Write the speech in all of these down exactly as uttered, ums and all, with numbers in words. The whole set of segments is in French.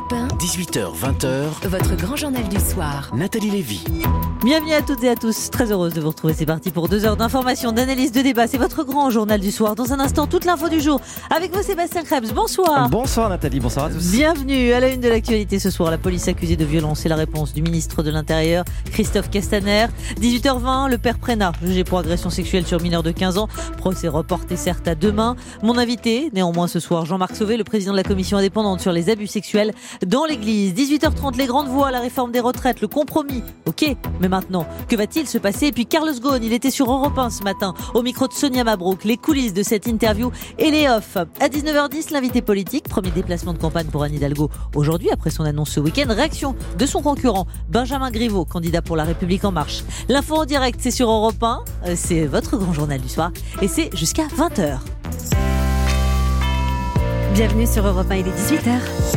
Europe un, dix-huit heures vingt, votre grand journal du soir. Nathalie Lévy. Bienvenue à toutes et à tous, très heureuse de vous retrouver. C'est parti pour deux heures d'information, d'analyse, de débat. C'est votre grand journal du soir. Dans un instant, toute l'info du jour avec vous, Sébastien Krebs. Bonsoir. Bonsoir Nathalie, bonsoir à tous. Bienvenue à la une de l'actualité ce soir. La police accusée de violence et la réponse du ministre de l'Intérieur, Christophe Castaner. dix-huit heures vingt, le père Prénat, jugé pour agression sexuelle sur mineur de quinze ans. Procès reporté certes à demain. Mon invité, néanmoins ce soir, Jean-Marc Sauvé, le président de la commission indépendante sur les abus sexuels dans l'église. dix-huit heures trente, les grandes voix, la réforme des retraites, le compromis. Ok, mais maintenant, que va-t-il se passer? Et puis Carlos Ghosn, il était sur Europe un ce matin, au micro de Sonia Mabrouk. Les coulisses de cette interview et les offs. À dix-neuf heures dix, l'invité politique, premier déplacement de campagne pour Anne Hidalgo aujourd'hui, après son annonce ce week-end. Réaction de son concurrent, Benjamin Griveaux, candidat pour La République En Marche. L'info en direct, c'est sur Europe un, c'est votre grand journal du soir, et c'est jusqu'à vingt heures. Bienvenue sur Europe un, il est dix-huit heures.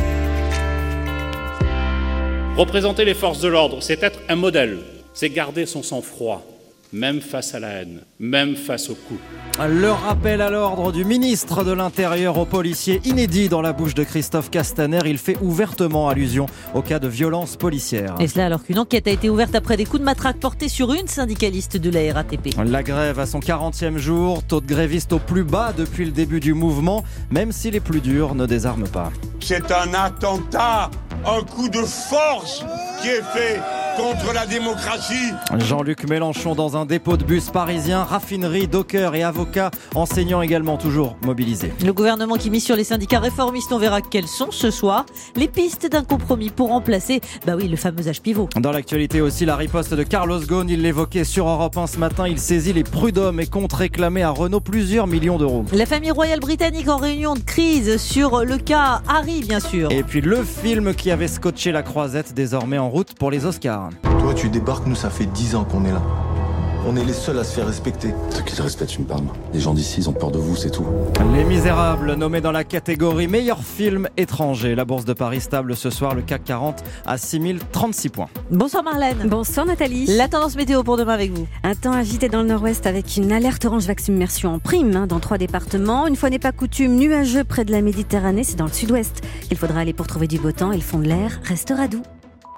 Représenter les forces de l'ordre, c'est être un modèle, c'est garder son sang-froid, même face à la haine, même face aux coups. Le rappel à l'ordre du ministre de l'Intérieur aux policiers, inédit dans la bouche de Christophe Castaner. Il fait ouvertement allusion au cas de violence policière. Et cela alors qu'une enquête a été ouverte après des coups de matraque portés sur une syndicaliste de la R A T P. La grève à son quarantième jour, taux de grévistes au plus bas depuis le début du mouvement, même si les plus durs ne désarment pas. C'est un attentat, un coup de force qui est fait contre la démocratie. Jean-Luc Mélenchon dans un dépôt de bus parisien, raffinerie, dockers et avocats, enseignants également toujours mobilisés. Le gouvernement qui mise sur les syndicats réformistes, on verra quelles sont ce soir les pistes d'un compromis pour remplacer, bah oui, le fameux âge pivot. Dans l'actualité aussi, la riposte de Carlos Ghosn, il l'évoquait sur Europe un ce matin, il saisit les prud'hommes et compte réclamer à Renault plusieurs millions d'euros. La famille royale britannique en réunion de crise sur le cas Harry, bien sûr. Et puis le film qui avait scotché la croisette, désormais en route pour les Oscars. Toi, tu débarques, nous, ça fait dix ans qu'on est là. On est les seuls à se faire respecter. De qui te respecte, tu me parles. Les gens d'ici, ils ont peur de vous, c'est tout. Les Misérables, nommé dans la catégorie meilleur film étranger. La Bourse de Paris stable ce soir, le C A C quarante à six mille trente-six points. Bonsoir Marlène. Bonsoir Nathalie. La tendance météo pour demain avec vous. Un temps agité dans le nord-ouest avec une alerte orange vague submersion en prime hein, dans trois départements. Une fois n'est pas coutume, nuageux près de la Méditerranée, c'est dans le sud-ouest qu'il faudra aller pour trouver du beau temps et le fond de l'air restera doux.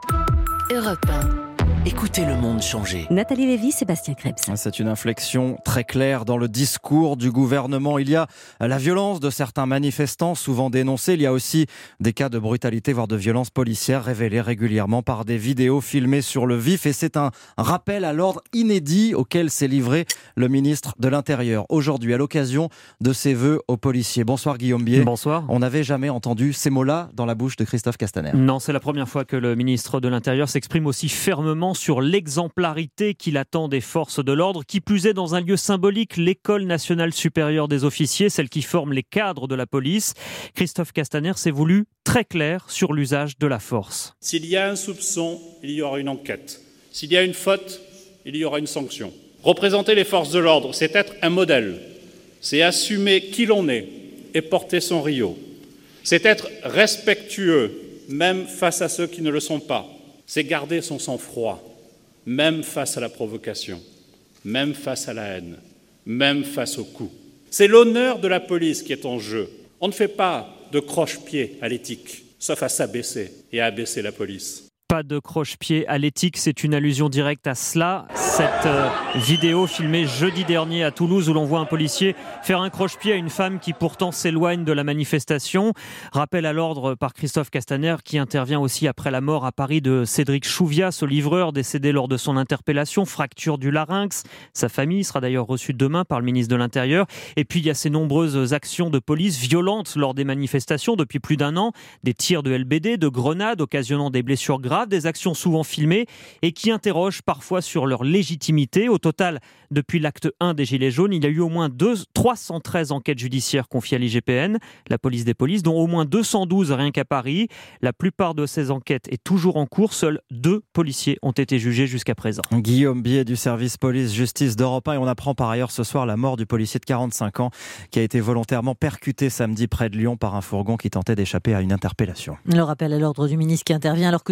Europe un. Écoutez le monde changer. Nathalie Lévy, Sébastien Krebs. C'est une inflexion très claire dans le discours du gouvernement. Il y a la violence de certains manifestants, souvent dénoncés. Il y a aussi des cas de brutalité, voire de violence policière, révélés régulièrement par des vidéos filmées sur le vif. Et c'est un rappel à l'ordre inédit auquel s'est livré le ministre de l'Intérieur aujourd'hui, à l'occasion de ses vœux aux policiers. Bonsoir Guillaume Bier. Bonsoir. On n'avait jamais entendu ces mots-là dans la bouche de Christophe Castaner. Non, c'est la première fois que le ministre de l'Intérieur s'exprime aussi fermement sur l'exemplarité qu'il attend des forces de l'ordre, qui plus est dans un lieu symbolique, l'École nationale supérieure des officiers, celle qui forme les cadres de la police. Christophe Castaner s'est voulu très clair sur l'usage de la force. S'il y a un soupçon, il y aura une enquête. S'il y a une faute, il y aura une sanction. Représenter les forces de l'ordre, c'est être un modèle. C'est assumer qui l'on est et porter son rio. C'est être respectueux, même face à ceux qui ne le sont pas. C'est garder son sang-froid, même face à la provocation, même face à la haine, même face aux coups. C'est l'honneur de la police qui est en jeu. On ne fait pas de croche-pied à l'éthique, sauf à s'abaisser et à abaisser la police. Pas de croche-pied à l'éthique, c'est une allusion directe à cela. Cette euh, vidéo filmée jeudi dernier à Toulouse où l'on voit un policier faire un croche-pied à une femme qui pourtant s'éloigne de la manifestation. Rappel à l'ordre par Christophe Castaner qui intervient aussi après la mort à Paris de Cédric Chouviat, ce livreur décédé lors de son interpellation, fracture du larynx. Sa famille sera d'ailleurs reçue demain par le ministre de l'Intérieur. Et puis il y a ces nombreuses actions de police violentes lors des manifestations depuis plus d'un an. Des tirs de L B D, de grenades occasionnant des blessures graves, des actions souvent filmées et qui interrogent parfois sur leur légitimité. Au total, depuis l'acte un des Gilets jaunes, il y a eu au moins deux, trois cent treize enquêtes judiciaires confiées à l'I G P N, la police des polices, dont au moins deux cent douze rien qu'à Paris. La plupart de ces enquêtes est toujours en cours. Seuls deux policiers ont été jugés jusqu'à présent. Guillaume Bier du service police-justice d'Europe un. Et on apprend par ailleurs ce soir la mort du policier de quarante-cinq ans qui a été volontairement percuté samedi près de Lyon par un fourgon qui tentait d'échapper à une interpellation. Le rappel à l'ordre du ministre qui intervient alors que de nouvelles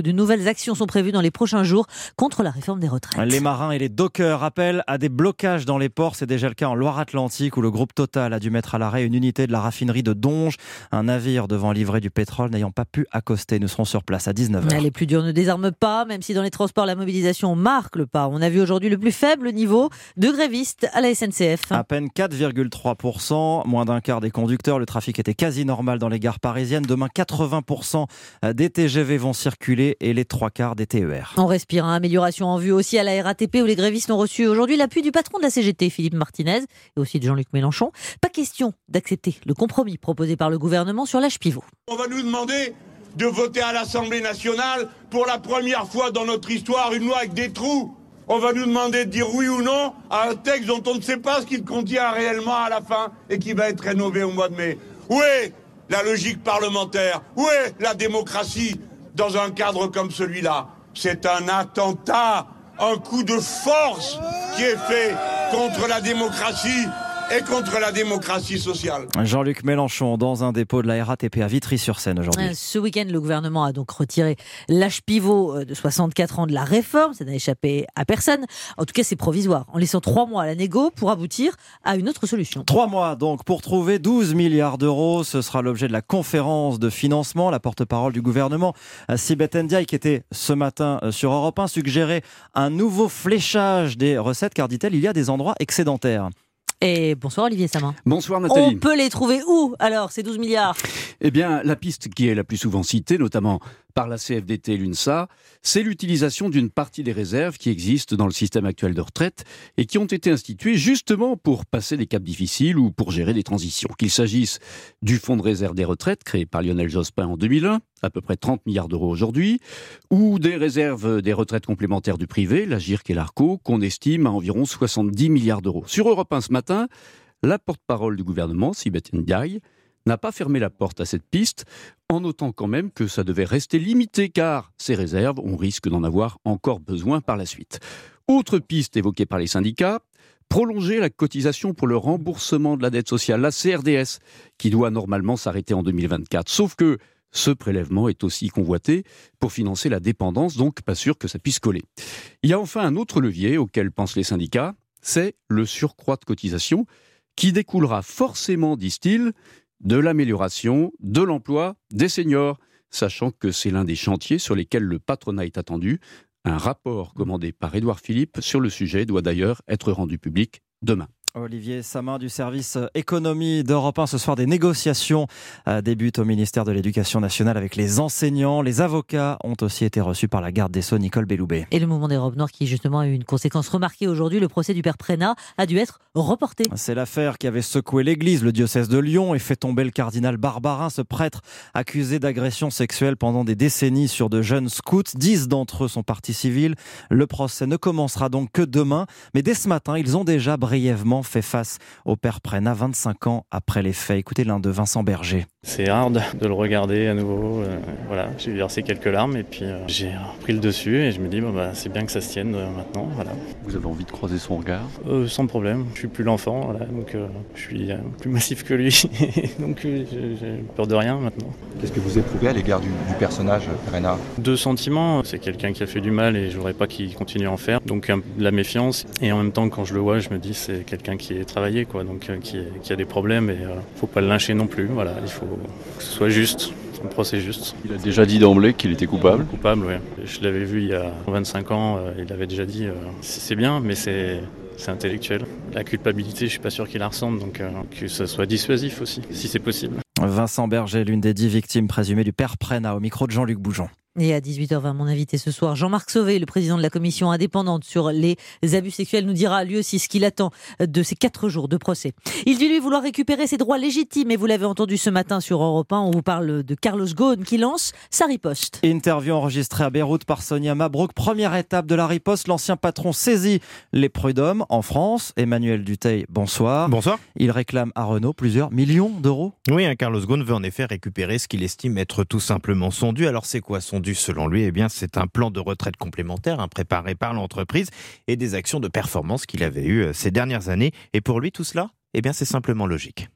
Des actions sont prévues dans les prochains jours contre la réforme des retraites. Les marins et les dockers appellent à des blocages dans les ports. C'est déjà le cas en Loire-Atlantique où le groupe Total a dû mettre à l'arrêt une unité de la raffinerie de Donge. Un navire devant livrer du pétrole n'ayant pas pu accoster. Nous serons sur place à dix-neuf heures. Les plus durs ne désarment pas, même si dans les transports, la mobilisation marque le pas. On a vu aujourd'hui le plus faible niveau de grévistes à la S N C F. À peine quatre virgule trois pour cent, moins d'un quart des conducteurs. Le trafic était quasi normal dans les gares parisiennes. Demain, quatre-vingts pour cent des T G V vont circuler et les trois quarts des T E R. On respire, hein. Amélioration en vue aussi à la R A T P où les grévistes ont reçu aujourd'hui l'appui du patron de la C G T, Philippe Martinez, et aussi de Jean-Luc Mélenchon. Pas question d'accepter le compromis proposé par le gouvernement sur l'âge pivot. On va nous demander de voter à l'Assemblée nationale pour la première fois dans notre histoire une loi avec des trous. On va nous demander de dire oui ou non à un texte dont on ne sait pas ce qu'il contient réellement à la fin et qui va être rénové au mois de mai. Où est la logique parlementaire? Où est la démocratie dans un cadre comme celui-là? C'est un attentat, un coup de force qui est fait contre la démocratie et contre la démocratie sociale. Jean-Luc Mélenchon dans un dépôt de la R A T P à Vitry-sur-Seine aujourd'hui. Ce week-end, le gouvernement a donc retiré l'âge pivot de soixante-quatre ans de la réforme. Ça n'a échappé à personne. En tout cas, c'est provisoire, en laissant trois mois à la négo pour aboutir à une autre solution. Trois mois donc pour trouver douze milliards d'euros. Ce sera l'objet de la conférence de financement. La porte-parole du gouvernement, Sibeth Ndiaye, qui était ce matin sur Europe un, suggérait un nouveau fléchage des recettes, car, dit-elle, il y a des endroits excédentaires. Et bonsoir Olivier Samin. Bonsoir Nathalie. On peut les trouver où alors ces douze milliards? Eh bien, la piste qui est la plus souvent citée, notamment par la C F D T et l'UNSA, c'est l'utilisation d'une partie des réserves qui existent dans le système actuel de retraite et qui ont été instituées justement pour passer des caps difficiles ou pour gérer des transitions. Qu'il s'agisse du fonds de réserve des retraites créé par Lionel Jospin en deux mille un, à peu près trente milliards d'euros aujourd'hui, ou des réserves des retraites complémentaires du privé, la G I R C et l'ARCO, qu'on estime à environ soixante-dix milliards d'euros. Sur Europe un ce matin, la porte-parole du gouvernement, Sibeth Ndiaye, n'a pas fermé la porte à cette piste, en notant quand même que ça devait rester limité, car ces réserves, on risque d'en avoir encore besoin par la suite. Autre piste évoquée par les syndicats, prolonger la cotisation pour le remboursement de la dette sociale, la C R D S, qui doit normalement s'arrêter en deux mille vingt-quatre. Sauf que ce prélèvement est aussi convoité pour financer la dépendance, donc pas sûr que ça puisse coller. Il y a enfin un autre levier auquel pensent les syndicats, c'est le surcroît de cotisation, qui découlera forcément, disent-ils, de l'amélioration de l'emploi des seniors, sachant que c'est l'un des chantiers sur lesquels le patronat est attendu. Un rapport commandé par Édouard Philippe sur le sujet doit d'ailleurs être rendu public demain. Olivier Samin du service économie d'Europe un. Ce soir, des négociations débutent au ministère de l'Éducation nationale avec les enseignants. Les avocats ont aussi été reçus par la garde des Sceaux, Nicole Belloubet. Et le mouvement d'Europe Nord, qui justement a eu une conséquence remarquée aujourd'hui, le procès du père Prénat a dû être reporté. C'est l'affaire qui avait secoué l'Église, le diocèse de Lyon, et fait tomber le cardinal Barbarin, ce prêtre accusé d'agression sexuelle pendant des décennies sur de jeunes scouts. Dix d'entre eux sont partis civils. Le procès ne commencera donc que demain, mais dès ce matin, ils ont déjà brièvement fait face au père Prénat, vingt-cinq ans après les faits. Écoutez l'un de Vincent Berger. C'est hard de le regarder à nouveau. Euh, voilà, j'ai versé quelques larmes et puis euh, j'ai pris le dessus et je me dis bon, bah, c'est bien que ça se tienne euh, maintenant. Voilà. Vous avez envie de croiser son regard? euh, Sans problème. Je suis plus l'enfant, voilà, donc euh, je suis euh, plus massif que lui. donc euh, j'ai, j'ai peur de rien maintenant. Qu'est-ce que vous éprouvez à l'égard du, du personnage Prénat? Deux sentiments. C'est quelqu'un qui a fait du mal et je voudrais pas qu'il continue à en faire. Donc un, de la méfiance. Et en même temps, quand je le vois, je me dis c'est quelqu'un qui est travaillé, quoi, donc euh, qui, qui a des problèmes et euh, faut pas le lyncher non plus. Voilà, il faut que ce soit juste, un procès juste. Il a déjà dit d'emblée qu'il était coupable. Coupable, oui. Je l'avais vu il y a vingt-cinq ans, euh, il avait déjà dit euh, c'est bien, mais c'est, c'est intellectuel. La culpabilité, je suis pas sûr qu'il la ressente, donc euh, que ce soit dissuasif aussi, si c'est possible. Vincent Berger, l'une des dix victimes présumées du père Prénat, au micro de Jean-Luc Boujon. Et à dix-huit heures vingt, mon invité ce soir, Jean-Marc Sauvé, le président de la commission indépendante sur les abus sexuels, nous dira lui aussi ce qu'il attend de ces quatre jours de procès. Il dit lui vouloir récupérer ses droits légitimes, et vous l'avez entendu ce matin sur Europe un, on vous parle de Carlos Ghosn qui lance sa riposte. Interview enregistrée à Beyrouth par Sonia Mabrouk. Première étape de la riposte, l'ancien patron saisit les prud'hommes en France. Emmanuel Dutheil, bonsoir. Bonsoir. Il réclame à Renault plusieurs millions d'euros. Oui, hein, Carlos Ghosn veut en effet récupérer ce qu'il estime être tout simplement son dû. Alors c'est quoi son dû selon lui? Eh bien, c'est un plan de retraite complémentaire hein, préparé par l'entreprise et des actions de performance qu'il avait eues ces dernières années. Et pour lui, tout cela, eh bien, c'est simplement logique.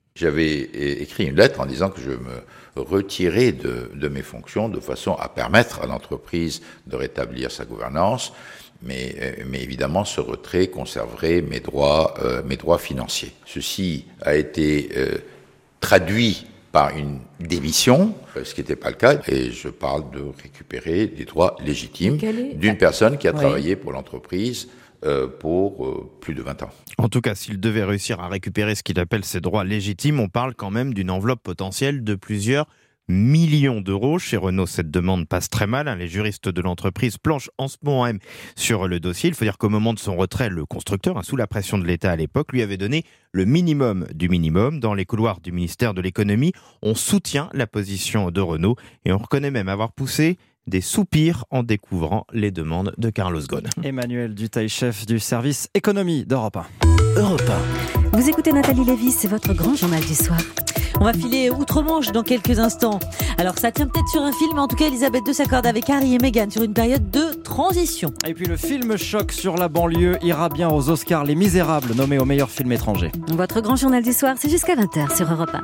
J'avais écrit une lettre en disant que je me retirais de, de mes fonctions de façon à permettre à l'entreprise de rétablir sa gouvernance, mais, mais évidemment ce retrait conserverait mes droits, euh, mes droits financiers. Ceci a été euh, traduit par une démission, ce qui n'était pas le cas, et je parle de récupérer des droits légitimes d'une personne qui a oui. travaillé pour l'entreprise euh, pour euh, plus de vingt ans. En tout cas, s'il devait réussir à récupérer ce qu'il appelle ses droits légitimes, on parle quand même d'une enveloppe potentielle de plusieurs millions d'euros. Chez Renault, cette demande passe très mal. Les juristes de l'entreprise planchent en ce moment même sur le dossier. Il faut dire qu'au moment de son retrait, le constructeur, sous la pression de l'État à l'époque, lui avait donné le minimum du minimum. Dans les couloirs du ministère de l'économie, on soutient la position de Renault et on reconnaît même avoir poussé des soupirs en découvrant les demandes de Carlos Ghosn. Emmanuel Dutheil, chef du service économie d'Europe un. Europe un. Vous écoutez Nathalie Lévy, c'est votre grand journal du soir. On va filer outre-Manche dans quelques instants. Alors ça tient peut-être sur un film, mais en tout cas Elisabeth deux s'accorde avec Harry et Meghan sur une période de transition. Et puis le film choc sur la banlieue ira bien aux Oscars. Les Misérables, nommés au meilleur film étranger. Votre grand journal du soir, c'est jusqu'à vingt heures sur Europe un.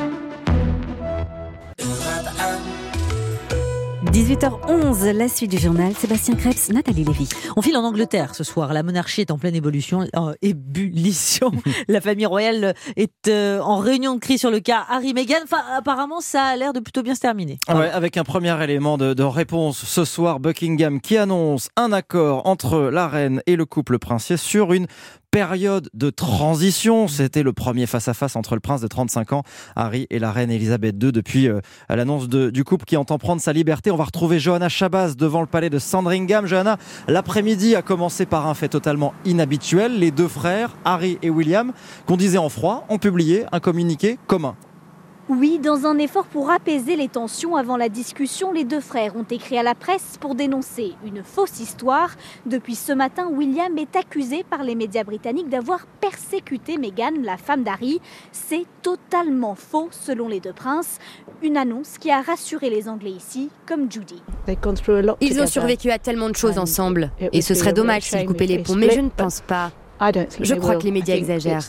dix-huit heures onze, la suite du journal. Sébastien Krebs, Nathalie Lévy. On file en Angleterre ce soir. La monarchie est en pleine évolution, euh, ébullition. La famille royale est euh, en réunion de crise sur le cas Harry Meghan. Enfin, apparemment, ça a l'air de plutôt bien se terminer. Ouais, avec un premier élément de, de réponse ce soir, Buckingham qui annonce un accord entre la reine et le couple princier sur une période de transition. C'était le premier face-à-face entre le prince de trente-cinq ans, Harry, et la reine Elisabeth deux depuis euh, l'annonce de, du couple qui entend prendre sa liberté. On va retrouver Johanna Chabaz devant le palais de Sandringham. Johanna, l'après-midi a commencé par un fait totalement inhabituel. Les deux frères, Harry et William, qu'on disait en froid, ont publié un communiqué commun. Oui, dans un effort pour apaiser les tensions avant la discussion, les deux frères ont écrit à la presse pour dénoncer une fausse histoire. Depuis ce matin, William est accusé par les médias britanniques d'avoir persécuté Meghan, la femme d'Harry. C'est totalement faux, selon les deux princes. Une annonce qui a rassuré les Anglais ici, comme Judy. Ils ont survécu à tellement de choses ensemble. Et ce serait dommage s'ils coupaient les ponts, mais je ne pense pas. Je crois que les médias exagèrent.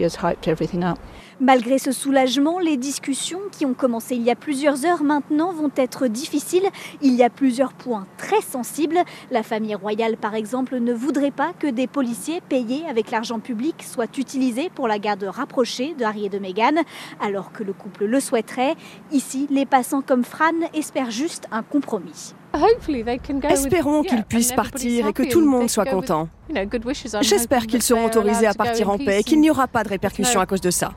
Malgré ce soulagement, les discussions qui ont commencé il y a plusieurs heures maintenant vont être difficiles. Il y a plusieurs points très sensibles. La famille royale, par exemple, ne voudrait pas que des policiers payés avec l'argent public soient utilisés pour la garde rapprochée de Harry et de Meghan, alors que le couple le souhaiterait. Ici, les passants comme Fran espèrent juste un compromis. Espérons qu'ils puissent partir et que tout le monde soit content. J'espère qu'ils seront autorisés à partir en paix et qu'il n'y aura pas de répercussions à cause de ça.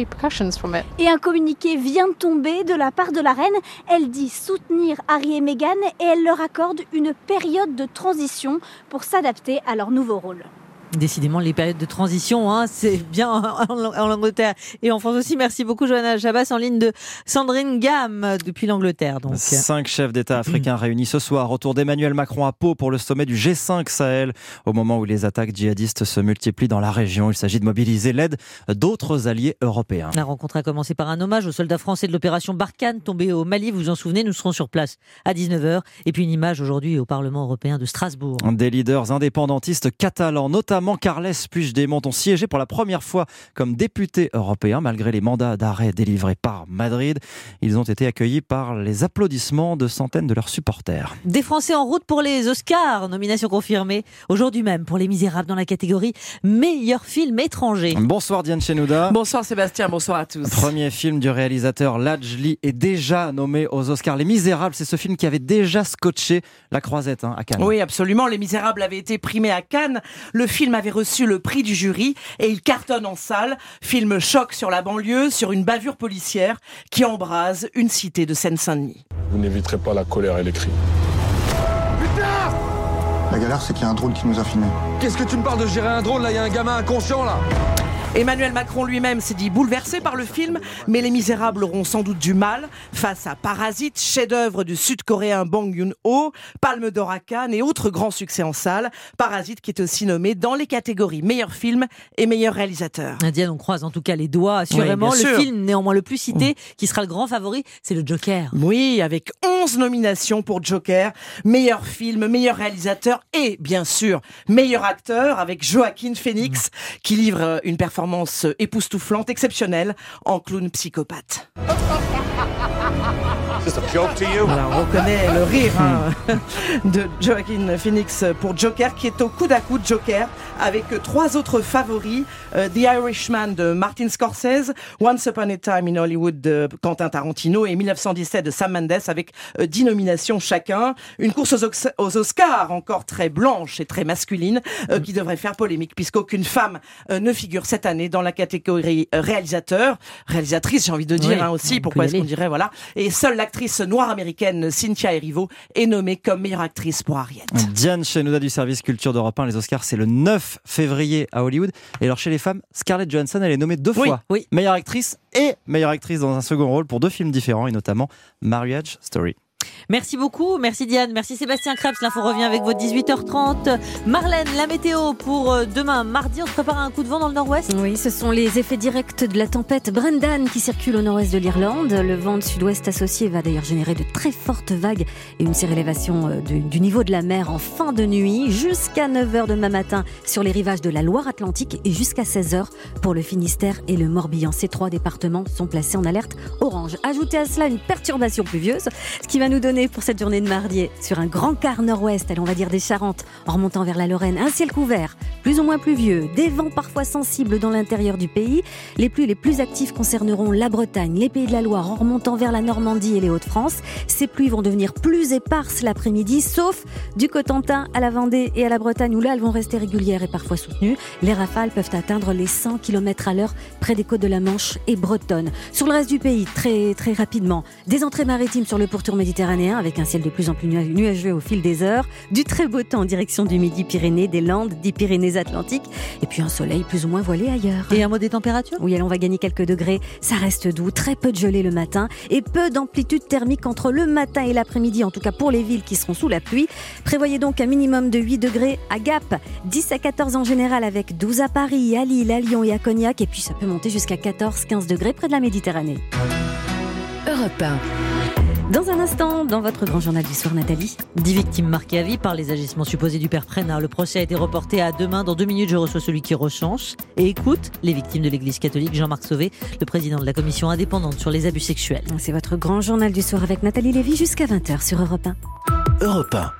Et un communiqué vient de tomber de la part de la reine. Elle dit soutenir Harry et Meghan et elle leur accorde une période de transition pour s'adapter à leur nouveau rôle. Décidément, les périodes de transition, hein, c'est bien en, en Angleterre et en France aussi. Merci beaucoup, Johanna Chabas, en ligne de Sandringham depuis l'Angleterre. Donc. Cinq chefs d'État africains mmh. réunis ce soir autour d'Emmanuel Macron à Pau pour le sommet du G cinq Sahel. Au moment où les attaques djihadistes se multiplient dans la région, il s'agit de mobiliser l'aide d'autres alliés européens. La rencontre a commencé par un hommage aux soldats français de l'opération Barkhane tombés au Mali. Vous vous en souvenez, nous serons sur place à dix-neuf heures. Et puis une image aujourd'hui au Parlement européen de Strasbourg. Des leaders indépendantistes catalans, notamment Carles Puigdemont, ont siégé pour la première fois comme députés européens malgré les mandats d'arrêt délivrés par Madrid. Ils ont été accueillis par les applaudissements de centaines de leurs supporters. Des Français en route pour les Oscars, nomination confirmée aujourd'hui même pour Les Misérables dans la catégorie meilleur film étranger. Bonsoir Diane Chenouda. Bonsoir Sébastien, bonsoir à tous. Premier film du réalisateur Lajli est déjà nommé aux Oscars. Les Misérables, c'est ce film qui avait déjà scotché la croisette hein, à Cannes. Oui, absolument. Les Misérables avaient été primés à Cannes. Le film avait reçu le prix du jury et il cartonne en salle. Film choc sur la banlieue, sur une bavure policière qui embrase une cité de Seine-Saint-Denis. Vous n'éviterez pas la colère et les cris. Putain! La galère, c'est qu'il y a un drone qui nous a filmés. Qu'est-ce que tu me parles de gérer un drone là? Il y a un gamin inconscient là. Emmanuel Macron lui-même s'est dit bouleversé par le film, mais Les Misérables auront sans doute du mal face à Parasite, chef-d'œuvre du sud-coréen Bong Joon-ho, Palme d'Or à Cannes et autres grands succès en salle. Parasite qui est aussi nommé dans les catégories meilleur film et meilleur réalisateur. Diane, on croise en tout cas les doigts, assurément. Oui, le sûr. Film néanmoins le plus cité, mmh. qui sera le grand favori, c'est le Joker. Oui, avec onze nominations pour Joker, meilleur film, meilleur réalisateur et bien sûr meilleur acteur avec Joaquin Phoenix mmh. qui livre une performance performance époustouflante, exceptionnelle, en clown psychopathe. Voilà, on reconnaît le rire hein, de Joaquin Phoenix pour Joker, qui est au coude à coude Joker avec trois autres favoris, euh, The Irishman de Martin Scorsese, Once Upon a Time in Hollywood de Quentin Tarantino et mille neuf cent dix-sept de Sam Mendes avec euh, dix nominations chacun. Une course aux, aux Oscars encore très blanche et très masculine euh, qui devrait faire polémique puisqu'aucune femme euh, ne figure cette année dans la catégorie euh, réalisateur, réalisatrice j'ai envie de dire oui, hein, aussi, pourquoi est-ce qu'on dirait voilà. Et seule l'actrice noire américaine Cynthia Erivo est nommée comme meilleure actrice pour Harriet. Diane Chenouda du service culture d'Europe un, les Oscars c'est le neuf février à Hollywood. Et alors chez les femmes, Scarlett Johansson elle est nommée deux oui, fois oui. meilleure actrice et meilleure actrice dans un second rôle pour deux films différents et notamment Marriage Story. Merci beaucoup, merci Diane, merci Sébastien Krebs. L'info revient avec votre dix-huit heures trente. Marlène, la météo pour demain, mardi, on se prépare à un coup de vent dans le nord-ouest ? Oui, ce sont les effets directs de la tempête Brendan qui circule au nord-ouest de l'Irlande. Le vent de sud-ouest associé va d'ailleurs générer de très fortes vagues et une surélévation du, du niveau de la mer en fin de nuit jusqu'à neuf heures demain matin sur les rivages de la Loire-Atlantique et jusqu'à seize heures pour le Finistère et le Morbihan. Ces trois départements sont placés en alerte orange. Ajoutez à cela une perturbation pluvieuse, ce qui va nous donner pour cette journée de mardi sur un grand quart nord-ouest, allez, on va dire des Charentes, en remontant vers la Lorraine, un ciel couvert, plus ou moins pluvieux, des vents parfois sensibles dans l'intérieur du pays. Les pluies les plus actives concerneront la Bretagne, les Pays de la Loire, en remontant vers la Normandie et les Hauts-de-France. Ces pluies vont devenir plus éparses l'après-midi, sauf du Cotentin à la Vendée et à la Bretagne, où là elles vont rester régulières et parfois soutenues. Les rafales peuvent atteindre les cent kilomètres à l'heure près des côtes de la Manche et bretonne. Sur le reste du pays, très très rapidement, des entrées maritimes sur le pourtour méditerranéen avec un ciel de plus en plus nuageux au fil des heures, du très beau temps en direction du Midi-Pyrénées, des Landes, des Pyrénées-Atlantiques, et puis un soleil plus ou moins voilé ailleurs. Et un mot des températures ? Oui, alors on va gagner quelques degrés, ça reste doux, très peu de gelée le matin, et peu d'amplitude thermique entre le matin et l'après-midi, en tout cas pour les villes qui seront sous la pluie. Prévoyez donc un minimum de huit degrés à Gap, dix à quatorze en général, avec douze à Paris, à Lille, à Lyon et à Cognac, et puis ça peut monter jusqu'à quatorze à quinze degrés près de la Méditerranée. Europe un. Dans un instant, dans votre grand journal du soir, Nathalie. Dix victimes marquées à vie par les agissements supposés du père Prénat. Le procès a été reporté à demain. Dans deux minutes, je reçois celui qui rechange et écoute les victimes de l'église catholique, Jean-Marc Sauvé, le président de la commission indépendante sur les abus sexuels. C'est votre grand journal du soir avec Nathalie Lévy jusqu'à vingt heures sur Europe un. Europe un.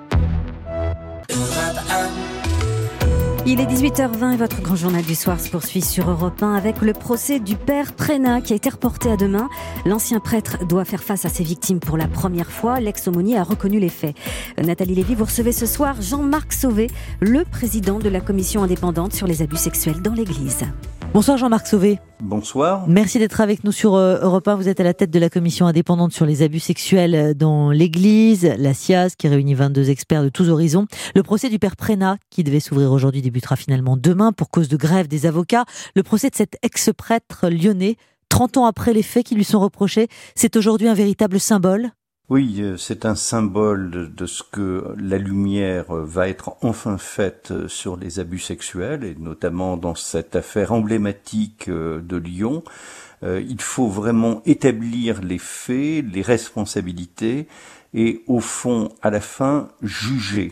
Il est dix-huit heures vingt et votre grand journal du soir se poursuit sur Europe un avec le procès du père Prénat qui a été reporté à demain. L'ancien prêtre doit faire face à ses victimes pour la première fois. L'ex-aumônier a reconnu les faits. Nathalie Lévy, vous recevez ce soir Jean-Marc Sauvé, le président de la commission indépendante sur les abus sexuels dans l'Église. Bonsoir Jean-Marc Sauvé. Bonsoir. Merci d'être avec nous sur Europe un. Vous êtes à la tête de la commission indépendante sur les abus sexuels dans l'Église, la C I A S, qui réunit vingt-deux experts de tous horizons. Le procès du père Prénat, qui devait s'ouvrir aujourd'hui, débutera finalement demain pour cause de grève des avocats. Le procès de cet ex-prêtre lyonnais, trente ans après les faits qui lui sont reprochés, c'est aujourd'hui un véritable symbole ? Oui, c'est un symbole de ce que la lumière va être enfin faite sur les abus sexuels, et notamment dans cette affaire emblématique de Lyon. Il faut vraiment établir les faits, les responsabilités, et au fond, à la fin, juger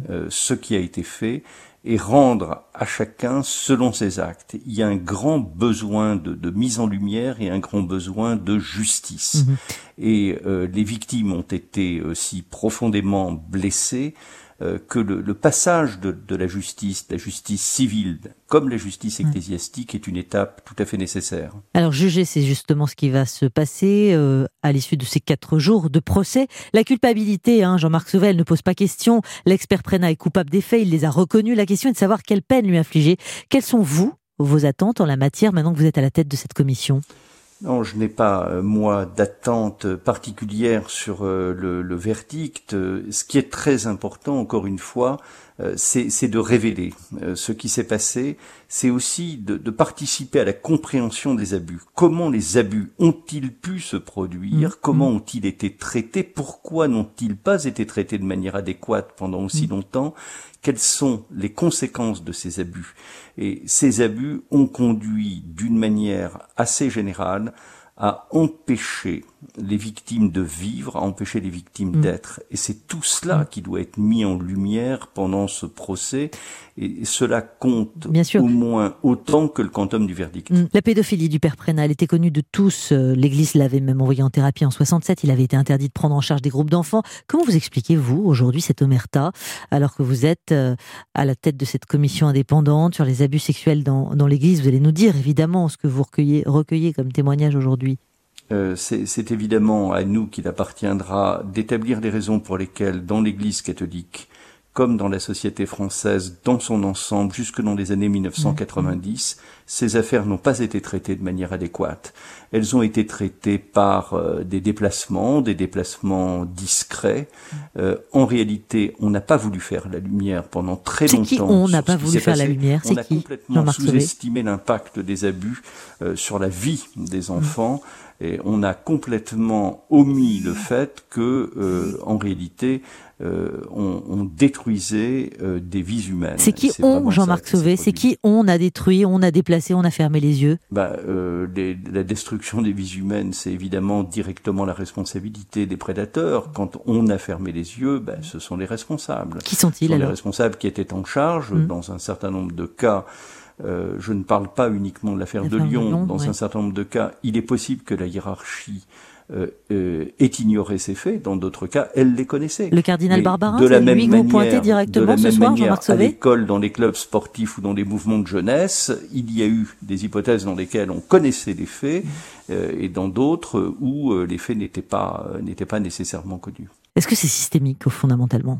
ce qui a été fait et rendre à chacun selon ses actes. Il y a un grand besoin de, de mise en lumière et un grand besoin de justice. Mmh. Et euh, les victimes ont été aussi profondément blessées euh, que le, le passage de, de la justice, la justice civile, comme la justice ecclésiastique, est une étape tout à fait nécessaire. Alors juger, c'est justement ce qui va se passer euh, à l'issue de ces quatre jours de procès. La culpabilité, hein, Jean-Marc Sauvé, elle ne pose pas question. L'expert Prénat est coupable des faits, il les a reconnus. La question est de savoir quelle peine lui infliger. Quelles sont, vous, vos attentes en la matière, maintenant que vous êtes à la tête de cette commission ? Non, je n'ai pas, euh, moi, d'attente particulière sur euh, le, le verdict. Ce qui est très important, encore une fois, euh, c'est, c'est de révéler euh, ce qui s'est passé. C'est aussi de, de participer à la compréhension des abus. Comment les abus ont-ils pu se produire ? Mmh. Comment ont-ils été traités ? Pourquoi n'ont-ils pas été traités de manière adéquate pendant aussi mmh. longtemps ? Quelles sont les conséquences de ces abus ? Et ces abus ont conduit d'une manière assez générale à empêcher les victimes de vivre, à empêcher les victimes Mmh. d'être. Et c'est tout cela qui doit être mis en lumière pendant ce procès. Et cela compte Bien sûr. au moins autant que le quantum du verdict. Mm. La pédophilie du père Prénat, elle était connue de tous. Euh, L'Église l'avait même envoyé en thérapie en soixante-sept. Il avait été interdit de prendre en charge des groupes d'enfants. Comment vous expliquez, vous, aujourd'hui, cette omerta, alors que vous êtes euh, à la tête de cette commission indépendante sur les abus sexuels dans, dans l'Église? Vous allez nous dire, évidemment, ce que vous recueillez, recueillez comme témoignage aujourd'hui. Euh, c'est, c'est évidemment à nous qu'il appartiendra d'établir les raisons pour lesquelles, dans l'Église catholique, comme dans la société française, dans son ensemble, jusque dans les années mille neuf cent quatre-vingt-dix, ces affaires n'ont pas été traitées de manière adéquate. Elles ont été traitées par euh, des déplacements, des déplacements discrets. Euh, en réalité, on n'a pas voulu faire la lumière pendant très C'est longtemps. qui on n'a sur pas ce qui voulu s'est faire passé. la lumière? On C'est a qui? complètement Jean-Marc Sauvé. sous-estimé l'impact des abus euh, sur la vie des enfants. Et on a complètement omis le fait que, euh, en réalité, euh, on, on détruisait euh, des vies humaines. C'est qui C'est on, vraiment Jean-Marc ça qui s'est Sauvé? C'est qui on a détruit, on a déplacé, on a fermé les yeux? Bah, euh, les, la destruction des vies humaines, c'est évidemment directement la responsabilité des prédateurs. Quand on a fermé les yeux, bah, ce sont les responsables. Qui sont-ils, Ce sont les alors? responsables qui étaient en charge, Mmh. dans un certain nombre de cas. Euh, je ne parle pas uniquement de l'affaire de L'affaire de Lyon. Lyon, Dans ouais. un certain nombre de cas, il est possible que la hiérarchie euh, euh, ait ignoré ces faits. Dans d'autres cas, elle les connaissait. Le cardinal Mais Barbarin, de la c'est même lui que vous manière, pointez de directement la ce même soir, manière, Jean-Marc à Sauvé? l'école, dans les clubs sportifs ou dans les mouvements de jeunesse, il y a eu des hypothèses dans lesquelles on connaissait les faits euh, et dans d'autres où euh, les faits n'étaient pas, euh, n'étaient pas nécessairement connus. Est-ce que c'est systémique, fondamentalement?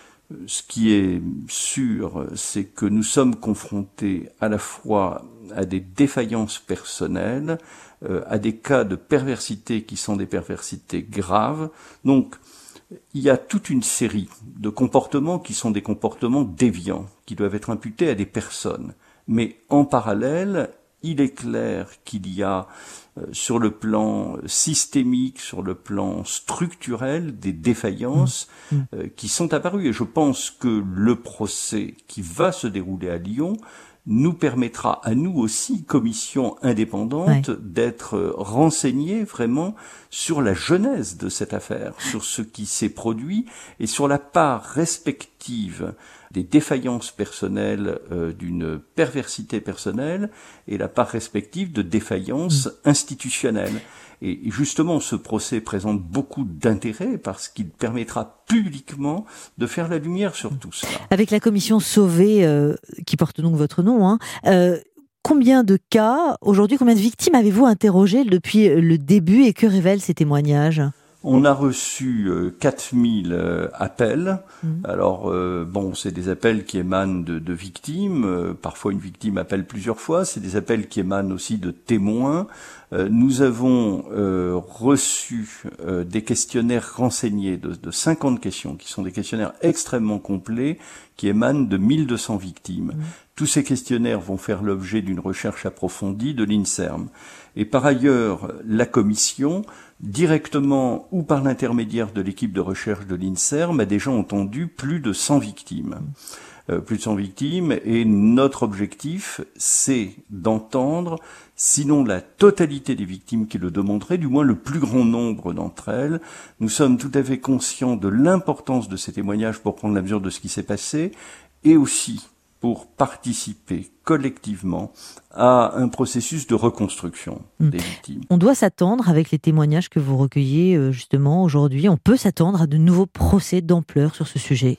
Ce qui est sûr, c'est que nous sommes confrontés à la fois à des défaillances personnelles, euh, à des cas de perversité qui sont des perversités graves. Donc, il y a toute une série de comportements qui sont des comportements déviants, qui doivent être imputés à des personnes. Mais en parallèle, il est clair qu'il y a euh, sur le plan systémique, sur le plan structurel, des défaillances Mmh. euh, qui sont apparues. Et je pense que le procès qui va se dérouler à Lyon nous permettra à nous aussi, commission indépendante, Ouais. d'être euh, renseignés vraiment sur la genèse de cette affaire, sur ce qui s'est produit et sur la part respective des défaillances personnelles, euh, d'une perversité personnelle et la part respective de défaillances mmh. institutionnelles. Et justement, ce procès présente beaucoup d'intérêt parce qu'il permettra publiquement de faire la lumière sur tout cela. Avec la commission Sauvé, euh, qui porte donc votre nom, hein, euh, combien de cas, aujourd'hui, combien de victimes avez-vous interrogées depuis le début et que révèlent ces témoignages ? On a reçu euh, quatre mille euh, appels. Mmh. Alors, euh, bon, c'est des appels qui émanent de, de victimes. Euh, parfois, une victime appelle plusieurs fois. C'est des appels qui émanent aussi de témoins. Euh, nous avons euh, reçu euh, des questionnaires renseignés de, de cinquante questions, qui sont des questionnaires extrêmement complets, qui émanent de mille deux cents victimes. Mmh. Tous ces questionnaires vont faire l'objet d'une recherche approfondie de l'INSERM. Et par ailleurs, la commission, directement ou par l'intermédiaire de l'équipe de recherche de l'INSERM, a déjà entendu plus de cent victimes. Euh, plus de cent victimes, et notre objectif, c'est d'entendre, sinon la totalité des victimes qui le demanderaient, du moins le plus grand nombre d'entre elles. Nous sommes tout à fait conscients de l'importance de ces témoignages pour prendre la mesure de ce qui s'est passé, et aussi pour participer collectivement à un processus de reconstruction mmh. des victimes. On doit s'attendre, avec les témoignages que vous recueillez justement aujourd'hui, on peut s'attendre à de nouveaux procès d'ampleur sur ce sujet.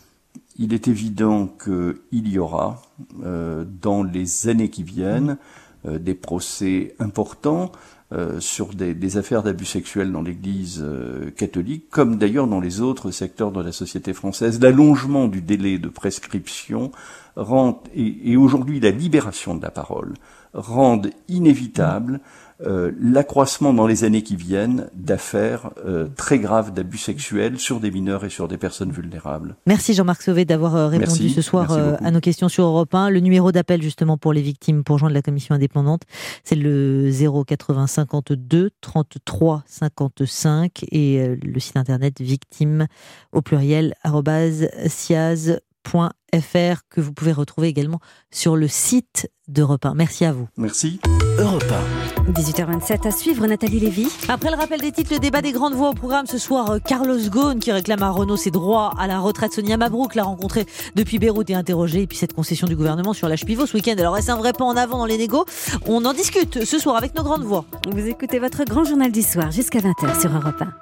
Il est évident qu'il y aura, euh, dans les années qui viennent, euh, des procès importants euh, sur des, des affaires d'abus sexuels dans l'Église euh, catholique, comme d'ailleurs dans les autres secteurs de la société française. L'allongement du délai de prescription rend, et, et aujourd'hui la libération de la parole, rendent inévitable euh, l'accroissement dans les années qui viennent d'affaires euh, très graves d'abus sexuels sur des mineurs et sur des personnes vulnérables. Merci Jean-Marc Sauvé d'avoir répondu Merci. ce soir euh, à nos questions sur Europe un. Le numéro d'appel justement pour les victimes pour joindre la commission indépendante, c'est le zéro quatre-vingts cinquante-deux trente-trois cinquante-cinq et euh, le site internet victime au pluriel arobase siaz. point f r que vous pouvez retrouver également sur le site d'Europe un. Merci à vous. Merci. Europe un. dix-huit heures vingt-sept à suivre, Nathalie Lévy. Après le rappel des titres, le débat des grandes voix au programme ce soir, Carlos Ghosn qui réclame à Renault ses droits à la retraite. Sonia Mabrouk l'a rencontré depuis Beyrouth et interrogé. Et puis cette concession du gouvernement sur l'âge pivot ce week-end. Alors est-ce un vrai pas en avant dans les négos ? On en discute ce soir avec nos grandes voix. Vous écoutez votre grand journal du soir jusqu'à vingt heures sur Europe un.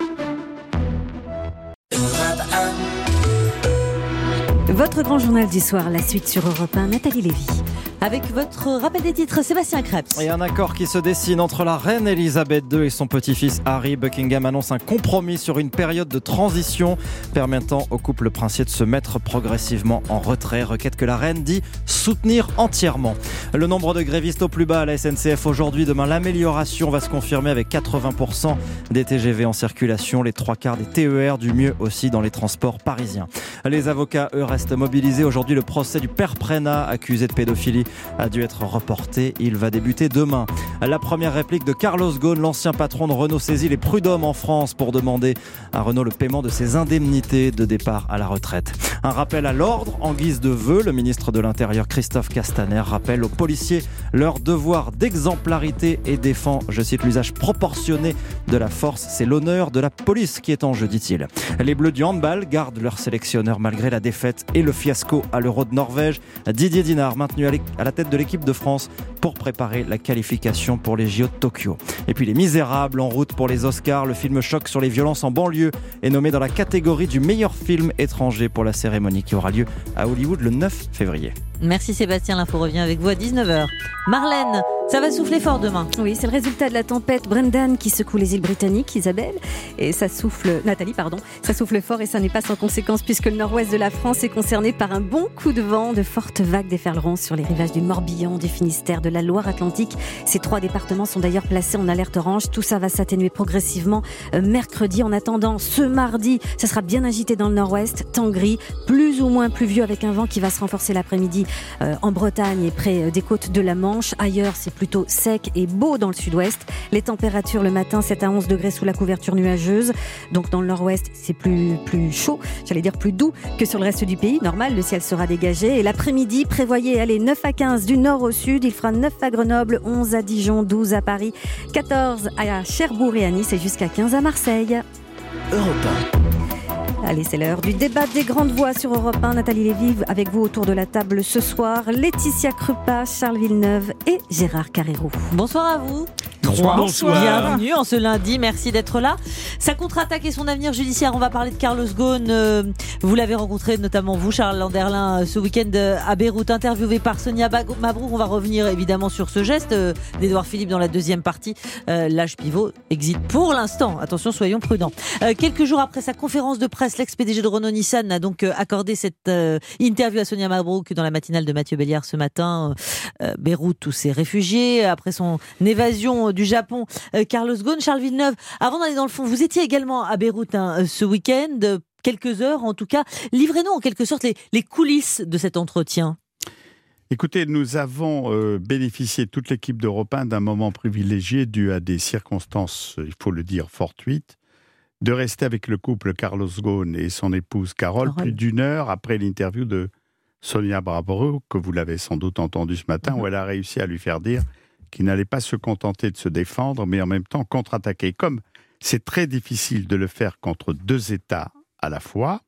Votre grand journal du soir, la suite sur Europe un, Nathalie Lévy. Avec votre rappel des titres, Sébastien Krebs. Et un accord qui se dessine entre la reine Elisabeth deux et son petit-fils Harry. Buckingham annonce un compromis sur une période de transition permettant au couple princier de se mettre progressivement en retrait. Requête que la reine dit soutenir entièrement. Le nombre de grévistes au plus bas à la S N C F aujourd'hui. Demain, l'amélioration va se confirmer avec quatre-vingts pour cent des T G V en circulation, les trois quarts des T E R, du mieux aussi dans les transports parisiens. Les avocats, eux, restent mobilisés. Aujourd'hui, le procès du père Prénat, accusé de pédophilie, a dû être reporté. Il va débuter demain. La première réplique de Carlos Ghosn, l'ancien patron de Renault, saisit les prud'hommes en France pour demander à Renault le paiement de ses indemnités de départ à la retraite. Un rappel à l'ordre en guise de vœu. Le ministre de l'Intérieur, Christophe Castaner, rappelle aux policiers leur devoir d'exemplarité et défend, je cite, l'usage proportionné de la force. C'est l'honneur de la police qui est en jeu, dit-il. Les Bleus du handball gardent leur sélectionneur malgré la défaite et le fiasco à l'Euro de Norvège. Didier Dinard, maintenu à la tête de l'équipe de France pour préparer la qualification pour les J O de Tokyo. Et puis Les Misérables en route pour les Oscars. Le film choc sur les violences en banlieue est nommé dans la catégorie du meilleur film étranger pour la cérémonie qui aura lieu à Hollywood le neuf février. Merci Sébastien, l'info revient avec vous à dix-neuf heures. Marlène, ça va souffler fort demain. Oui, c'est le résultat de la tempête Brendan qui secoue les îles britanniques, Isabelle. Et ça souffle, Nathalie, pardon, ça souffle fort et ça n'est pas sans conséquence puisque le nord-ouest de la France est concerné par un bon coup de vent. De fortes vagues déferleront sur les rivages du Morbihan, du Finistère, de la Loire-Atlantique. Ces trois départements sont d'ailleurs placés en alerte orange. Tout ça va s'atténuer progressivement euh, mercredi. En attendant, ce mardi, ça sera bien agité dans le nord-ouest, temps gris, plus ou moins pluvieux avec un vent qui va se renforcer l'après-midi euh, en Bretagne et près des côtes de la Manche. Ailleurs, c'est plutôt sec et beau dans le sud-ouest. Les températures le matin, sept à onze degrés sous la couverture nuageuse. Donc dans le nord-ouest, c'est plus, plus chaud, j'allais dire plus doux que sur le reste du pays. Normal, le ciel sera dégagé. Et l'après-midi, prévoyez aller neuf à quinze du nord au sud. Il fera neuf à Grenoble, onze à Dijon, douze à Paris, quatorze à Cherbourg et à Nice et jusqu'à quinze à Marseille. Europe un. Allez, c'est l'heure du débat des grandes voix sur Europe un. Nathalie Lévy, avec vous autour de la table ce soir. Laetitia Krupa, Charles Villeneuve et Gérard Carrérou. Bonsoir à vous. Bonsoir. Bonsoir. Bienvenue en ce lundi, merci d'être là. Sa contre-attaque et son avenir judiciaire, on va parler de Carlos Ghosn. Euh, vous l'avez rencontré, notamment vous, Charles Landerlin, ce week-end à Beyrouth, interviewé par Sonia Mabrouk. On va revenir évidemment sur ce geste euh, d'Édouard Philippe dans la deuxième partie. Euh, L'âge pivot existe pour l'instant. Attention, soyons prudents. Euh, quelques jours après sa conférence de presse, l'ex-P D G de Renault Nissan a donc euh, accordé cette euh, interview à Sonia Mabrouk dans la matinale de Mathieu Béliard ce matin. Euh, Beyrouth, tous ces réfugiés, après son évasion du Japon, euh, Carlos Ghosn. Charles Villeneuve, avant d'aller dans le fond, vous étiez également à Beyrouth hein, ce week-end, euh, quelques heures en tout cas. Livrez-nous en quelque sorte les, les coulisses de cet entretien. Écoutez, nous avons euh, bénéficié, toute l'équipe d'Europe un, d'un moment privilégié dû à des circonstances, il faut le dire, fortuites, de rester avec le couple Carlos Ghosn et son épouse Carole, Carole. plus d'une heure après l'interview de Sonia Mabrouk, que vous l'avez sans doute entendu ce matin, mmh. où elle a réussi à lui faire dire qu'il n'allait pas se contenter de se défendre, mais en même temps contre-attaquer. Comme c'est très difficile de le faire contre deux États à la fois,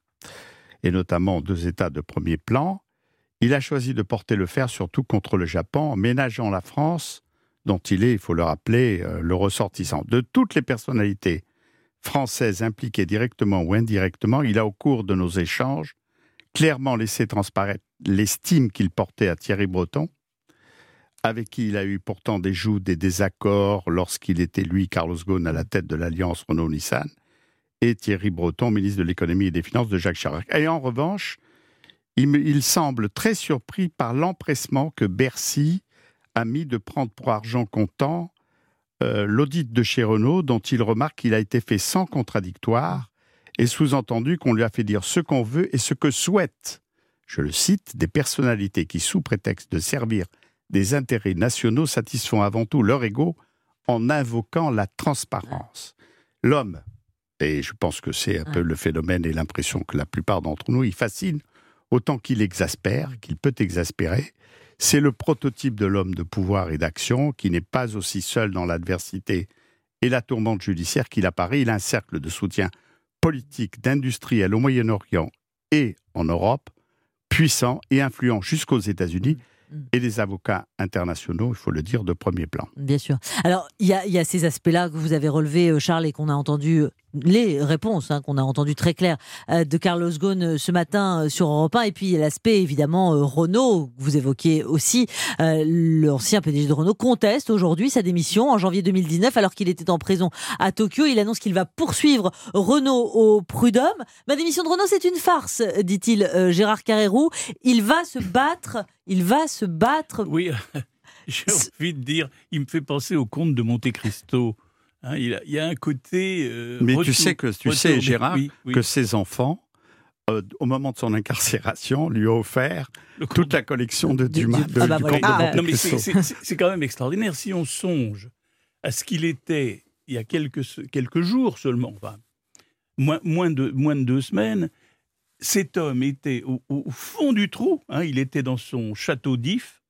et notamment deux États de premier plan, il a choisi de porter le fer surtout contre le Japon, en ménageant la France, dont il est, il faut le rappeler, le ressortissant. De toutes les personnalités françaises impliquées directement ou indirectement, il a, au cours de nos échanges, clairement laissé transparaître l'estime qu'il portait à Thierry Breton, avec qui il a eu pourtant des joutes, des désaccords lorsqu'il était, lui, Carlos Ghosn, à la tête de l'alliance Renault-Nissan, et Thierry Breton, ministre de l'économie et des finances de Jacques Chirac. Et en revanche, il, me, il semble très surpris par l'empressement que Bercy a mis de prendre pour argent comptant euh, l'audit de chez Renault, dont il remarque qu'il a été fait sans contradictoire, et sous-entendu qu'on lui a fait dire ce qu'on veut et ce que souhaitent, je le cite, des personnalités qui, sous prétexte de servir des intérêts nationaux, satisfont avant tout leur ego en invoquant la transparence. L'homme, et je pense que c'est un peu le phénomène et l'impression que la plupart d'entre nous, il fascine autant qu'il exaspère, qu'il peut exaspérer. C'est le prototype de l'homme de pouvoir et d'action qui n'est pas aussi seul dans l'adversité et la tourmente judiciaire qu'il apparaît. Il a un cercle de soutien politique, d'industriel au Moyen-Orient et en Europe, puissant et influent jusqu'aux États-Unis, et des avocats internationaux, il faut le dire, de premier plan. Bien sûr. Alors, il y a, y a ces aspects-là que vous avez relevés, Charles, et qu'on a entendu, les réponses hein, qu'on a entendues très claires euh, de Carlos Ghosn euh, ce matin euh, sur Europe un, et puis il y a l'aspect, évidemment, euh, Renault, que vous évoquiez aussi. Euh, l'ancien P D G de Renault conteste aujourd'hui sa démission en janvier deux mille dix-neuf, alors qu'il était en prison à Tokyo. Il annonce qu'il va poursuivre Renault au prud'homme. Ma démission de Renault, c'est une farce, dit-il, euh, Gérard Carrérou. Il va se battre... Il va se battre. Oui, j'ai envie de dire, il me fait penser au conte de Monte Cristo. Hein, il, a, il y a un côté. Euh, Mais retour, tu sais que tu retour, sais, Gérard, oui, oui. que ses enfants, euh, au moment de son incarcération, lui ont offert toute la collection de Dumas. De, ah bah du voilà. conte de Ah, Monte non, mais Cristo. c'est, c'est, c'est quand même extraordinaire si on songe à ce qu'il était il y a quelques, quelques jours seulement, enfin, moins, moins, de, moins de deux semaines. Cet homme était au, au fond du trou, hein, il était dans son château d'If,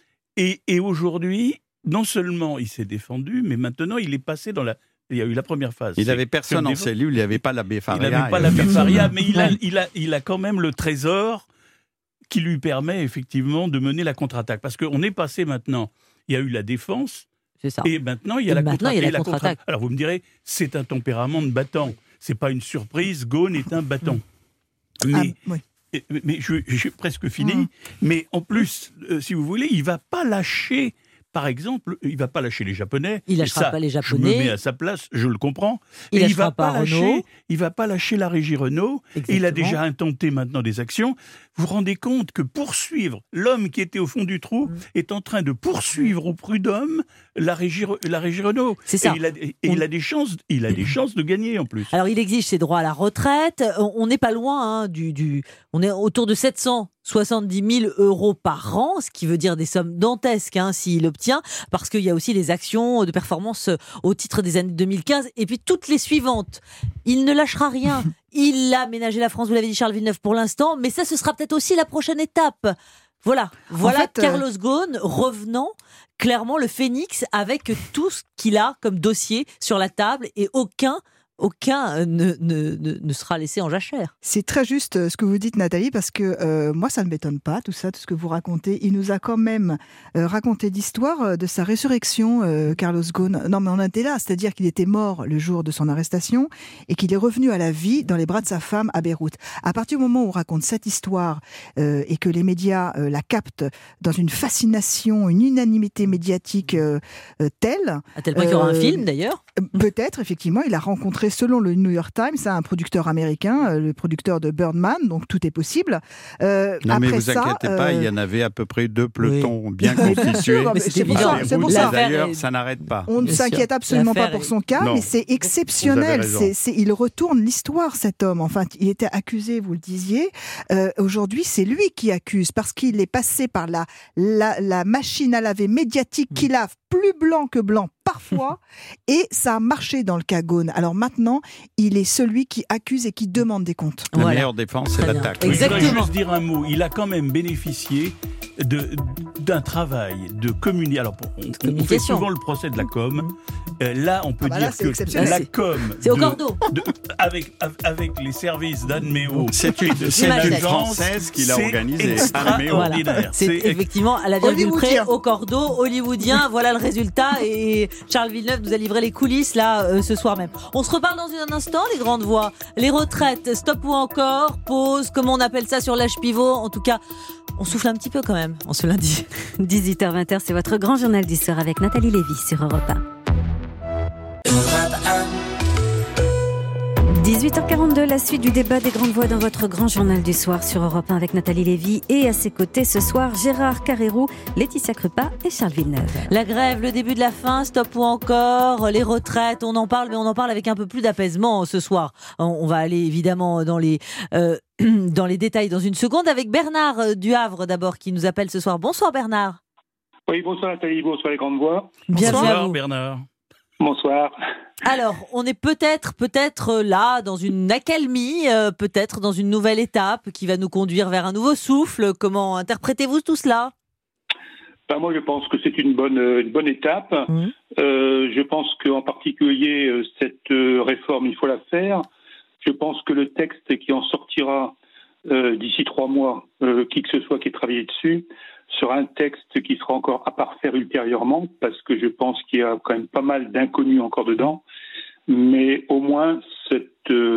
et, et aujourd'hui, non seulement il s'est défendu, mais maintenant il est passé dans la... Il y a eu la première phase. Il n'avait personne en cellule, il n'y avait pas l'abbé Faria. Il n'avait pas l'abbé Faria, mais il a, il, a, il a quand même le trésor qui lui permet effectivement de mener la contre-attaque. Parce qu'on est passé maintenant, il y a eu la défense, c'est ça. Et maintenant il y a, et la, maintenant, contre- il y a la et la contre-attaque. contre-attaque. Alors vous me direz, c'est un tempérament de battant. C'est pas une surprise, Ghosn est un battant. Mais, ah, oui. mais je, j'ai presque fini. Mmh. Mais en plus, euh, si vous voulez, il ne va pas lâcher, par exemple, il ne va pas lâcher les Japonais. Il ne lâchera ça, pas les Japonais. Je me mets à sa place, je le comprends. Il et ne il va pas, pas lâcher, il va pas lâcher la régie Renault. Et il a déjà intenté maintenant des actions. Vous vous rendez compte que poursuivre l'homme qui était au fond du trou mmh. est en train de poursuivre au prud'homme la régie, la régie Renault. C'est ça. Et, il a, et On... il a des chances, il a des chances de gagner en plus. Alors il exige ses droits à la retraite. On n'est pas loin hein, du, du, on est autour de sept cent soixante-dix mille euros par an, ce qui veut dire des sommes dantesques hein, s'il obtient, parce qu'il y a aussi les actions de performance au titre des années deux mille quinze et puis toutes les suivantes. Il ne lâchera rien. Il a ménagé la France, vous l'avez dit Charles Villeneuve pour l'instant, mais ça ce sera peut-être aussi la prochaine étape. Voilà, voilà fait, Carlos Ghosn euh... revenant clairement le phénix avec tout ce qu'il a comme dossier sur la table et aucun Aucun ne, ne, ne, ne sera laissé en jachère. C'est très juste ce que vous dites, Nathalie, parce que euh, moi, ça ne m'étonne pas, tout ça, tout ce que vous racontez. Il nous a quand même euh, raconté l'histoire de sa résurrection, euh, Carlos Ghosn. Non, mais on était là, c'est-à-dire qu'il était mort le jour de son arrestation et qu'il est revenu à la vie dans les bras de sa femme à Beyrouth. À partir du moment où on raconte cette histoire euh, et que les médias euh, la captent dans une fascination, une unanimité médiatique euh, euh, telle... À tel point euh, qu'il y aura un film, d'ailleurs. Peut-être, effectivement, il a rencontré, selon le New York Times, un producteur américain, le producteur de Birdman, donc tout est possible. Euh, non, mais vous ça, inquiétez euh... pas, il y en avait à peu près deux pelotons oui. bien constitués. C'est pour ça. C'est pour ça. D'ailleurs, ça n'arrête pas. On ne s'inquiète absolument pas pour son cas, non. mais c'est exceptionnel. C'est, c'est, il retourne l'histoire, cet homme. Enfin, il était accusé, vous le disiez. Euh, aujourd'hui, c'est lui qui accuse, parce qu'il est passé par la, la, la machine à laver médiatique qui lave plus blanc que blanc parfois, et ça a marché dans le cas Ghosn. Alors maintenant, il est celui qui accuse et qui demande des comptes. La voilà. meilleure défense, c'est l'attaque. Exactement. Je voudrais juste dire un mot. Il a quand même bénéficié de, d'un travail de communication. Alors, on, on fait souvent le procès de la com. Euh, là, on peut ah bah dire là, que la com... C'est de, au cordeau. De, avec, avec les services d'Anne Méo. C'est une, c'est une Française qui l'a organisé. Voilà. C'est, c'est effectivement à la virgule près, au cordeau, hollywoodien. Voilà le résultat. Et Charles Villeneuve nous a livré les coulisses là euh, ce soir même. On se reparle dans un instant, les grandes voix. Les retraites, stop ou encore, pause, comment on appelle ça sur l'âge pivot. En tout cas, on souffle un petit peu quand même en ce lundi. dix-huit heures vingt, c'est votre grand journal du soir avec Nathalie Lévy sur Europe un. dix-huit heures quarante-deux, la suite du débat des grandes voix dans votre grand journal du soir sur Europe un avec Nathalie Lévy et à ses côtés ce soir Gérard Carrérou, Laetitia Krupa et Charles Villeneuve. La grève, le début de la fin, stop ou encore, les retraites, on en parle mais on en parle avec un peu plus d'apaisement ce soir. On va aller évidemment dans les, euh, dans les détails dans une seconde avec Bernard du Havre d'abord qui nous appelle ce soir. Bonsoir Bernard. Oui, bonsoir Nathalie, bonsoir les grandes voix. Bonsoir Bernard. Bonsoir. Alors, on est peut-être, peut-être là, dans une accalmie, euh, peut-être dans une nouvelle étape qui va nous conduire vers un nouveau souffle. Comment interprétez-vous tout cela ? Ben moi, je pense que c'est une bonne, une bonne étape. Mmh. Euh, je pense qu'en particulier, cette réforme, il faut la faire. Je pense que le texte qui en sortira euh, d'ici trois mois, euh, qui que ce soit qui ait travaillé dessus, sera un texte qui sera encore à parfaire ultérieurement, parce que je pense qu'il y a quand même pas mal d'inconnus encore dedans. Mais au moins, cette,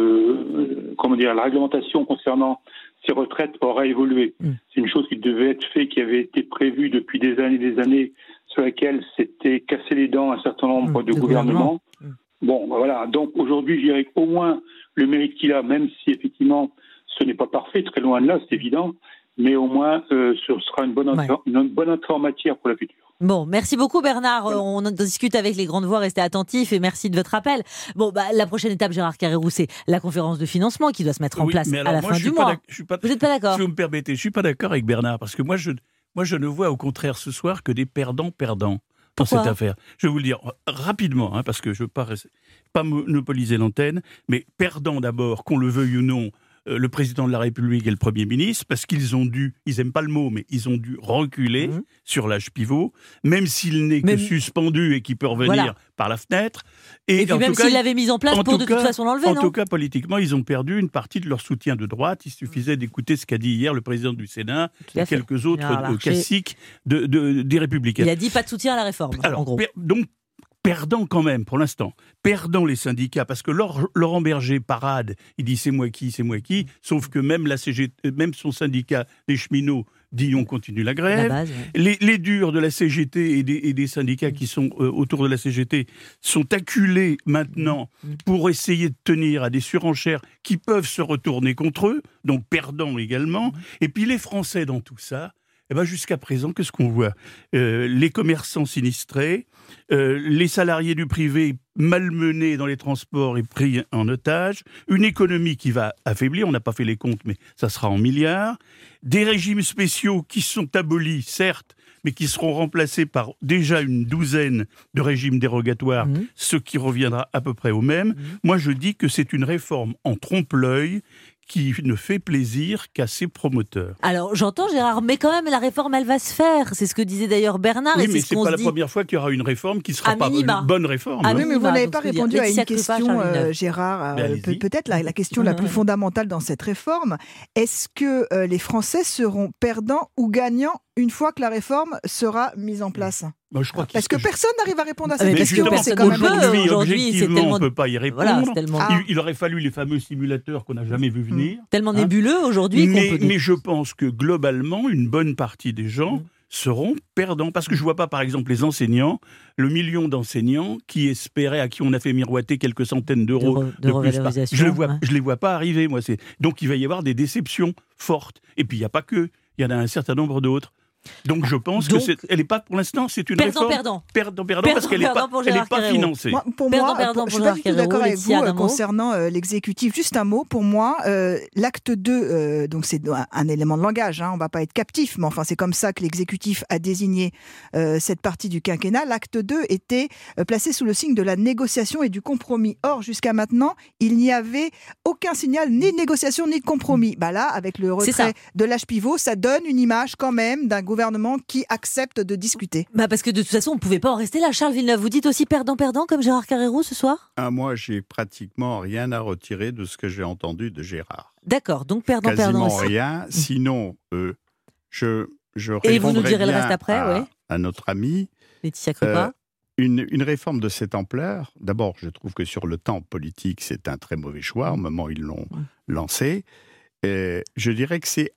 euh, comment dire, la réglementation concernant ces retraites aura évolué. Mmh. C'est une chose qui devait être faite, qui avait été prévue depuis des années et des années, sur laquelle s'étaient cassé les dents un certain nombre mmh, de gouvernements. Mmh. Bon, voilà. Donc aujourd'hui, je dirais qu'au moins le mérite qu'il a, même si effectivement ce n'est pas parfait, très loin de là, c'est évident, mais au moins euh, ce sera une bonne, ouais. une bonne entrée en matière pour la future. Bon, merci beaucoup Bernard. Ouais. On discute avec les grandes voix, restez attentifs et merci de votre appel. Bon, bah, la prochaine étape, Gérard Carrérou, c'est la conférence de financement qui doit se mettre en oui, place alors, à la moi, fin du mois. Pas, vous n'êtes pas d'accord ? Si vous me permettez, je ne suis pas d'accord avec Bernard parce que moi je, moi, je ne vois au contraire ce soir que des perdants-perdants dans cette affaire. Je vais vous le dire rapidement, hein, parce que je ne veux pas, pas monopoliser l'antenne, mais perdants d'abord, qu'on le veuille ou non, Euh, le président de la République et le Premier ministre, parce qu'ils ont dû, ils n'aiment pas le mot, mais ils ont dû reculer mmh. sur l'âge pivot, même s'il n'est même... que suspendu et qu'il peut revenir voilà. par la fenêtre. Et, et puis même s'il l'avait mis en place en pour de cas, toute façon l'enlever, En non tout cas, politiquement, ils ont perdu une partie de leur soutien de droite. Il suffisait d'écouter ce qu'a dit hier le président du Sénat et quelques autres euh, classiques de, de, des Républicains. Il a dit pas de soutien à la réforme, Alors, en gros. Per, donc, perdant quand même, pour l'instant, perdant les syndicats, parce que Laurent Berger parade, il dit c'est moi qui, c'est moi qui, sauf que même, la C G T, même son syndicat, les cheminots, dit on continue la grève. La base, ouais. les, les durs de la C G T et des, et des syndicats qui sont euh, autour de la C G T sont acculés maintenant pour essayer de tenir à des surenchères qui peuvent se retourner contre eux, donc perdants également. Et puis les Français dans tout ça, eh ben jusqu'à présent, qu'est-ce qu'on voit ? euh, Les commerçants sinistrés, euh, les salariés du privé malmenés dans les transports et pris en otage, une économie qui va affaiblir, on n'a pas fait les comptes, mais ça sera en milliards, des régimes spéciaux qui sont abolis, certes, mais qui seront remplacés par déjà une douzaine de régimes dérogatoires, mmh. ce qui reviendra à peu près au même. Mmh. Moi, je dis que c'est une réforme en trompe-l'œil qui ne fait plaisir qu'à ses promoteurs. Alors, j'entends Gérard, mais quand même, la réforme, elle va se faire. C'est ce que disait d'ailleurs Bernard. Oui, et mais c'est c'est ce pas la dit... première fois qu'il y aura une réforme qui ne sera pas minima. Une bonne réforme. Ah oui, mais vous n'avez pas répondu à une question, pas, euh, Gérard. Euh, ben, peut-être la, la question la plus fondamentale dans cette réforme. Est-ce que euh, les Français seront perdants ou gagnants une fois que la réforme sera mise en place ? Bah, je crois Parce que je... personne n'arrive à répondre à cette mais question. C'est quand même aujourd'hui, aujourd'hui c'est tellement... on ne peut pas y répondre. Voilà, tellement... ah. il, il aurait fallu les fameux simulateurs qu'on n'a jamais vu venir. Mmh. Tellement hein. nébuleux aujourd'hui. Mais, qu'on peut... mais je pense que globalement, une bonne partie des gens mmh. seront perdants. Parce que je ne vois pas, par exemple, les enseignants, le million d'enseignants qui espéraient, à qui on a fait miroiter quelques centaines d'euros de, re, de, de plus. Je ne les, ouais. les vois pas arriver. Moi. C'est... Donc il va y avoir des déceptions fortes. Et puis il n'y a pas que, il y en a un certain nombre d'autres. Donc je pense Donc, que c'est, elle n'est pas pour l'instant, c'est une perdant, réforme perdant perdant perdant parce qu'elle n'est pas, elle est pas financée. Moi, pour perdant, moi, perdant, pour, je suis pas du tout d'accord avec vous euh, concernant euh, l'exécutif. Juste un mot pour moi, euh, l'acte deux, euh, donc c'est un, un élément de langage. Hein, on va pas être captif, mais enfin c'est comme ça que l'exécutif a désigné euh, cette partie du quinquennat. L'acte deux était euh, placé sous le signe de la négociation et du compromis. Or jusqu'à maintenant, il n'y avait aucun signal ni de négociation ni de compromis. Bah là, avec le retrait de l'âge pivot, ça donne une image quand même d'un gouvernement qui accepte de discuter. Bah parce que de toute façon, on ne pouvait pas en rester là. Charles Villeneuve, vous dites aussi perdant-perdant comme Gérard Carrérou ce soir ? ah, Moi, j'ai pratiquement rien à retirer de ce que j'ai entendu de Gérard. D'accord, donc perdant-perdant aussi. Quasiment rien, sinon euh, je, je Et vous nous direz le reste après, à, ouais. à notre ami. Laetitia Crépin. Euh, une, une réforme de cette ampleur, d'abord, je trouve que sur le temps politique, c'est un très mauvais choix, au moment où ils l'ont mmh. lancé. Euh, je dirais que c'est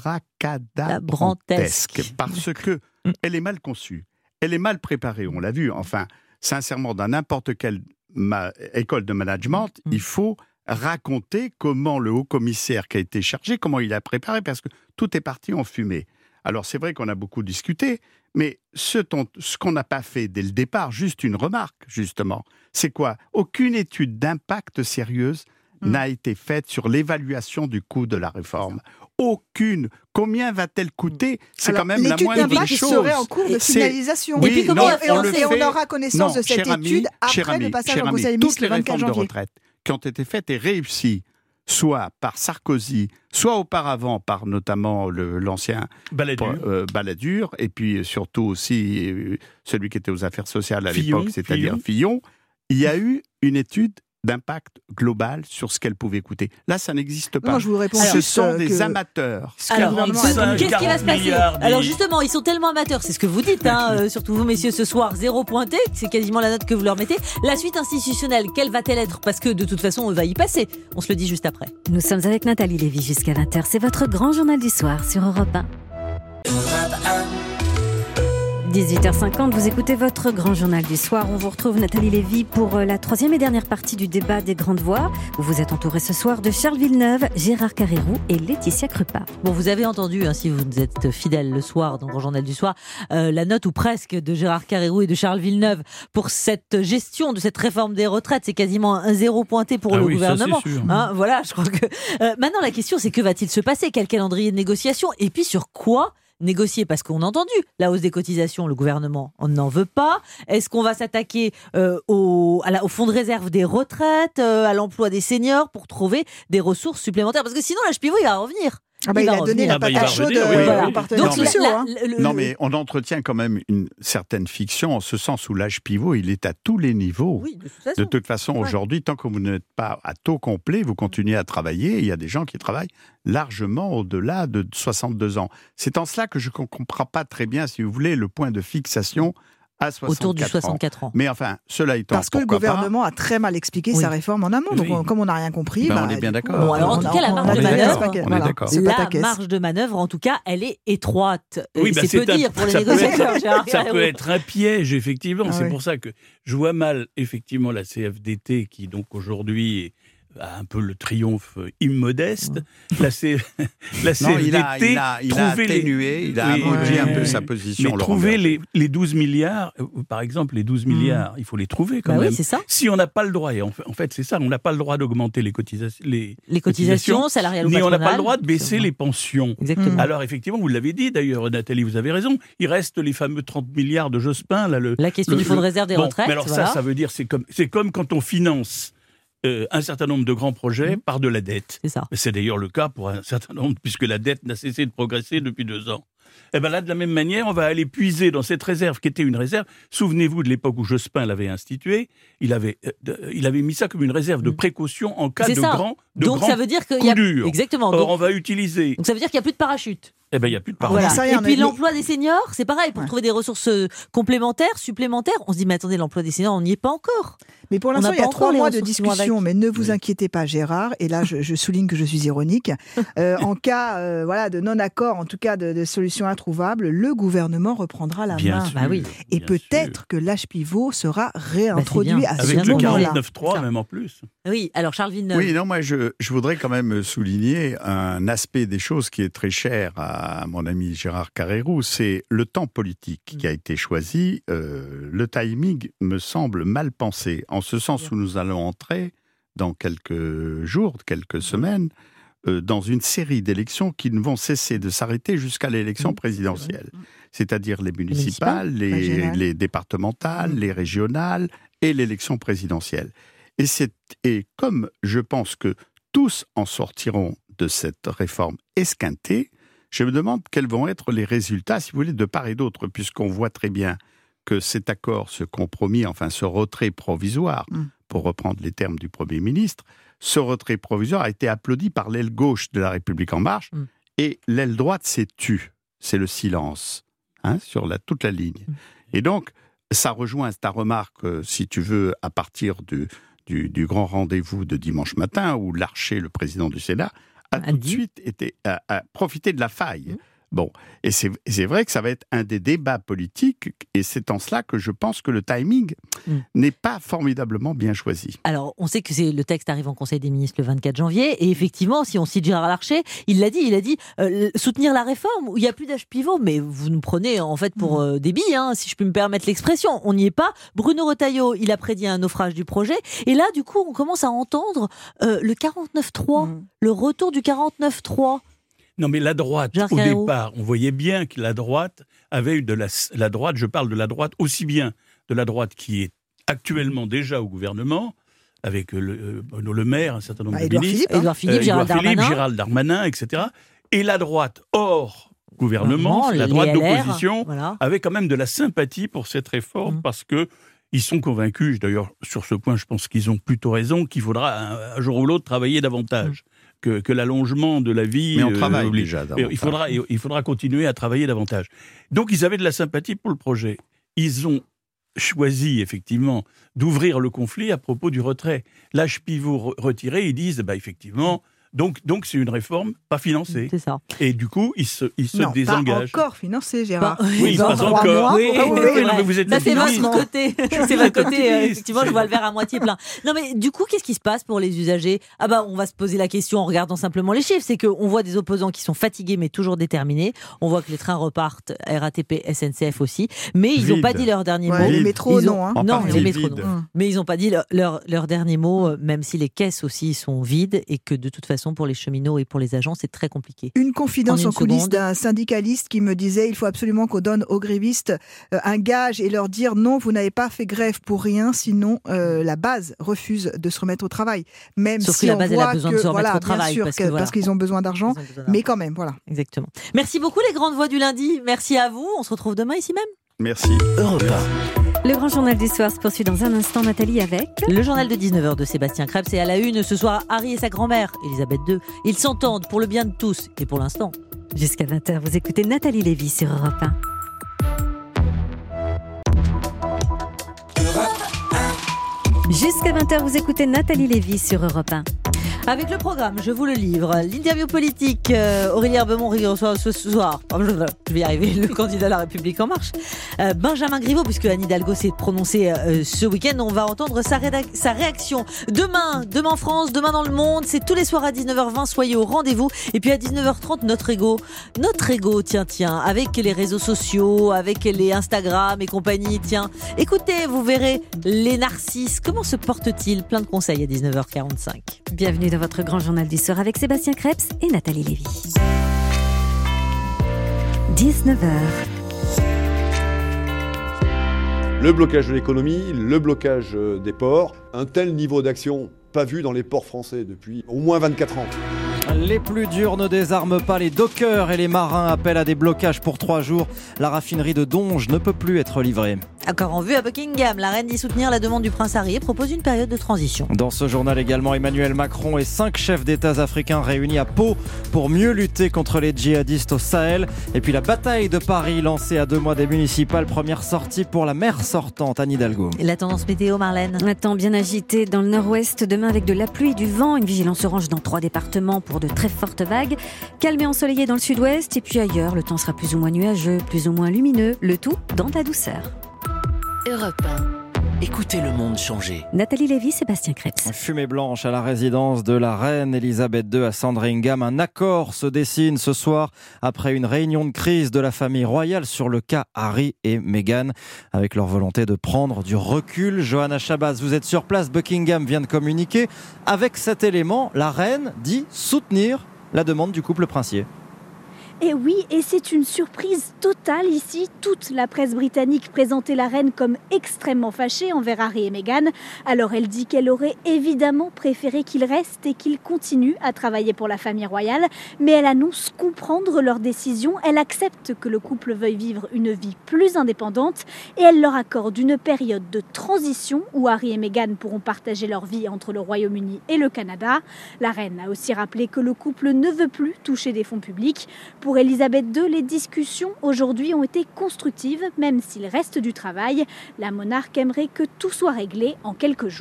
abracadabrantesque parce que elle est mal conçue, elle est mal préparée. On l'a vu. Enfin, sincèrement, dans n'importe quelle ma- école de management, mm. il faut raconter comment le haut-commissaire qui a été chargé, comment il a préparé, parce que tout est parti en fumée. Alors c'est vrai qu'on a beaucoup discuté, mais ce, ton, ce qu'on n'a pas fait dès le départ, juste une remarque justement, c'est quoi ? Aucune étude d'impact sérieuse mmh. n'a été faite sur l'évaluation du coût de la réforme. Aucune. Combien va-t-elle coûter? C'est Alors, quand même la moindre des choses. L'étude serait en cours de finalisation. Oui, et puis non, comment on, on, le et on fait... aura connaissance non, de cette ami, étude après ami, le passage en Conseil des ministres le vingt-quatre janvier. Toutes les réformes de retraite qui ont été faites et réussies, soit par Sarkozy, soit auparavant par notamment le, l'ancien Balladur. Euh, Balladur, et puis surtout aussi euh, celui qui était aux affaires sociales à Fillon, l'époque, c'est-à-dire Fillon. Fillon, il y a eu une étude d'impact global sur ce qu'elle pouvait coûter. Là, ça n'existe pas. Non, je vous réponds ce juste, sont euh, des que... amateurs. Alors, qu'est-ce qui va se passer? Alors justement, ils sont tellement amateurs, c'est ce que vous dites, hein, euh, surtout vous messieurs ce soir, zéro pointé, c'est quasiment la note que vous leur mettez. La suite institutionnelle, quelle va-t-elle être? Parce que de toute façon, on va y passer. On se le dit juste après. Nous sommes avec Nathalie Lévy jusqu'à vingt heures. C'est votre grand journal du soir sur Europe un. dix-huit heures cinquante, vous écoutez votre grand journal du soir. On vous retrouve Nathalie Lévy pour la troisième et dernière partie du débat des grandes voix, où vous êtes entouré ce soir de Charles Villeneuve, Gérard Carrérou et Laetitia Krupa. Bon, vous avez entendu, hein, si vous êtes fidèle le soir, dans le grand journal du soir, euh, la note ou presque de Gérard Carrérou et de Charles Villeneuve pour cette gestion de cette réforme des retraites. C'est quasiment un zéro pointé pour ah le oui, gouvernement. Ça, c'est sûr. Hein, voilà, je crois que. Euh, maintenant, la question, c'est que va-t-il se passer? Quel calendrier de négociation? Et puis sur quoi négocier? Parce qu'on a entendu la hausse des cotisations, le gouvernement on n'en veut pas. Est-ce qu'on va s'attaquer euh, au, à la, au fonds de réserve des retraites, euh, à l'emploi des seniors pour trouver des ressources supplémentaires? Parce que sinon, l'âge pivot, il va revenir. Ah bah il, il a donné la patate chaude aux partenaires sociaux. Hein. Non mais on entretient quand même une certaine fiction en ce sens où l'âge pivot, il est à tous les niveaux. Oui, de toute façon, de toute façon ouais. Aujourd'hui, tant que vous n'êtes pas à taux complet, vous continuez à travailler. Il y a des gens qui travaillent largement au-delà de soixante-deux ans. C'est en cela que je ne comprends pas très bien, si vous voulez, le point de fixation à soixante-quatre autour du soixante-quatre ans. ans. Mais enfin, cela étant, parce que le gouvernement pas... a très mal expliqué oui. sa réforme en amont. Donc, oui. comme on n'a rien compris, ben, bah, on est bien d'accord. Bon, alors en tout cas, la marge de manœuvre, voilà, la marge de manœuvre, en tout cas, elle est étroite. Oui, bah, c'est, c'est peu un... dire pour les ça négociateurs. Peut être, ça peut être un piège, effectivement. Ah, c'est oui. pour ça que je vois mal, effectivement, la C F D T qui donc aujourd'hui a un peu le triomphe immodeste. La, C... la C F D T, non, il a, il a, il a atténué, les... il a amenué oui, un peu sa position. Mais trouver les, les douze milliards, par exemple, les douze milliards, mmh. il faut les trouver quand bah même. Oui, c'est ça. Si on n'a pas le droit, et en fait, en fait c'est ça, on n'a pas le droit d'augmenter les cotisations, les, les cotisations, cotisations salariales ou patronales. Ni on n'a pas le droit de baisser les pensions. Exactement. Mmh. Alors effectivement, vous l'avez dit d'ailleurs, Nathalie, vous avez raison, il reste les fameux trente milliards de Jospin. Là, le, la question le, du fonds de réserve des bon, retraites. Mais alors voilà. ça, ça veut dire, c'est comme, c'est comme quand on finance Euh, un certain nombre de grands projets mmh. par de la dette. C'est ça. C'est d'ailleurs le cas pour un certain nombre, puisque la dette n'a cessé de progresser depuis deux ans. Et bien là, de la même manière, on va aller puiser dans cette réserve qui était une réserve. Souvenez-vous de l'époque où Jospin l'avait instituée, il avait, euh, il avait mis ça comme une réserve de précaution en cas c'est de ça. grand de Donc grand ça veut dire qu'il y a dur. Exactement. Or, donc... on va utiliser. Donc ça veut dire qu'il n'y a plus de parachute. Eh ben, il n'y a plus de parachute. Voilà. Ça, y et en puis a... l'emploi des seniors, c'est pareil, pour ouais. trouver des ressources complémentaires, supplémentaires. On se dit, mais attendez, l'emploi des seniors, on n'y est pas encore. Mais pour l'instant, il y a trois mois de discussion, mais ne vous inquiétez pas, Gérard, et là, je, je souligne que je suis ironique. Euh, en cas euh, voilà, de non-accord, en tout cas de, de solution introuvable, le gouvernement reprendra la bien main. Sûr, bah oui. Et peut-être sûr. que l'âge pivot sera réintroduit bah à Avec ce le moment-là. quarante-neuf trois, même en plus. Oui, alors Charles Villeneuve. Oui, non, moi, je, je voudrais quand même souligner un aspect des choses qui est très cher à mon ami Gérard Carrérou, c'est le temps politique qui a été choisi. Euh, le timing me semble mal pensé, en ce sens où nous allons entrer dans quelques jours, quelques semaines, euh, dans une série d'élections qui ne vont cesser de s'arrêter jusqu'à l'élection présidentielle. C'est-à-dire les municipales, les, les départementales, les régionales et l'élection présidentielle. Et, c'est, et comme je pense que tous en sortiront de cette réforme esquintée, je me demande quels vont être les résultats, si vous voulez, de part et d'autre, puisqu'on voit très bien que cet accord, ce compromis, enfin ce retrait provisoire, mm. pour reprendre les termes du Premier ministre, ce retrait provisoire a été applaudi par l'aile gauche de La République En Marche, mm. et l'aile droite s'est tue. C'est le silence, hein, sur la, toute la ligne. Mm. Et donc, ça rejoint ta remarque, si tu veux, à partir du, du, du grand rendez-vous de dimanche matin, où Larcher, le président du Sénat, a tout de suite été, a, a profité de la faille Bon, et c'est, c'est vrai que ça va être un des débats politiques, et c'est en cela que je pense que le timing mm. n'est pas formidablement bien choisi. Alors, on sait que c'est, le texte arrive en Conseil des ministres le vingt-quatre janvier, et effectivement, si on cite Gérard Larcher, il l'a dit, il a dit euh, soutenir la réforme où il n'y a plus d'âge pivot, mais vous nous prenez en fait pour euh, des billes, hein, si je peux me permettre l'expression. On n'y est pas. Bruno Retailleau, il a prédit un naufrage du projet, et là, du coup, on commence à entendre euh, le quarante-neuf trois, mm. le retour du quarante-neuf trois. Non, mais la droite, Jacques au Hérault. Départ, on voyait bien que la droite avait eu de la, la droite, je parle de la droite aussi bien de la droite qui est actuellement déjà au gouvernement, avec le, Bruno Le Maire, un certain nombre bah, de Édouard ministres, Philippe, hein. Édouard Philippe, euh, Gérald, Édouard Darmanin. Philippe Gérald Darmanin, et cetera. Et la droite hors gouvernement, Vraiment, la droite L R, d'opposition, voilà. avait quand même de la sympathie pour cette réforme, mmh. parce que ils sont convaincus, d'ailleurs sur ce point je pense qu'ils ont plutôt raison, qu'il faudra un, un jour ou l'autre travailler davantage. Mmh. Que, que l'allongement de la vie... Mais on travaille euh, déjà davantage. Il faudra, il faudra continuer à travailler davantage. Donc ils avaient de la sympathie pour le projet. Ils ont choisi effectivement d'ouvrir le conflit à propos du retrait. L'âge pivot retiré, ils disent bah, effectivement... Donc, donc c'est une réforme pas financée. C'est ça. Et du coup, ils se, ils se non, désengagent. Pas encore financé, Gérard. Pas, oui, pas encore. Oui, oui, oui, oui, non, vous êtes ça c'est optimiste. votre côté. C'est votre côté. Euh, effectivement, je vois le verre à moitié plein. Non, mais du coup, qu'est-ce qui se passe pour les usagers ? Ah bah, on va se poser la question en regardant simplement les chiffres. C'est qu'on voit des opposants qui sont fatigués mais toujours déterminés. On voit que les trains repartent, R A T P, S N C F aussi. Mais ils n'ont pas dit leur dernier ouais, mot. Les métros, ils ont... non. Hein. Non, les métros, vide. non. Mais ils n'ont pas dit leur, leur, leur dernier mot, même si les caisses aussi sont vides et que de toute façon, pour les cheminots et pour les agents, c'est très compliqué. Une confidence en, en coulisses seconde. d'un syndicaliste qui me disait il faut absolument qu'on donne aux grévistes euh, un gage et leur dire non, vous n'avez pas fait grève pour rien, sinon euh, la base refuse de se remettre au travail. Même Sauf si que la on base, voit elle a besoin que, de se remettre voilà, au travail. Bien sûr, parce, que, que, voilà. parce qu'ils ont besoin d'argent, besoin d'argent, mais quand même, voilà. Exactement. Merci beaucoup les grandes voix du lundi. Merci à vous. On se retrouve demain ici même. Merci. Europe un. Le grand journal du soir se poursuit dans un instant, Nathalie, avec... Le journal de dix-neuf heures de Sébastien Krebs et à la une ce soir, Harry et sa grand-mère, Elisabeth deux. Ils s'entendent pour le bien de tous et pour l'instant. Jusqu'à vingt heures, vous écoutez Nathalie Lévy sur Europe un. Jusqu'à vingt heures, vous écoutez Nathalie Lévy sur Europe un. Avec le programme, je vous le livre. L'interview politique, euh, Aurélien Beumont reçoit ce soir, je vais y arriver, le candidat à La République En Marche. Euh, Benjamin Griveaux, puisque Anne Hidalgo s'est prononcée euh, ce week-end, on va entendre sa, rédac- sa réaction. Demain, demain en France, demain dans le monde, c'est tous les soirs à dix-neuf heures vingt, soyez au rendez-vous. Et puis à dix-neuf heures trente, notre ego, notre ego, tiens, tiens, avec les réseaux sociaux, avec les Instagram et compagnie, tiens. Écoutez, vous verrez, les narcisses, comment se portent-ils ? Plein de conseils à dix-neuf heures quarante-cinq. Bienvenue dans votre grand journal du soir avec Sébastien Krebs et Nathalie Lévy. dix-neuf heures. Le blocage de l'économie, le blocage des ports, un tel niveau d'action pas vu dans les ports français depuis au moins vingt-quatre ans. Les plus durs ne désarment pas, les dockers et les marins appellent à des blocages pour trois jours. La raffinerie de Donge ne peut plus être livrée. Encore en vue à Buckingham, la reine dit soutenir la demande du prince Harry et propose une période de transition. Dans ce journal également, Emmanuel Macron et cinq chefs d'État africains réunis à Pau pour mieux lutter contre les djihadistes au Sahel. Et puis la bataille de Paris lancée à deux mois des municipales, première sortie pour la maire sortante Anne Hidalgo. Et la tendance météo, Marlène ? Un temps bien agité dans le nord-ouest, demain avec de la pluie, du vent, une vigilance orange dans trois départements pour de très fortes vagues. Calme et ensoleillé dans le sud-ouest et puis ailleurs, le temps sera plus ou moins nuageux, plus ou moins lumineux, le tout dans de la douceur. Europe un. Écoutez le monde changer. Nathalie Lévy, Sébastien Krebs. Fumée blanche à la résidence de la reine Elisabeth deux à Sandringham. Un accord se dessine ce soir après une réunion de crise de la famille royale sur le cas Harry et Meghan, avec leur volonté de prendre du recul. Johanna Chabas, vous êtes sur place. Buckingham vient de communiquer. Avec cet élément, la reine dit soutenir la demande du couple princier. Et oui, et c'est une surprise totale ici. Toute la presse britannique présentait la reine comme extrêmement fâchée envers Harry et Meghan. Alors elle dit qu'elle aurait évidemment préféré qu'ils restent et qu'ils continuent à travailler pour la famille royale. Mais elle annonce comprendre leur décision. Elle accepte que le couple veuille vivre une vie plus indépendante et elle leur accorde une période de transition où Harry et Meghan pourront partager leur vie entre le Royaume-Uni et le Canada. La reine a aussi rappelé que le couple ne veut plus toucher des fonds publics. Pour Elisabeth deux, les discussions aujourd'hui ont été constructives, même s'il reste du travail. La monarque aimerait que tout soit réglé en quelques jours.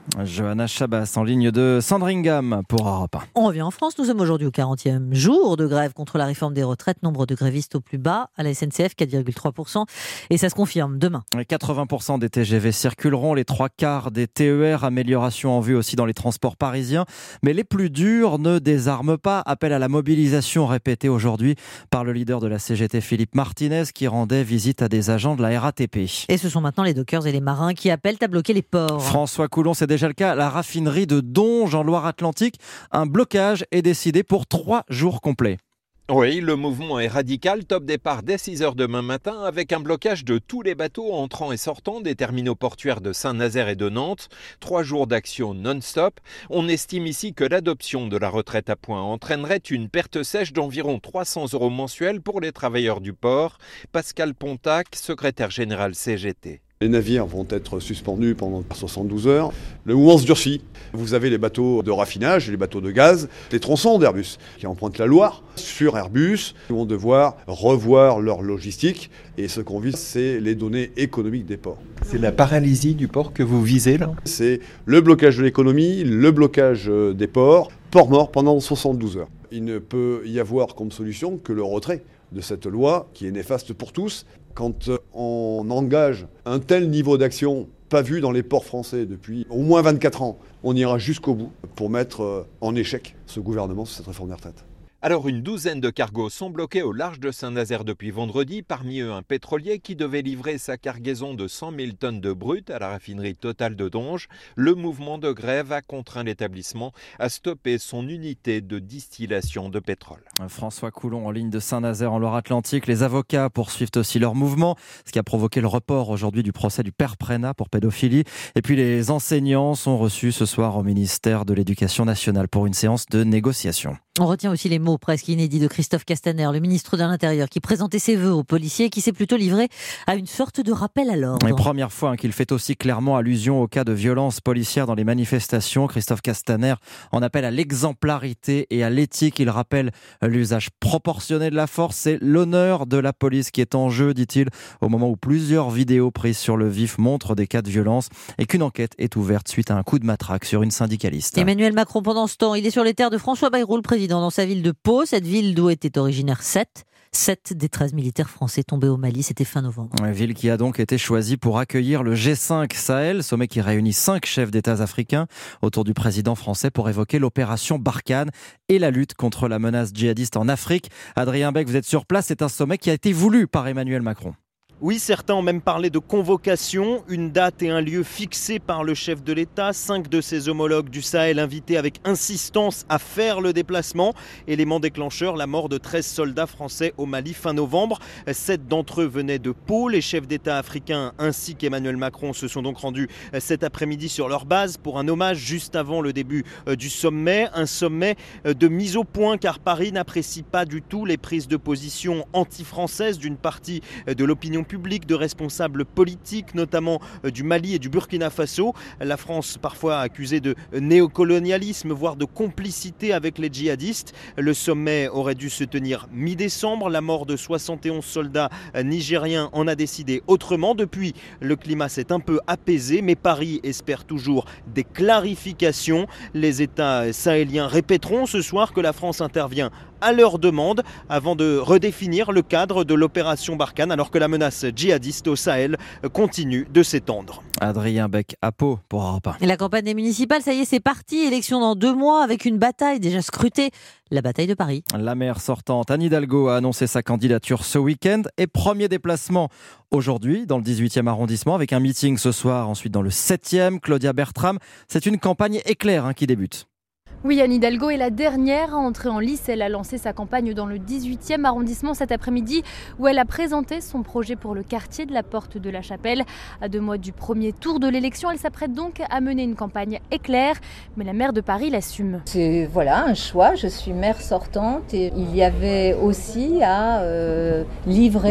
Johanna Chabas en ligne de Sandringham pour Europe un. On revient en France. Nous sommes aujourd'hui au quarantième jour de grève contre la réforme des retraites. Nombre de grévistes au plus bas à la S N C F, quatre virgule trois pour cent. Et ça se confirme demain. quatre-vingts pour cent des T G V circuleront, les trois quarts des T E R. Amélioration en vue aussi dans les transports parisiens. Mais les plus durs ne désarment pas. Appel à la mobilisation répété aujourd'hui par le leader de la C G T, Philippe Martinez, qui rendait visite à des agents de la R A T P. Et ce sont maintenant les dockers et les marins qui appellent à bloquer les ports. François Coulon, c'est déjà le cas. La raffinerie de Donge en Loire-Atlantique, un blocage est décidé pour trois jours complets. Oui, le mouvement est radical. Top départ dès six heures demain matin avec un blocage de tous les bateaux entrant et sortant des terminaux portuaires de Saint-Nazaire et de Nantes. Trois jours d'action non-stop. On estime ici que l'adoption de la retraite à points entraînerait une perte sèche d'environ trois cents euros mensuels pour les travailleurs du port. Pascal Pontac, secrétaire général C G T. Les navires vont être suspendus pendant soixante-douze heures. Le mouvement se durcit. Vous avez les bateaux de raffinage, les bateaux de gaz, les tronçons d'Airbus qui empruntent la Loire. Sur Airbus, ils vont devoir revoir leur logistique. Et ce qu'on vise, c'est les données économiques des ports. C'est la paralysie du port que vous visez là ? C'est le blocage de l'économie, le blocage des ports, port mort pendant soixante-douze heures. Il ne peut y avoir comme solution que le retrait de cette loi qui est néfaste pour tous. Quand on engage un tel niveau d'action pas vu dans les ports français depuis au moins vingt-quatre ans, on ira jusqu'au bout pour mettre en échec ce gouvernement sur cette réforme des retraites. Alors une douzaine de cargos sont bloqués au large de Saint-Nazaire depuis vendredi, parmi eux un pétrolier qui devait livrer sa cargaison de cent mille tonnes de brut à la raffinerie Total de Donge. Le mouvement de grève a contraint l'établissement à stopper son unité de distillation de pétrole. François Coulon en ligne de Saint-Nazaire en Loire-Atlantique. Les avocats poursuivent aussi leur mouvement, ce qui a provoqué le report aujourd'hui du procès du père Prénat pour pédophilie. Et puis les enseignants sont reçus ce soir au ministère de l'Éducation nationale pour une séance de négociation. On retient aussi les mots presque inédits de Christophe Castaner, le ministre de l'Intérieur, qui présentait ses vœux aux policiers et qui s'est plutôt livré à une sorte de rappel à l'ordre. La première fois hein, qu'il fait aussi clairement allusion au cas de violence policière dans les manifestations. Christophe Castaner en appelle à l'exemplarité et à l'éthique. Il rappelle l'usage proportionné de la force. C'est l'honneur de la police qui est en jeu, dit-il, au moment où plusieurs vidéos prises sur le vif montrent des cas de violence et qu'une enquête est ouverte suite à un coup de matraque sur une syndicaliste. Emmanuel Macron, pendant ce temps, il est sur les terres de François Bayrou, le président, dans sa ville de Pau, cette ville d'où étaient originaires sept. sept des treize militaires français tombés au Mali, c'était fin novembre. Une ville qui a donc été choisie pour accueillir le G cinq Sahel, sommet qui réunit cinq chefs d'État africains autour du président français pour évoquer l'opération Barkhane et la lutte contre la menace djihadiste en Afrique. Adrien Beck, vous êtes sur place, c'est un sommet qui a été voulu par Emmanuel Macron. Oui, certains ont même parlé de convocation, une date et un lieu fixés par le chef de l'État. Cinq de ses homologues du Sahel invités avec insistance à faire le déplacement. Élément déclencheur, la mort de treize soldats français au Mali fin novembre. Sept d'entre eux venaient de Pau. Les chefs d'État africains ainsi qu'Emmanuel Macron se sont donc rendus cet après-midi sur leur base pour un hommage juste avant le début du sommet. Un sommet de mise au point car Paris n'apprécie pas du tout les prises de position anti-françaises d'une partie de l'opinion public, de responsables politiques, notamment du Mali et du Burkina Faso. La France parfois accusée de néocolonialisme, voire de complicité avec les djihadistes. Le sommet aurait dû se tenir mi-décembre. La mort de soixante et onze soldats nigériens en a décidé autrement. Depuis, le climat s'est un peu apaisé, mais Paris espère toujours des clarifications. Les États sahéliens répéteront ce soir que la France intervient à leur demande avant de redéfinir le cadre de l'opération Barkhane alors que la menace djihadiste au Sahel continue de s'étendre. Adrien Beck à Pau pour Europe un. Et la campagne des municipales, ça y est, c'est parti. Élection dans deux mois avec une bataille déjà scrutée. La bataille de Paris. La maire sortante Anne Hidalgo a annoncé sa candidature ce week-end et premier déplacement aujourd'hui dans le dix-huitième arrondissement avec un meeting ce soir, ensuite dans le septième. Claudia Bertram, c'est une campagne éclair hein, qui débute. Oui, Anne Hidalgo est la dernière à entrer en lice. Elle a lancé sa campagne dans le dix-huitième arrondissement cet après-midi où elle a présenté son projet pour le quartier de la Porte de la Chapelle. À deux mois du premier tour de l'élection, elle s'apprête donc à mener une campagne éclair. Mais la maire de Paris l'assume. C'est voilà, un choix. Je suis maire sortante et il y avait aussi à euh, livrer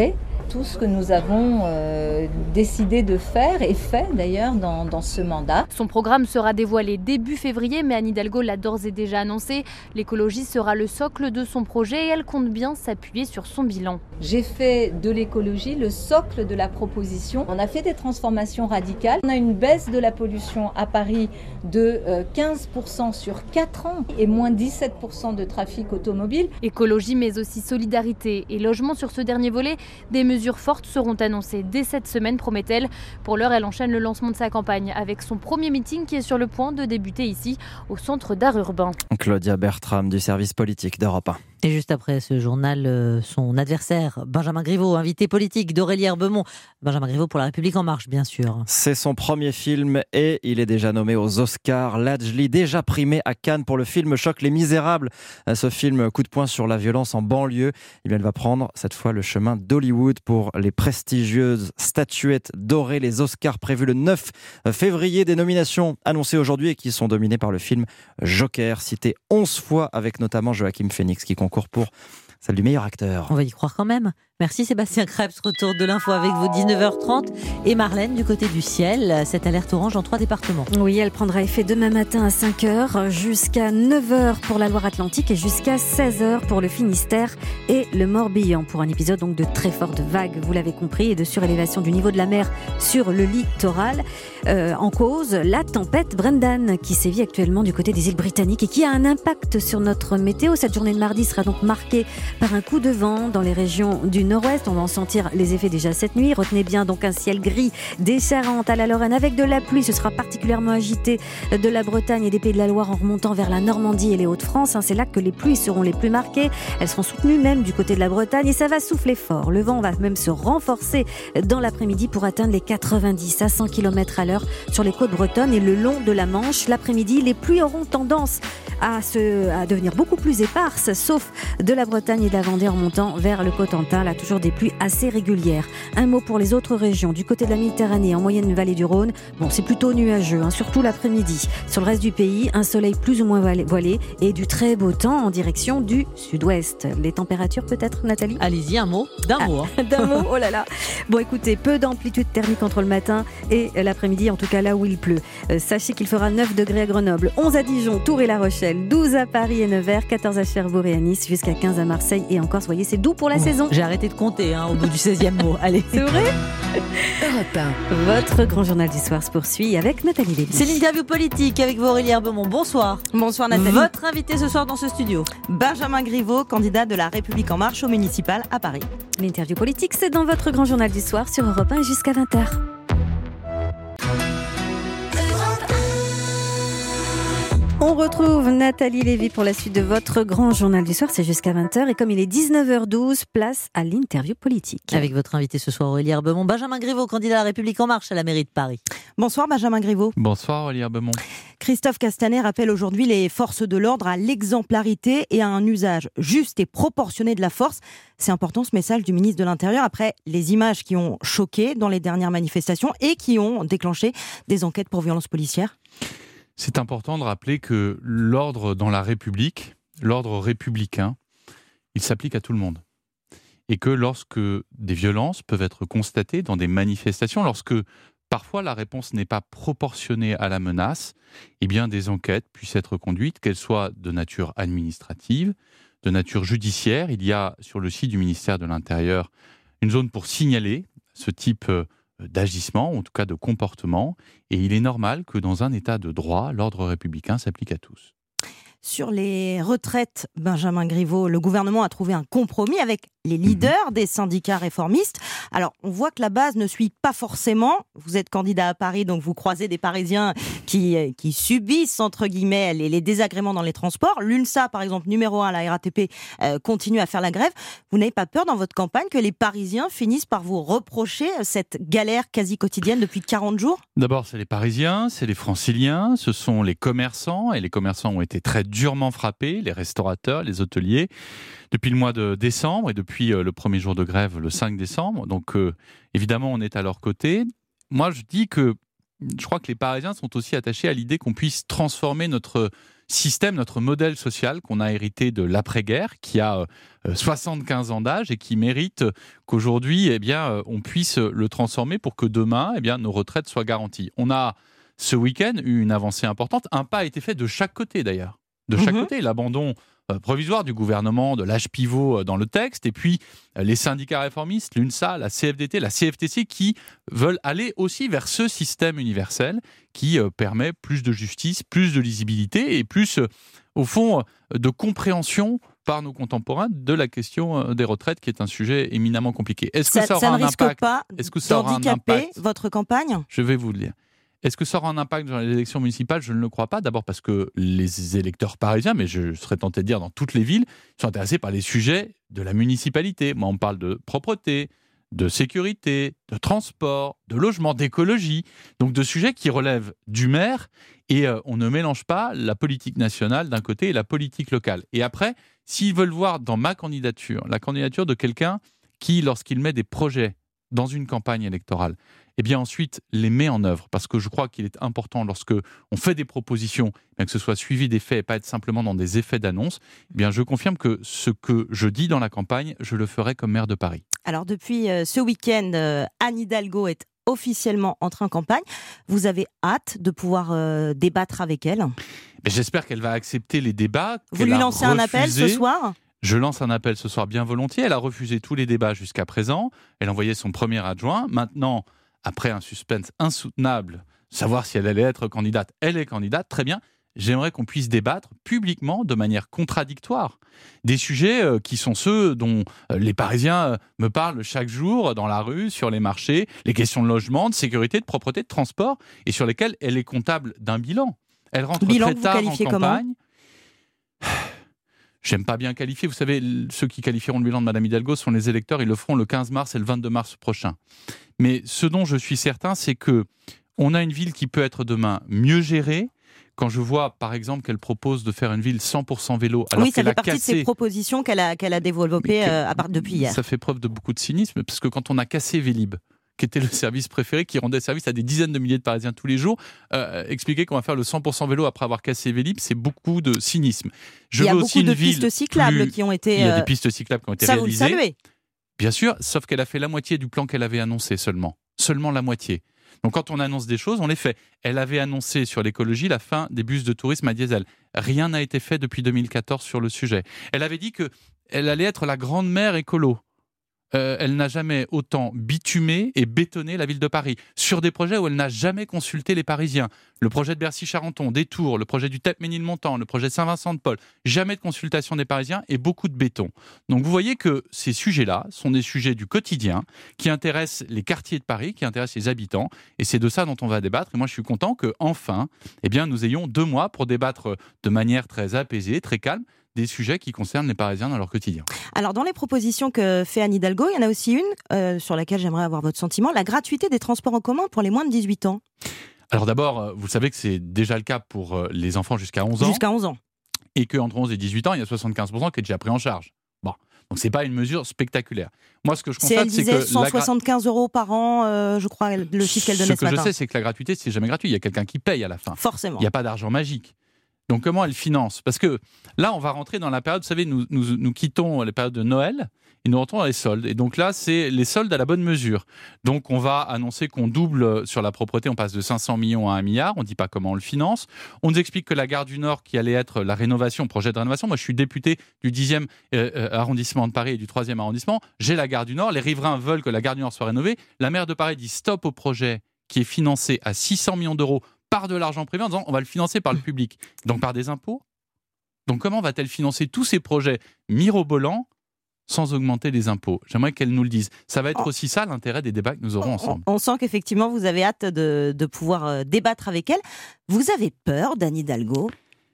tout ce que nous avons euh, décidé de faire et fait d'ailleurs dans, dans ce mandat. Son programme sera dévoilé début février, mais Anne Hidalgo l'a d'ores et déjà annoncé. L'écologie sera le socle de son projet et elle compte bien s'appuyer sur son bilan. J'ai fait de l'écologie le socle de la proposition. On a fait des transformations radicales. On a une baisse de la pollution à Paris de euh, quinze pour cent sur quatre ans et moins dix-sept pour cent de trafic automobile. Écologie, mais aussi solidarité et logement. Sur ce dernier volet, des mesures fortes seront annoncées dès cette semaine, promet-elle. Pour l'heure, elle enchaîne le lancement de sa campagne avec son premier meeting qui est sur le point de débuter ici, au centre d'art urbain. Claudia Bertram du service politique d'Europe un. Et juste après ce journal, euh, son adversaire, Benjamin Griveaux, invité politique d'Aurélie Herbemont. Benjamin Griveaux pour La République En Marche, bien sûr. C'est son premier film et il est déjà nommé aux Oscars. Lajli, déjà primé à Cannes pour le film choc Les Misérables. Ce film coup de poing sur la violence en banlieue. Eh bien, il va prendre cette fois le chemin d'Hollywood pour les prestigieuses statuettes dorées. Les Oscars prévus le neuf février. Des nominations annoncées aujourd'hui et qui sont dominées par le film Joker, cité onze fois avec notamment Joaquin Phoenix qui concourt pour celle du meilleur acteur. On va y croire quand même. Merci Sébastien Krebs, retour de l'info avec vos dix-neuf heures trente. Et Marlène, du côté du ciel, cette alerte orange en trois départements. Oui, elle prendra effet demain matin à cinq heures, jusqu'à neuf heures pour la Loire-Atlantique et jusqu'à seize heures pour le Finistère et le Morbihan. Pour un épisode donc de très fortes vagues, vous l'avez compris, et de surélévation du niveau de la mer sur le littoral. Euh, en cause, la tempête Brendan qui sévit actuellement du côté des îles Britanniques et qui a un impact sur notre météo. Cette journée de mardi sera donc marquée par un coup de vent dans les régions du nord-ouest. On va en sentir les effets déjà cette nuit. Retenez bien donc un ciel gris des Charentes à la Lorraine avec de la pluie. Ce sera particulièrement agité de la Bretagne et des Pays de la Loire en remontant vers la Normandie et les Hauts-de-France. C'est là que les pluies seront les plus marquées. Elles seront soutenues même du côté de la Bretagne et ça va souffler fort. Le vent va même se renforcer dans l'après-midi pour atteindre les quatre-vingt-dix à cent kilomètres à l'heure sur les côtes bretonnes et le long de la Manche. L'après-midi, les pluies auront tendance à, se, à devenir beaucoup plus éparses, sauf de la Bretagne et de la Vendée en montant vers le Cotentin. Là, toujours des pluies assez régulières. Un mot pour les autres régions. Du côté de la Méditerranée, en moyenne vallée du Rhône, bon, c'est plutôt nuageux, hein, surtout l'après-midi. Sur le reste du pays, un soleil plus ou moins voilé et du très beau temps en direction du sud-ouest. Les températures peut-être, Nathalie ? Allez-y, un mot, d'un ah, mot. Hein. D'un mot, oh là là. Bon, écoutez, peu d'amplitude thermique entre le matin et l'après-midi, en tout cas là où il pleut. Euh, sachez qu'il fera neuf degrés à Grenoble, onze à Dijon, Tours et La Rochelle, douze à Paris et Nevers, quatorze à Cherbourg et à Nice, jusqu'à quinze à Marseille et encore, voyez, c'est doux pour la oh, saison. J'ai arrêté de compter hein, au bout du seizième mot. Allez, c'est vrai. Europe un. Votre grand journal du soir se poursuit avec Nathalie Lévy. C'est l'interview politique avec vous, Aurélie Herbemont. Bonsoir. Bonsoir Nathalie. Votre invité ce soir dans ce studio, Benjamin Griveaux, candidat de La République En Marche au municipal à Paris. L'interview politique, c'est dans votre grand journal du soir sur Europe un jusqu'à vingt heures. On retrouve Nathalie Lévy pour la suite de votre grand journal du soir, c'est jusqu'à vingt heures et comme il est dix-neuf heures douze, place à l'interview politique. Avec votre invité ce soir, Aurélie Herbemont, Benjamin Griveaux, candidat à La République En Marche à la mairie de Paris. Bonsoir Benjamin Griveaux. Bonsoir Aurélie Herbemont. Christophe Castaner appelle aujourd'hui les forces de l'ordre à l'exemplarité et à un usage juste et proportionné de la force. C'est important ce message du ministre de l'Intérieur après les images qui ont choqué dans les dernières manifestations et qui ont déclenché des enquêtes pour violences policières. C'est important de rappeler que l'ordre dans la République, l'ordre républicain, il s'applique à tout le monde. Et que lorsque des violences peuvent être constatées dans des manifestations, lorsque parfois la réponse n'est pas proportionnée à la menace, eh bien des enquêtes puissent être conduites, qu'elles soient de nature administrative, de nature judiciaire. Il y a sur le site du ministère de l'Intérieur une zone pour signaler ce type d'agissement, ou en tout cas de comportement, et il est normal que dans un état de droit, l'ordre républicain s'applique à tous. Sur les retraites, Benjamin Griveaux, le gouvernement a trouvé un compromis avec les leaders des syndicats réformistes. Alors, on voit que la base ne suit pas forcément. Vous êtes candidat à Paris, donc vous croisez des Parisiens qui, qui subissent, entre guillemets, les, les désagréments dans les transports. L'UNSA, par exemple, numéro un, la R A T P, euh, continue à faire la grève. Vous n'avez pas peur dans votre campagne que les Parisiens finissent par vous reprocher cette galère quasi quotidienne depuis quarante jours ? D'abord, c'est les Parisiens, c'est les Franciliens, ce sont les commerçants, et les commerçants ont été très durement frappés, les restaurateurs, les hôteliers, depuis le mois de décembre et depuis le premier jour de grève, le cinq décembre. Donc, euh, évidemment, on est à leur côté. Moi, je dis que je crois que les Parisiens sont aussi attachés à l'idée qu'on puisse transformer notre système, notre modèle social qu'on a hérité de l'après-guerre, qui a euh, soixante-quinze ans d'âge et qui mérite qu'aujourd'hui, eh bien, euh, on puisse le transformer pour que demain, eh bien, nos retraites soient garanties. On a ce week-end eu une avancée importante. Un pas a été fait de chaque côté d'ailleurs. De chaque mmh. côté, l'abandon euh, provisoire du gouvernement, de l'âge pivot euh, dans le texte, et puis euh, les syndicats réformistes, l'U N S A, la C F D T, la C F T C, qui veulent aller aussi vers ce système universel qui euh, permet plus de justice, plus de lisibilité et plus, euh, au fond, euh, de compréhension par nos contemporains de la question euh, des retraites, qui est un sujet éminemment compliqué. Est-ce que ça, ça aura ça un ne risque impact pas Est-ce que ça aura un d'handicaper impact votre campagne ? Je vais vous le dire. Est-ce que ça aura un impact dans les élections municipales ? Je ne le crois pas. D'abord parce que les électeurs parisiens, mais je serais tenté de dire dans toutes les villes, sont intéressés par les sujets de la municipalité. Moi, on me parle de propreté, de sécurité, de transport, de logement, d'écologie. Donc de sujets qui relèvent du maire, et euh, on ne mélange pas la politique nationale d'un côté et la politique locale. Et après, s'ils veulent voir dans ma candidature, la candidature de quelqu'un qui, lorsqu'il met des projets dans une campagne électorale, et eh bien ensuite les met en œuvre, parce que je crois qu'il est important, lorsque on fait des propositions, bien que ce soit suivi des faits et pas être simplement dans des effets d'annonce, eh bien je confirme que ce que je dis dans la campagne, je le ferai comme maire de Paris. Alors depuis euh, ce week-end, euh, Anne Hidalgo est officiellement entrée en campagne. Vous avez hâte de pouvoir euh, débattre avec elle ? Mais j'espère qu'elle va accepter les débats. Vous lui lancez un appel ce soir ? Je lance un appel ce soir bien volontiers. Elle a refusé tous les débats jusqu'à présent. Elle envoyait son premier adjoint. Maintenant, après un suspense insoutenable, savoir si elle allait être candidate, elle est candidate, très bien. J'aimerais qu'on puisse débattre publiquement, de manière contradictoire, des sujets euh, qui sont ceux dont euh, les Parisiens euh, me parlent chaque jour dans la rue, sur les marchés, les questions de logement, de sécurité, de propreté, de transport, et sur lesquels elle est comptable d'un bilan. Elle rentre bilan très que vous tard qualifiez en campagne. J'aime pas bien qualifier. Vous savez, ceux qui qualifieront le bilan de Mme Hidalgo sont les électeurs. Ils le feront le quinze mars et le vingt-deux mars prochain. Mais ce dont je suis certain, c'est que on a une ville qui peut être demain mieux gérée. Quand je vois, par exemple, qu'elle propose de faire une ville cent pour cent vélo, alors oui, ça qu'elle fait a partie cassé... de ses propositions qu'elle a, qu'elle a développées que... euh, à part depuis hier. Ça fait preuve de beaucoup de cynisme, parce que quand on a cassé Vélib, qui était le service préféré, qui rendait service à des dizaines de milliers de Parisiens tous les jours, euh, expliquer qu'on va faire le cent pour cent vélo après avoir cassé Vélib, c'est beaucoup de cynisme. Je Il y a veux beaucoup aussi une de ville pistes cyclables plus... qui ont été... Il y a euh... des pistes cyclables qui ont été ça, réalisées. Vous le saluez. Bien sûr, sauf qu'elle a fait la moitié du plan qu'elle avait annoncé seulement. Seulement la moitié. Donc quand on annonce des choses, on les fait. Elle avait annoncé sur l'écologie la fin des bus de tourisme à diesel. Rien n'a été fait depuis deux mille quatorze sur le sujet. Elle avait dit qu'elle allait être la grande mère écolo. Euh, elle n'a jamais autant bitumé et bétonné la ville de Paris, sur des projets où elle n'a jamais consulté les Parisiens. Le projet de Bercy-Charenton, des Tours, le projet du T E P Ménilmontant, le projet Saint-Vincent-de-Paul, jamais de consultation des Parisiens et beaucoup de béton. Donc vous voyez que ces sujets-là sont des sujets du quotidien qui intéressent les quartiers de Paris, qui intéressent les habitants, et c'est de ça dont on va débattre. Et moi je suis content qu'enfin, eh bien, nous ayons deux mois pour débattre de manière très apaisée, très calme, des sujets qui concernent les Parisiens dans leur quotidien. Alors, dans les propositions que fait Anne Hidalgo, il y en a aussi une euh, sur laquelle j'aimerais avoir votre sentiment, la gratuité des transports en commun pour les moins de dix-huit ans. Alors d'abord, vous savez que c'est déjà le cas pour les enfants jusqu'à onze ans. Jusqu'à onze ans. Et qu'entre onze et dix-huit ans, il y a soixante-quinze pour cent qui est déjà pris en charge. Bon, donc c'est pas une mesure spectaculaire. Moi, ce que je constate, c'est, c'est que cent soixante-quinze euros par an, euh, je crois, le chiffre qu'elle donnait ce, ce matin. Ce que je sais, c'est que la gratuité, c'est jamais gratuit. Il y a quelqu'un qui paye à la fin. Forcément. Il n'y a pas d'argent magique. Donc comment elle finance ? Parce que là, on va rentrer dans la période, vous savez, nous, nous, nous quittons les périodes de Noël et nous rentrons dans les soldes. Et donc là, c'est les soldes à la bonne mesure. Donc on va annoncer qu'on double sur la propreté, on passe de cinq cents millions à un milliard, on ne dit pas comment on le finance. On nous explique que la gare du Nord, qui allait être la rénovation, projet de rénovation, moi je suis député du dixième euh, arrondissement de Paris et du troisième arrondissement, j'ai la gare du Nord, les riverains veulent que la gare du Nord soit rénovée, la maire de Paris dit stop au projet qui est financé à six cents millions d'euros par de l'argent privé en disant on va le financer par le public, donc par des impôts. Donc comment va-t-elle financer tous ces projets mirobolants sans augmenter les impôts ? J'aimerais qu'elle nous le dise. Ça va être aussi ça l'intérêt des débats que nous aurons ensemble. On, on sent qu'effectivement vous avez hâte de, de pouvoir euh, débattre avec elle. Vous avez peur d'Anne Hidalgo ?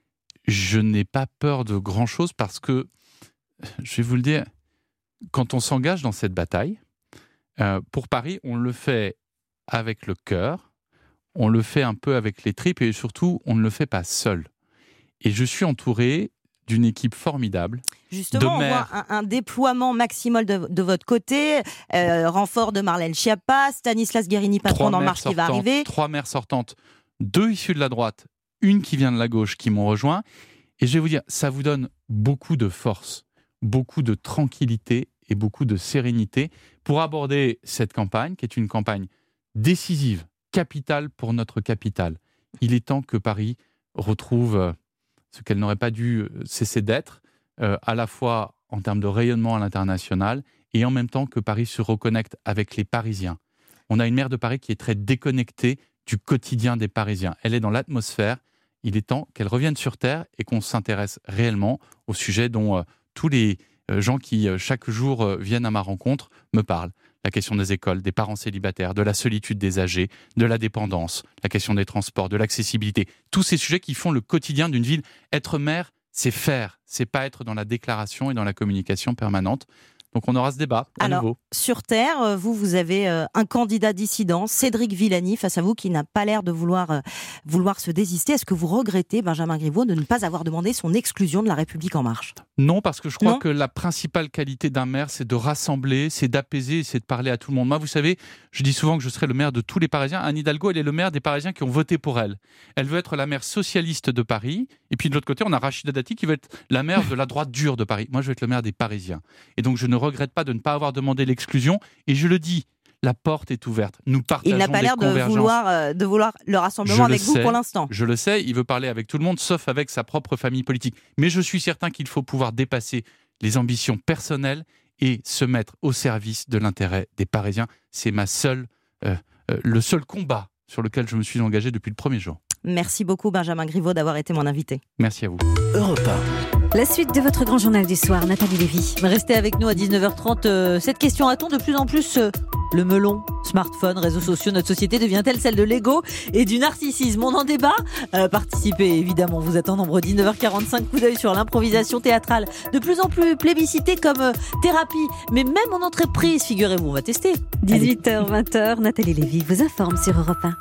Je n'ai pas peur de grand-chose parce que, je vais vous le dire, quand on s'engage dans cette bataille, euh, pour Paris, on le fait avec le cœur, on le fait un peu avec les tripes et surtout, on ne le fait pas seul. Et je suis entouré d'une équipe formidable. Justement, on voit un, un déploiement maximal de, de votre côté, euh, renfort de Marlène Schiappa, Stanislas Guérini, patron d'En Marche qui va arriver. Trois maires sortantes, deux issues de la droite une qui vient de la gauche qui m'ont rejoint. Et je vais vous dire, ça vous donne beaucoup de force, beaucoup de tranquillité et beaucoup de sérénité pour aborder cette campagne, qui est une campagne décisive, capitale pour notre capitale. Il est temps que Paris retrouve ce qu'elle n'aurait pas dû cesser d'être, euh, à la fois en termes de rayonnement à l'international et en même temps que Paris se reconnecte avec les Parisiens. On a une maire de Paris qui est très déconnectée du quotidien des Parisiens. Elle est dans l'atmosphère. Il est temps qu'elle revienne sur Terre et qu'on s'intéresse réellement au sujet dont euh, tous les euh, gens qui, euh, chaque jour, euh, viennent à ma rencontre me parlent. La question des écoles, des parents célibataires, de la solitude des âgés, de la dépendance, la question des transports, de l'accessibilité. Tous ces sujets qui font le quotidien d'une ville. Être maire, c'est faire. C'est pas être dans la déclaration et dans la communication permanente. Donc on aura ce débat à Alors, nouveau. Sur Terre, vous, vous avez euh, un candidat dissident, Cédric Villani, face à vous, qui n'a pas l'air de vouloir, euh, vouloir se désister. Est-ce que vous regrettez, Benjamin Griveaux, de ne pas avoir demandé son exclusion de La République En Marche ? Non, parce que je crois non. que la principale qualité d'un maire, c'est de rassembler, c'est d'apaiser, c'est de parler à tout le monde. Moi, vous savez, je dis souvent que je serai le maire de tous les Parisiens. Anne Hidalgo, elle est le maire des Parisiens qui ont voté pour elle. Elle veut être la maire socialiste de Paris. Et puis de l'autre côté, on a Rachida Dati qui veut être la maire de la droite dure de Paris. Moi, je veux être le maire des Parisiens. Et donc, je ne regrette pas de ne pas avoir demandé l'exclusion. Et je le dis, la porte est ouverte. Nous partageons Il n'a pas l'air de vouloir, euh, de vouloir le rassemblement je avec le vous sais, pour l'instant. Je le sais, il veut parler avec tout le monde, sauf avec sa propre famille politique. Mais je suis certain qu'il faut pouvoir dépasser les ambitions personnelles et se mettre au service de l'intérêt des Parisiens. C'est ma seule, euh, euh, le seul combat sur lequel je me suis engagé depuis le premier jour. Merci beaucoup, Benjamin Griveaux, d'avoir été mon invité. Merci à vous. Europe un. La suite de votre grand journal du soir, Nathalie Lévy. Restez avec nous à dix-neuf heures trente. Euh, cette question, a-t-on de plus en plus euh, le melon, smartphone, réseaux sociaux, notre société devient-elle celle de l'ego et du narcissisme? On en débat. Euh, participez évidemment, vous êtes en nombre. Dix-neuf heures quarante-cinq, coup d'œil sur l'improvisation théâtrale, de plus en plus plébiscitée comme euh, thérapie, mais même en entreprise, figurez-vous, on va tester. dix-huit heures vingt, Nathalie Lévy vous informe sur Europe un.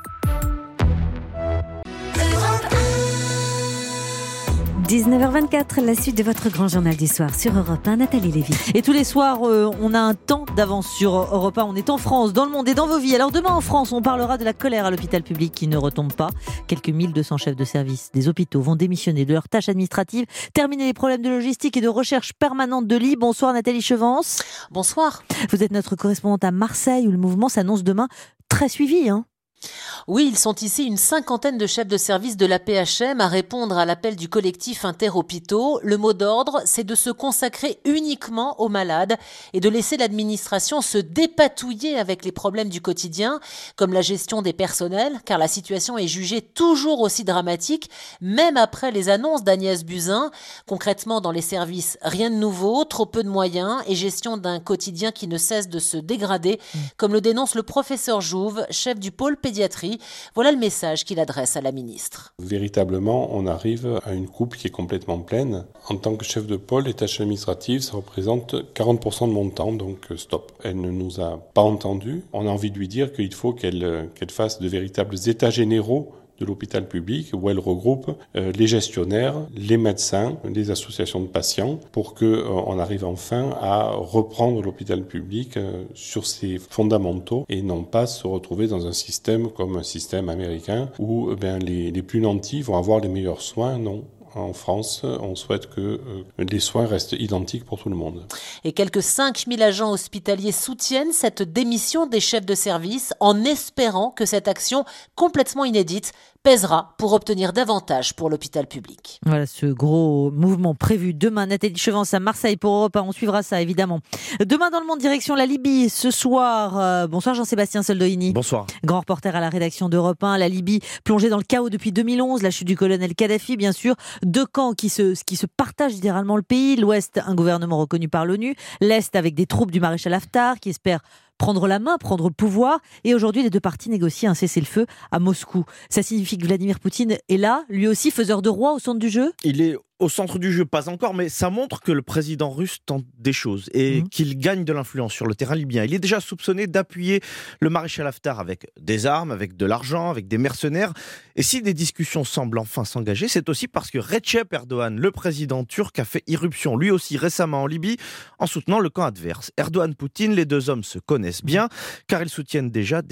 dix-neuf heures vingt-quatre, la suite de votre grand journal du soir sur Europe un, Nathalie Lévy. Et tous les soirs, euh, on a un temps d'avance sur Europe un. On est en France, dans le monde et dans vos vies. Alors demain en France, on parlera de la colère à l'hôpital public qui ne retombe pas. Quelques mille deux cents chefs de service des hôpitaux vont démissionner de leurs tâches administratives, terminer les problèmes de logistique et de recherche permanente de lits. Bonsoir Nathalie Chevance. Bonsoir. Vous êtes notre correspondante à Marseille où le mouvement s'annonce demain très suivi, hein. Oui, ils sont ici une cinquantaine de chefs de service de la P H M à répondre à l'appel du collectif Interhôpitaux. Le mot d'ordre, c'est de se consacrer uniquement aux malades et de laisser l'administration se dépatouiller avec les problèmes du quotidien, comme la gestion des personnels, car la situation est jugée toujours aussi dramatique, même après les annonces d'Agnès Buzyn. Concrètement, dans les services, rien de nouveau, trop peu de moyens et gestion d'un quotidien qui ne cesse de se dégrader, mmh. comme le dénonce le professeur Jouve, chef du pôle pédiatrie. Voilà le message qu'il adresse à la ministre. Véritablement, on arrive à une coupe qui est complètement pleine. En tant que chef de pôle, les tâches administratives, ça représente quarante pour cent de mon temps, donc stop. Elle ne nous a pas entendus. On a envie de lui dire qu'il faut qu'elle, qu'elle fasse de véritables états généraux de l'hôpital public où elle regroupe euh, les gestionnaires, les médecins, les associations de patients pour qu'on euh, arrive enfin à reprendre l'hôpital public euh, sur ses fondamentaux et non pas se retrouver dans un système comme un système américain où euh, ben, les, les plus nantis vont avoir les meilleurs soins. Non. En France, on souhaite que euh, les soins restent identiques pour tout le monde. Et quelques cinq mille agents hospitaliers soutiennent cette démission des chefs de service en espérant que cette action complètement inédite pèsera pour obtenir davantage pour l'hôpital public. Voilà ce gros mouvement prévu demain. Nathalie Chevance à Marseille pour Europe un. On suivra ça évidemment. Demain dans le monde, direction la Libye. Ce soir, euh, bonsoir Jean-Sébastien Soldoini. Bonsoir. Grand reporter à la rédaction d'Europe un. La Libye plongée dans le chaos depuis deux mille onze. La chute du colonel Kadhafi, bien sûr. Deux camps qui se, qui se partagent littéralement le pays. L'Ouest, un gouvernement reconnu par l'ONU. L'Est avec des troupes du maréchal Haftar qui espèrent prendre la main, prendre le pouvoir. Et aujourd'hui, les deux parties négocient un cessez-le-feu à Moscou. Ça signifie que Vladimir Poutine est là, lui aussi faiseur de roi au centre du jeu ? Il est au centre du jeu, pas encore, mais ça montre que le président russe tente des choses et mmh. qu'il gagne de l'influence sur le terrain libyen. Il est déjà soupçonné d'appuyer le maréchal Haftar avec des armes, avec de l'argent, avec des mercenaires. Et si des discussions semblent enfin s'engager, c'est aussi parce que Recep Erdogan, le président turc, a fait irruption, lui aussi récemment en Libye, en soutenant le camp adverse. Erdogan-Poutine, les deux hommes se connaissent bien, car ils soutiennent déjà des camps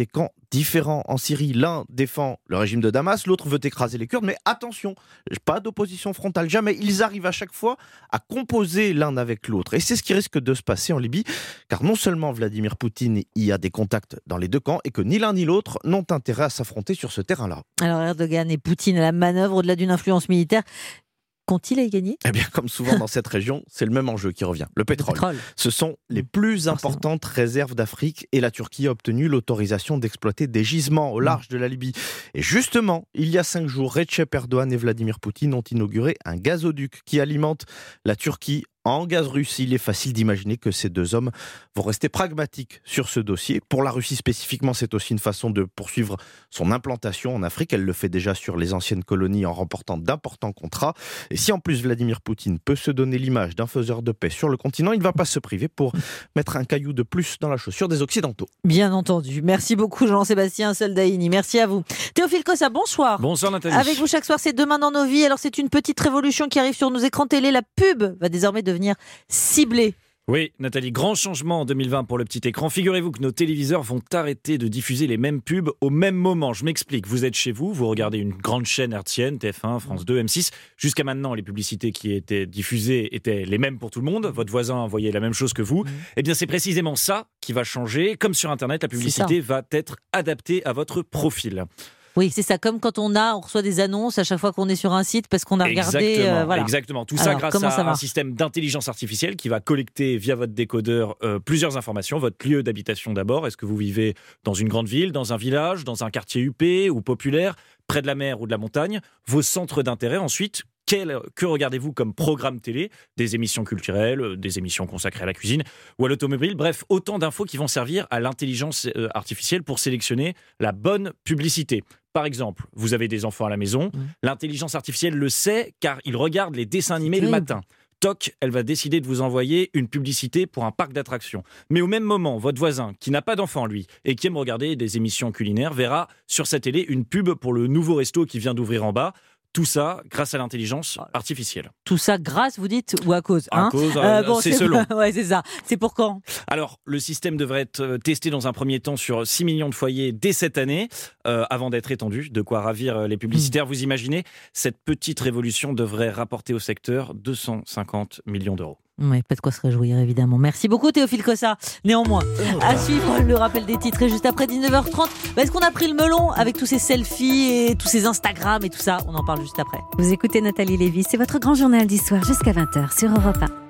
différents en Syrie. L'un défend le régime de Damas, l'autre veut écraser les Kurdes. Mais attention, pas d'opposition frontale, jamais. Ils arrivent à chaque fois à composer l'un avec l'autre. Et c'est ce qui risque de se passer en Libye, car non seulement Vladimir Poutine y a des contacts dans les deux camps, et que ni l'un ni l'autre n'ont intérêt à s'affronter sur ce terrain-là. Alors Erdogan et Poutine à la manœuvre, au-delà d'une influence militaire, qu'ont-ils à y gagner ? Eh bien, comme souvent dans cette région, c'est le même enjeu qui revient, le pétrole. Le pétrole. Ce sont les plus Forcément. importantes réserves d'Afrique et la Turquie a obtenu l'autorisation d'exploiter des gisements au large de la Libye. Et justement, il y a cinq jours, Recep Erdogan et Vladimir Poutine ont inauguré un gazoduc qui alimente la Turquie en gaz russe. Il est facile d'imaginer que ces deux hommes vont rester pragmatiques sur ce dossier. Pour la Russie spécifiquement, c'est aussi une façon de poursuivre son implantation en Afrique. Elle le fait déjà sur les anciennes colonies en remportant d'importants contrats. Et si en plus Vladimir Poutine peut se donner l'image d'un faiseur de paix sur le continent, il ne va pas se priver pour mettre un caillou de plus dans la chaussure des Occidentaux. Bien entendu. Merci beaucoup Jean-Sébastien Soldaini. Merci à vous. Théophile Cossa, bonsoir. Bonsoir Nathalie. Avec vous chaque soir, c'est Demain dans nos vies. Alors c'est une petite révolution qui arrive sur nos écrans télé. La pub va désormais devenir ciblée. Oui, Nathalie, grand changement en deux mille vingt pour le petit écran. Figurez-vous que nos téléviseurs vont arrêter de diffuser les mêmes pubs au même moment. Je m'explique, vous êtes chez vous, vous regardez une grande chaîne hertzienne, T F un, France deux, M six. Jusqu'à maintenant, les publicités qui étaient diffusées étaient les mêmes pour tout le monde. Votre voisin voyait la même chose que vous. Mmh. Eh bien, c'est précisément ça qui va changer. Comme sur Internet, la publicité va être adaptée à votre profil. Oui, c'est ça. Comme quand on a, on reçoit des annonces à chaque fois qu'on est sur un site parce qu'on a regardé. Exactement. Euh, voilà. Exactement. Tout ça Alors, grâce à un système d'intelligence artificielle qui va collecter via votre décodeur euh, plusieurs informations. Votre lieu d'habitation d'abord. Est-ce que vous vivez dans une grande ville, dans un village, dans un quartier huppé ou populaire, près de la mer ou de la montagne? Vos centres d'intérêt ensuite. Quel, que regardez-vous comme programme télé? Des émissions culturelles, des émissions consacrées à la cuisine ou à l'automobile. Bref, autant d'infos qui vont servir à l'intelligence artificielle pour sélectionner la bonne publicité. Par exemple, vous avez des enfants à la maison, mmh. l'intelligence artificielle le sait car il regarde les dessins animés le matin. Toc, elle va décider de vous envoyer une publicité pour un parc d'attractions. Mais au même moment, votre voisin, qui n'a pas d'enfant lui, et qui aime regarder des émissions culinaires, verra sur sa télé une pub pour le nouveau resto qui vient d'ouvrir en bas. Tout ça grâce à l'intelligence artificielle. Tout ça grâce, vous dites, ou à cause hein À cause, euh, euh, bon, c'est, c'est selon. Ouais, c'est ça. C'est pour quand? Alors, le système devrait être testé dans un premier temps sur six millions de foyers dès cette année, euh, avant d'être étendu. De quoi ravir les publicitaires. Mmh. Vous imaginez, cette petite révolution devrait rapporter au secteur deux cent cinquante millions d'euros. Oui, pas de quoi se réjouir, évidemment. Merci beaucoup, Théophile Cossa. Néanmoins, à suivre le rappel des titres. Et juste après dix-neuf heures trente, bah, est-ce qu'on a pris le melon avec tous ces selfies et tous ces Instagram et tout ça? On en parle juste après. Vous écoutez Nathalie Lévy, c'est votre grand journal d'histoire jusqu'à vingt heures sur Europe un.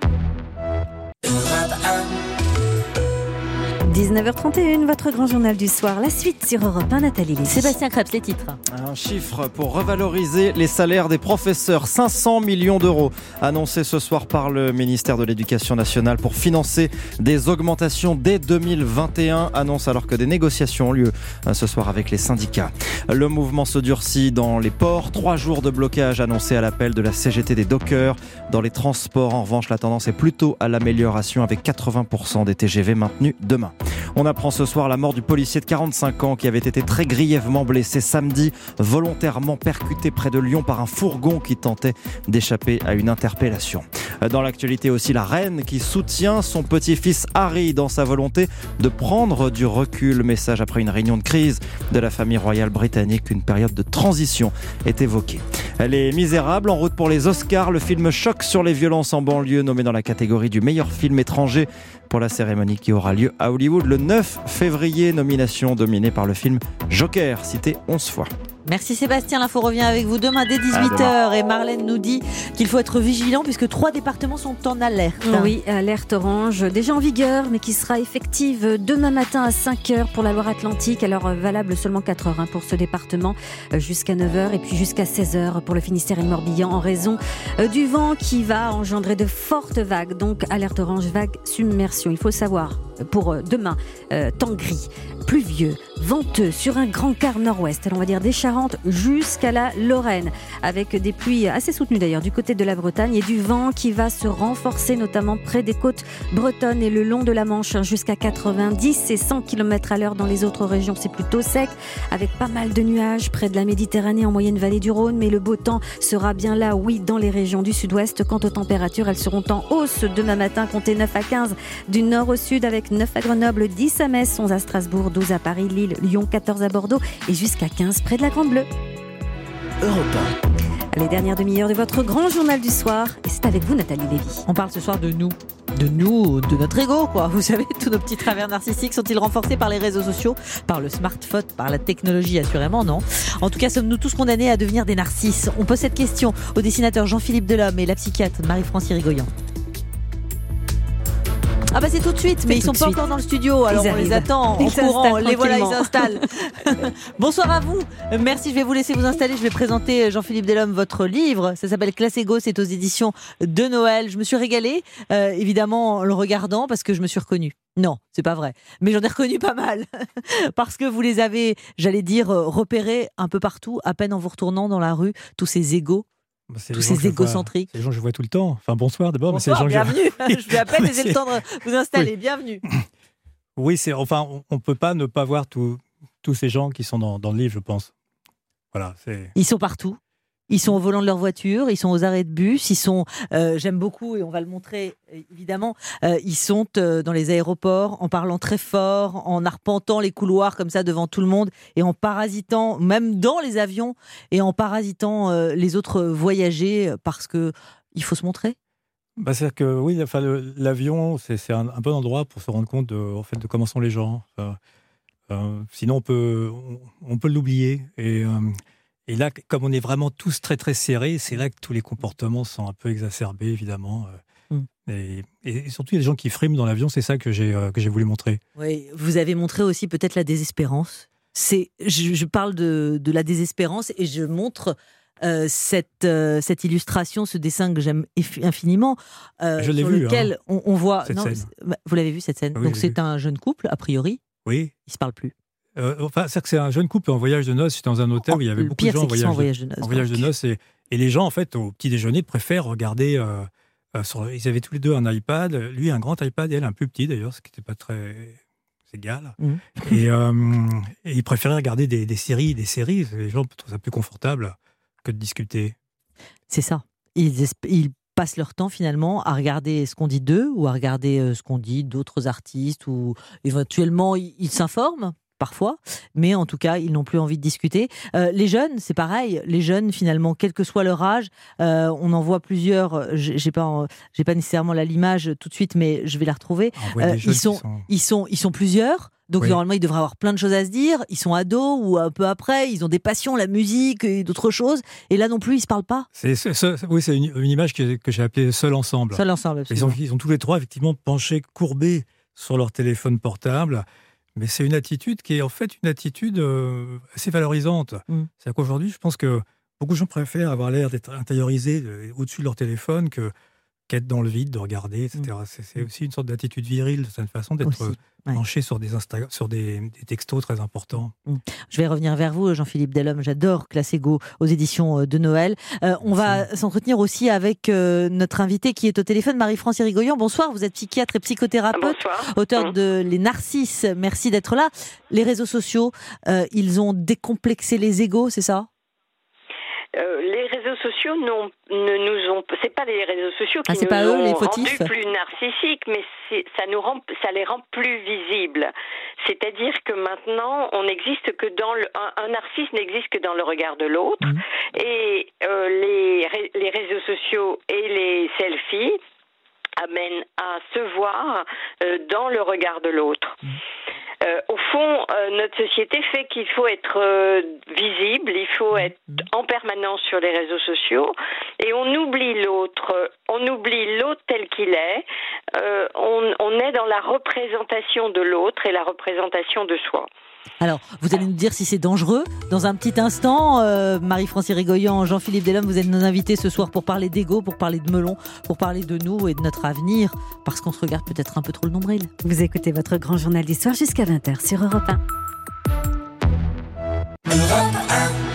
dix-neuf heures trente et un, votre grand journal du soir. La suite sur Europe un, Nathalie Lévy. Sébastien Krebs, les titres. Un chiffre pour revaloriser les salaires des professeurs. cinq cents millions d'euros annoncés ce soir par le ministère de l'Éducation nationale pour financer des augmentations dès deux mille vingt et un. Annonce alors que des négociations ont lieu ce soir avec les syndicats. Le mouvement se durcit dans les ports. Trois jours de blocage annoncés à l'appel de la C G T des dockers. Dans les transports, en revanche, la tendance est plutôt à l'amélioration avec quatre-vingts pour cent des T G V maintenus demain. On apprend ce soir la mort du policier de quarante-cinq ans qui avait été très grièvement blessé samedi, volontairement percuté près de Lyon par un fourgon qui tentait d'échapper à une interpellation. Dans l'actualité aussi, la reine qui soutient son petit-fils Harry dans sa volonté de prendre du recul. Message après une réunion de crise de la famille royale britannique. Une période de transition est évoquée. Les Misérables en route pour les Oscars. Le film choc sur les violences en banlieue, nommé dans la catégorie du meilleur film étranger pour la cérémonie qui aura lieu à Hollywood le neuf février. Nomination dominée par le film Joker, cité onze fois. Merci Sébastien, l'info revient avec vous demain dès dix-huit heures et Marlène nous dit qu'il faut être vigilant puisque trois départements sont en alerte. Oui, alerte orange déjà en vigueur mais qui sera effective demain matin à cinq heures pour la Loire-Atlantique, alors valable seulement quatre heures hein, pour ce département jusqu'à neuf heures et puis jusqu'à seize heures pour le Finistère et le Morbihan en raison du vent qui va engendrer de fortes vagues, donc alerte orange, vague submersion. Il faut savoir pour demain, euh, temps gris, pluvieux, venteux sur un grand quart nord-ouest, alors on va dire des Charentes jusqu'à la Lorraine, avec des pluies assez soutenues d'ailleurs du côté de la Bretagne et du vent qui va se renforcer notamment près des côtes bretonnes et le long de la Manche hein, jusqu'à quatre-vingt-dix et cent kilomètres à l'heure dans les autres régions. C'est plutôt sec avec pas mal de nuages près de la Méditerranée en moyenne vallée du Rhône, mais le beau temps sera bien là, oui, dans les régions du sud-ouest. Quant aux températures, elles seront en hausse demain matin, comptez neuf à quinze du nord au sud avec cinq, neuf à Grenoble, dix à Metz, onze à Strasbourg, douze à Paris, Lille, Lyon, quatorze à Bordeaux et jusqu'à quinze près de la Grande Bleue. Europe un. Les dernières demi-heures de votre grand journal du soir. Et c'est avec vous, Nathalie Lévy. On parle ce soir de nous. De nous, de notre ego, quoi. Vous savez, tous nos petits travers narcissiques sont-ils renforcés par les réseaux sociaux, par le smartphone, par la technologie? Assurément, non. En tout cas, sommes-nous tous condamnés à devenir des narcisses? On pose cette question au dessinateur Jean-Philippe Delhomme et la psychiatre Marie-France Irigoyen. Ah bah c'est tout de suite, mais ils sont pas suite. encore dans le studio, alors ils on arrivent. les attend en ils courant, les voilà, ils s'installent. Bonsoir à vous, merci, je vais vous laisser vous installer, je vais présenter Jean-Philippe Delhomme, votre livre, ça s'appelle Classe Égo, c'est aux éditions de Noël. Je me suis régalée, euh, évidemment en le regardant, parce que je me suis reconnue. Non, c'est pas vrai, mais j'en ai reconnu pas mal, parce que vous les avez, j'allais dire, repérés un peu partout, à peine en vous retournant dans la rue, tous ces égos. Bah, Tous ces égocentriques. C'est les gens que je vois tout le temps. Enfin, bonsoir d'abord. Bonsoir, mais c'est les gens bienvenue. Que je... je vais à peine laisser le temps de vous installer. Oui. Bienvenue. Oui, c'est, enfin, on ne peut pas ne pas voir tous ces gens qui sont dans, dans le livre, je pense. Voilà, c'est... Ils sont partout. Ils sont au volant de leur voiture, ils sont aux arrêts de bus, ils sont, euh, j'aime beaucoup, et on va le montrer évidemment, euh, ils sont euh, dans les aéroports en parlant très fort, en arpentant les couloirs comme ça devant tout le monde, et en parasitant, même dans les avions, et en parasitant euh, les autres voyagers, parce que il faut se montrer. Bah, c'est-à-dire que oui, enfin, le, l'avion, c'est, c'est un, un bon endroit pour se rendre compte de, en fait, de comment sont les gens. Enfin, euh, sinon, on peut, on, on peut l'oublier. Et... Euh, Et là, comme on est vraiment tous très très serrés, c'est là que tous les comportements sont un peu exacerbés, évidemment. Mm. Et, et surtout, il y a des gens qui friment dans l'avion, c'est ça que j'ai, euh, que j'ai voulu montrer. Oui, vous avez montré aussi peut-être la désespérance. C'est, je, je parle de, de la désespérance et je montre euh, cette, euh, cette illustration, ce dessin que j'aime infiniment, euh, je l'ai sur vu, lequel hein, on, on voit... Cette non, scène. Vous l'avez vu, cette scène. Oui, donc c'est vu. un jeune couple, a priori. Oui. Ils ne se parlent plus. Euh, enfin, c'est que c'est un jeune couple en voyage de noces. J'étais dans un hôtel où il y avait le beaucoup pire, de gens en voyage, en voyage de noces. En voyage de noces et, et les gens, en fait, au petit déjeuner, préfèrent regarder. Euh, euh, sur, ils avaient tous les deux un iPad. Lui, un grand iPad, et elle, un plus petit d'ailleurs, ce qui n'était pas très égal. Mmh. Et, euh, et ils préféraient regarder des, des séries, des séries. Les gens trouvent ça plus confortable que de discuter. C'est ça. Ils, ils passent leur temps finalement à regarder ce qu'on dit d'eux ou à regarder euh, ce qu'on dit d'autres artistes ou éventuellement ils, ils s'informent parfois, mais en tout cas ils n'ont plus envie de discuter. Euh, les jeunes, c'est pareil, les jeunes finalement, quel que soit leur âge, euh, on en voit plusieurs, j'ai, j'ai, pas, j'ai pas nécessairement là l'image tout de suite, mais je vais la retrouver. Euh, ils, sont, sont... Ils, sont, ils sont plusieurs. Donc oui. Normalement, ils devraient avoir plein de choses à se dire. Ils sont ados ou un peu après. Ils ont des passions, la musique et d'autres choses. Et là non plus, ils se parlent pas. C'est, c'est, c'est, oui, c'est une, une image que, que j'ai appelée Seul ensemble. Seul ensemble, absolument. Ils ont, ils ont tous les trois effectivement penchés, courbés sur leur téléphone portable. Mais c'est une attitude qui est en fait une attitude euh, assez valorisante. Mm. C'est-à-dire qu'aujourd'hui, je pense que beaucoup de gens préfèrent avoir l'air d'être intériorisés de, au-dessus de leur téléphone que qu'être dans le vide, de regarder, et cetera. Mm. C'est, c'est aussi une sorte d'attitude virile, de cette façon d'être aussi, ouais. penché sur, des, Insta- sur des, des textos très importants. Mm. Je vais revenir vers vous, Jean-Philippe Delhomme. J'adore Classe Égo aux éditions de Noël. Euh, on va s'entretenir aussi avec euh, notre invitée qui est au téléphone, Marie-France Irigoyen. Bonsoir, vous êtes psychiatre et psychothérapeute, Bonsoir. auteur mmh. de Les Narcisses. Merci d'être là. Les réseaux sociaux, euh, ils ont décomplexé les égos, c'est ça ? Euh, les réseaux sociaux n'ont, ne nous ont, c'est pas les réseaux sociaux qui ah, nous pas ont eux, les rendus plus narcissiques, mais c'est, ça nous rend, ça les rend plus visibles. C'est-à-dire que maintenant, on n'existe que dans le, un, un narcisse n'existe que dans le regard de l'autre, mmh. et euh, les, les réseaux sociaux et les selfies amènent à se voir euh, dans le regard de l'autre. Mmh. Euh, au fond, euh, notre société fait qu'il faut être euh, visible, il faut être en permanence sur les réseaux sociaux, et on oublie l'autre, on oublie l'autre tel qu'il est, euh, on, on est dans la représentation de l'autre et la représentation de soi. Alors, vous allez nous dire si c'est dangereux. Dans un petit instant, euh, Marie-France Irigoyen, Jean-Philippe Delhomme, vous êtes nos invités ce soir pour parler d'ego, pour parler de melon, pour parler de nous et de notre avenir, parce qu'on se regarde peut-être un peu trop le nombril. Vous écoutez votre grand journal d'histoire jusqu'à vingt heures sur Europe un. Europe un.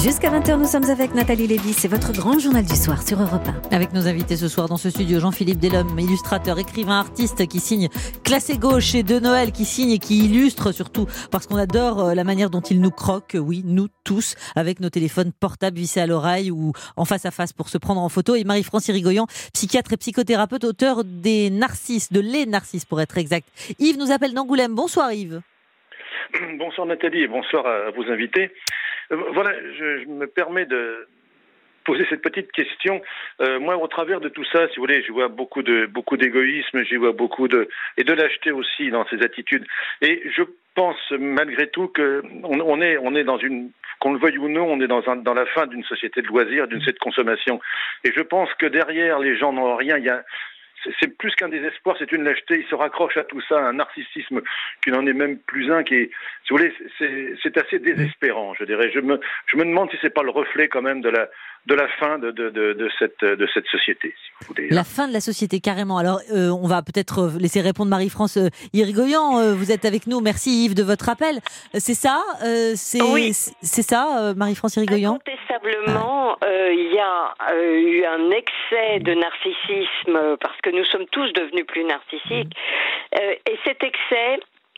Jusqu'à vingt heures, nous sommes avec Nathalie Lévy. C'est votre grand journal du soir sur Europe un. Avec nos invités ce soir dans ce studio, Jean-Philippe Delhomme, illustrateur, écrivain, artiste qui signe Classé Gauche et De Noël qui signe et qui illustre surtout parce qu'on adore la manière dont il nous croque, oui, nous tous, avec nos téléphones portables vissés à l'oreille ou en face à face pour se prendre en photo. Et Marie-France Irigoyen, psychiatre et psychothérapeute, auteur des Narcisses, de Les Narcisses pour être exact. Yves nous appelle d'Angoulême. Bonsoir Yves. Bonsoir Nathalie et bonsoir à vos invités. Voilà, je, je me permets de poser cette petite question. Euh, moi, au travers de tout ça, si vous voulez, je vois beaucoup de beaucoup d'égoïsme, j'y vois beaucoup de et de lâcheté aussi dans ces attitudes. Et je pense malgré tout que on, on est on est dans une, qu'on le veuille ou non, on est dans un, dans la fin d'une société de loisirs, d'une société de consommation. Et je pense que derrière les gens n'ont rien. Il y a C'est plus qu'un désespoir, c'est une lâcheté. Ils se raccrochent à tout ça, un narcissisme qui n'en est même plus un, qui est, si vous voulez, c'est, c'est assez désespérant, je dirais. Je me, je me demande si c'est pas le reflet quand même de la, de la fin de, de, de, de cette, de cette société, si vous voulez. La fin de la société, carrément. Alors, euh, on va peut-être laisser répondre Marie-France euh, Irigoyen. Euh, vous êtes avec nous. Merci Yves de votre appel. C'est ça, euh, c'est, oui. c'est ça, euh, Marie-France Irigoyen. Incontestablement, euh, il y a euh, eu un excès de narcissisme parce que nous sommes tous devenus plus narcissiques. Euh, et cet excès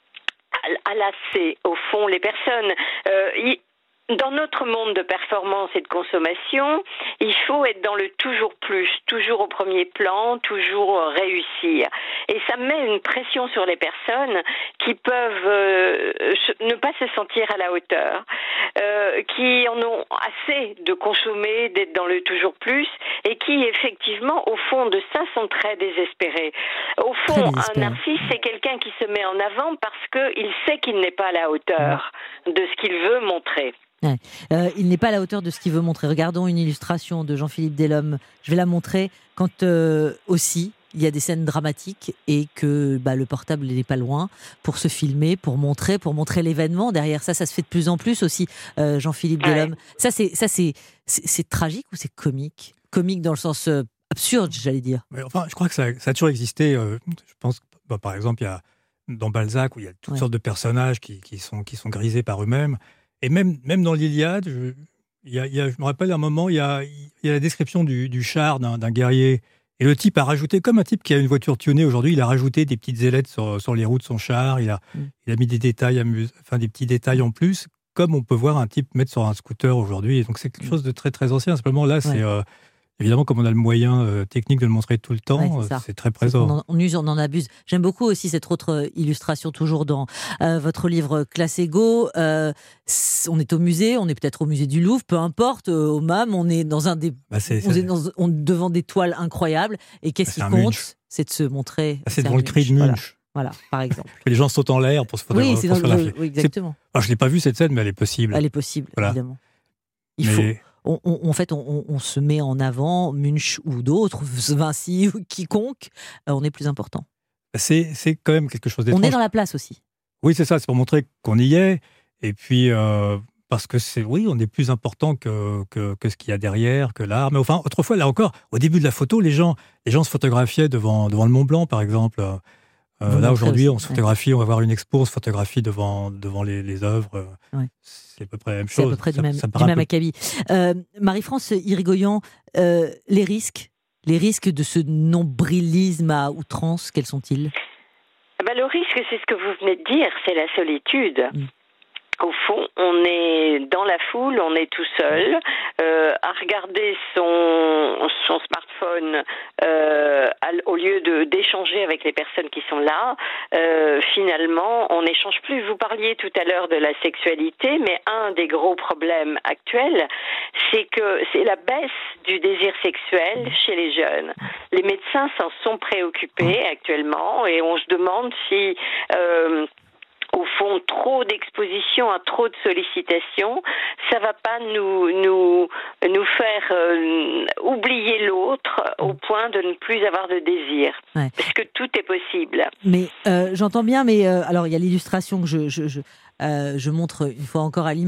a lassé, au fond, les personnes. Euh, y, Dans notre monde de performance et de consommation, il faut être dans le toujours plus, toujours au premier plan, toujours réussir. Et ça met une pression sur les personnes qui peuvent euh, ne pas se sentir à la hauteur, euh, qui en ont assez de consommer, d'être dans le toujours plus, et qui effectivement, au fond de ça, sont très désespérés. Au fond, un narcisse, c'est quelqu'un qui se met en avant parce qu'il sait qu'il n'est pas à la hauteur de ce qu'il veut montrer. Ouais. Euh, il n'est pas à la hauteur de ce qu'il veut montrer. Regardons une illustration de Jean-Philippe Delhomme. Je vais la montrer quand euh, aussi il y a des scènes dramatiques et que bah, le portable n'est pas loin pour se filmer, pour montrer, pour montrer l'événement. Derrière ça, ça se fait de plus en plus aussi, euh, Jean-Philippe ouais. Delhomme. Ça, c'est, ça c'est, c'est, c'est tragique ou c'est comique ? Comique dans le sens euh, absurde, j'allais dire. Mais enfin, je crois que ça, ça a toujours existé. Euh, je pense, bah, par exemple, il y a dans Balzac où il y a toutes ouais. sortes de personnages qui, qui, sont, qui sont grisés par eux-mêmes. Et même, même dans l'Iliade, je, y a, y a, je me rappelle un moment, il y a, y a la description du, du char d'un, d'un guerrier. Et le type a rajouté, comme un type qui a une voiture tunée aujourd'hui, il a rajouté des petites ailettes sur, sur les roues de son char, il a, mm. il a mis des détails, amuse, enfin des petits détails en plus, comme on peut voir un type mettre sur un scooter aujourd'hui. Et donc c'est quelque chose de très très ancien. Simplement là, ouais. c'est... Euh, Évidemment, comme on a le moyen euh, technique de le montrer tout le temps, ouais, c'est, c'est très présent. C'est on, en, on use, on en abuse. J'aime beaucoup aussi cette autre illustration, toujours dans euh, votre livre Classé Go. Euh, on est au musée, on est peut-être au musée du Louvre, peu importe, euh, au M A M, on est dans un des, bah c'est, on c'est... est dans, on, devant des toiles incroyables. Et qu'est-ce bah, qui compte Munch. C'est de se montrer. Bah, c'est devant le cri de Munch. Voilà. Voilà, par exemple. Les gens sautent en l'air pour se photographier. Oui, c'est dans le, oui, exactement. Alors, je l'ai pas vu cette scène, mais elle est possible. Elle est possible, voilà. Évidemment. Il mais... faut. On, on, en fait, on, on se met en avant, Munch ou d'autres, Vinci ou quiconque, euh, on est plus important. C'est, c'est quand même quelque chose d'étrange. On est dans la place aussi. Oui, c'est ça, c'est pour montrer qu'on y est, et puis euh, parce que c'est, oui, on est plus important que, que, que ce qu'il y a derrière, que l'art. Mais enfin, autrefois, là encore, au début de la photo, les gens, les gens se photographiaient devant, devant le Mont Blanc, par exemple. Euh, là, aujourd'hui, aussi. on se photographie, ouais. on va voir une expo, on se photographie devant, devant les, les œuvres. Ouais. C'est à peu près la même chose. C'est à peu près ça, du même, ça du même acabit. Euh, Marie-France Irigoyen, euh, les risques, les risques de ce nombrilisme à outrance, quels sont-ils ? Ben, le risque, c'est ce que vous venez de dire, c'est la solitude. Mmh. Au fond, on est dans la foule, on est tout seul, euh, à regarder son, son smartphone euh, à, au lieu de, d'échanger avec les personnes qui sont là. Euh, finalement, on n'échange plus. Vous parliez tout à l'heure de la sexualité, mais un des gros problèmes actuels, c'est que c'est la baisse du désir sexuel chez les jeunes. Les médecins s'en sont préoccupés actuellement et on se demande si... Euh, au fond, trop d'exposition à trop de sollicitations, ça va pas nous nous nous faire euh, oublier l'autre au point de ne plus avoir de désir, ouais. Parce que tout est possible. Mais euh, j'entends bien, mais euh, alors il y a l'illustration que je je je, euh, je montre une fois encore à l'image.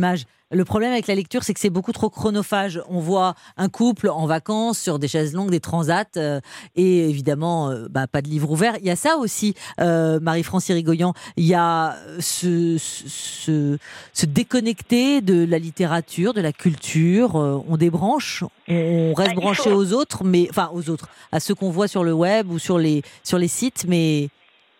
Le problème avec la lecture, c'est que c'est beaucoup trop chronophage. On voit un couple en vacances sur des chaises longues, des transats, euh, et évidemment, euh, bah, pas de livre ouvert. Il y a ça aussi, euh, Marie-France Irigoyen. Il y a ce, ce, ce déconnecter de la littérature, de la culture. Euh, on débranche, on reste bah, branché faut... aux autres, mais enfin aux autres, à ceux qu'on voit sur le web ou sur les sur les sites, mais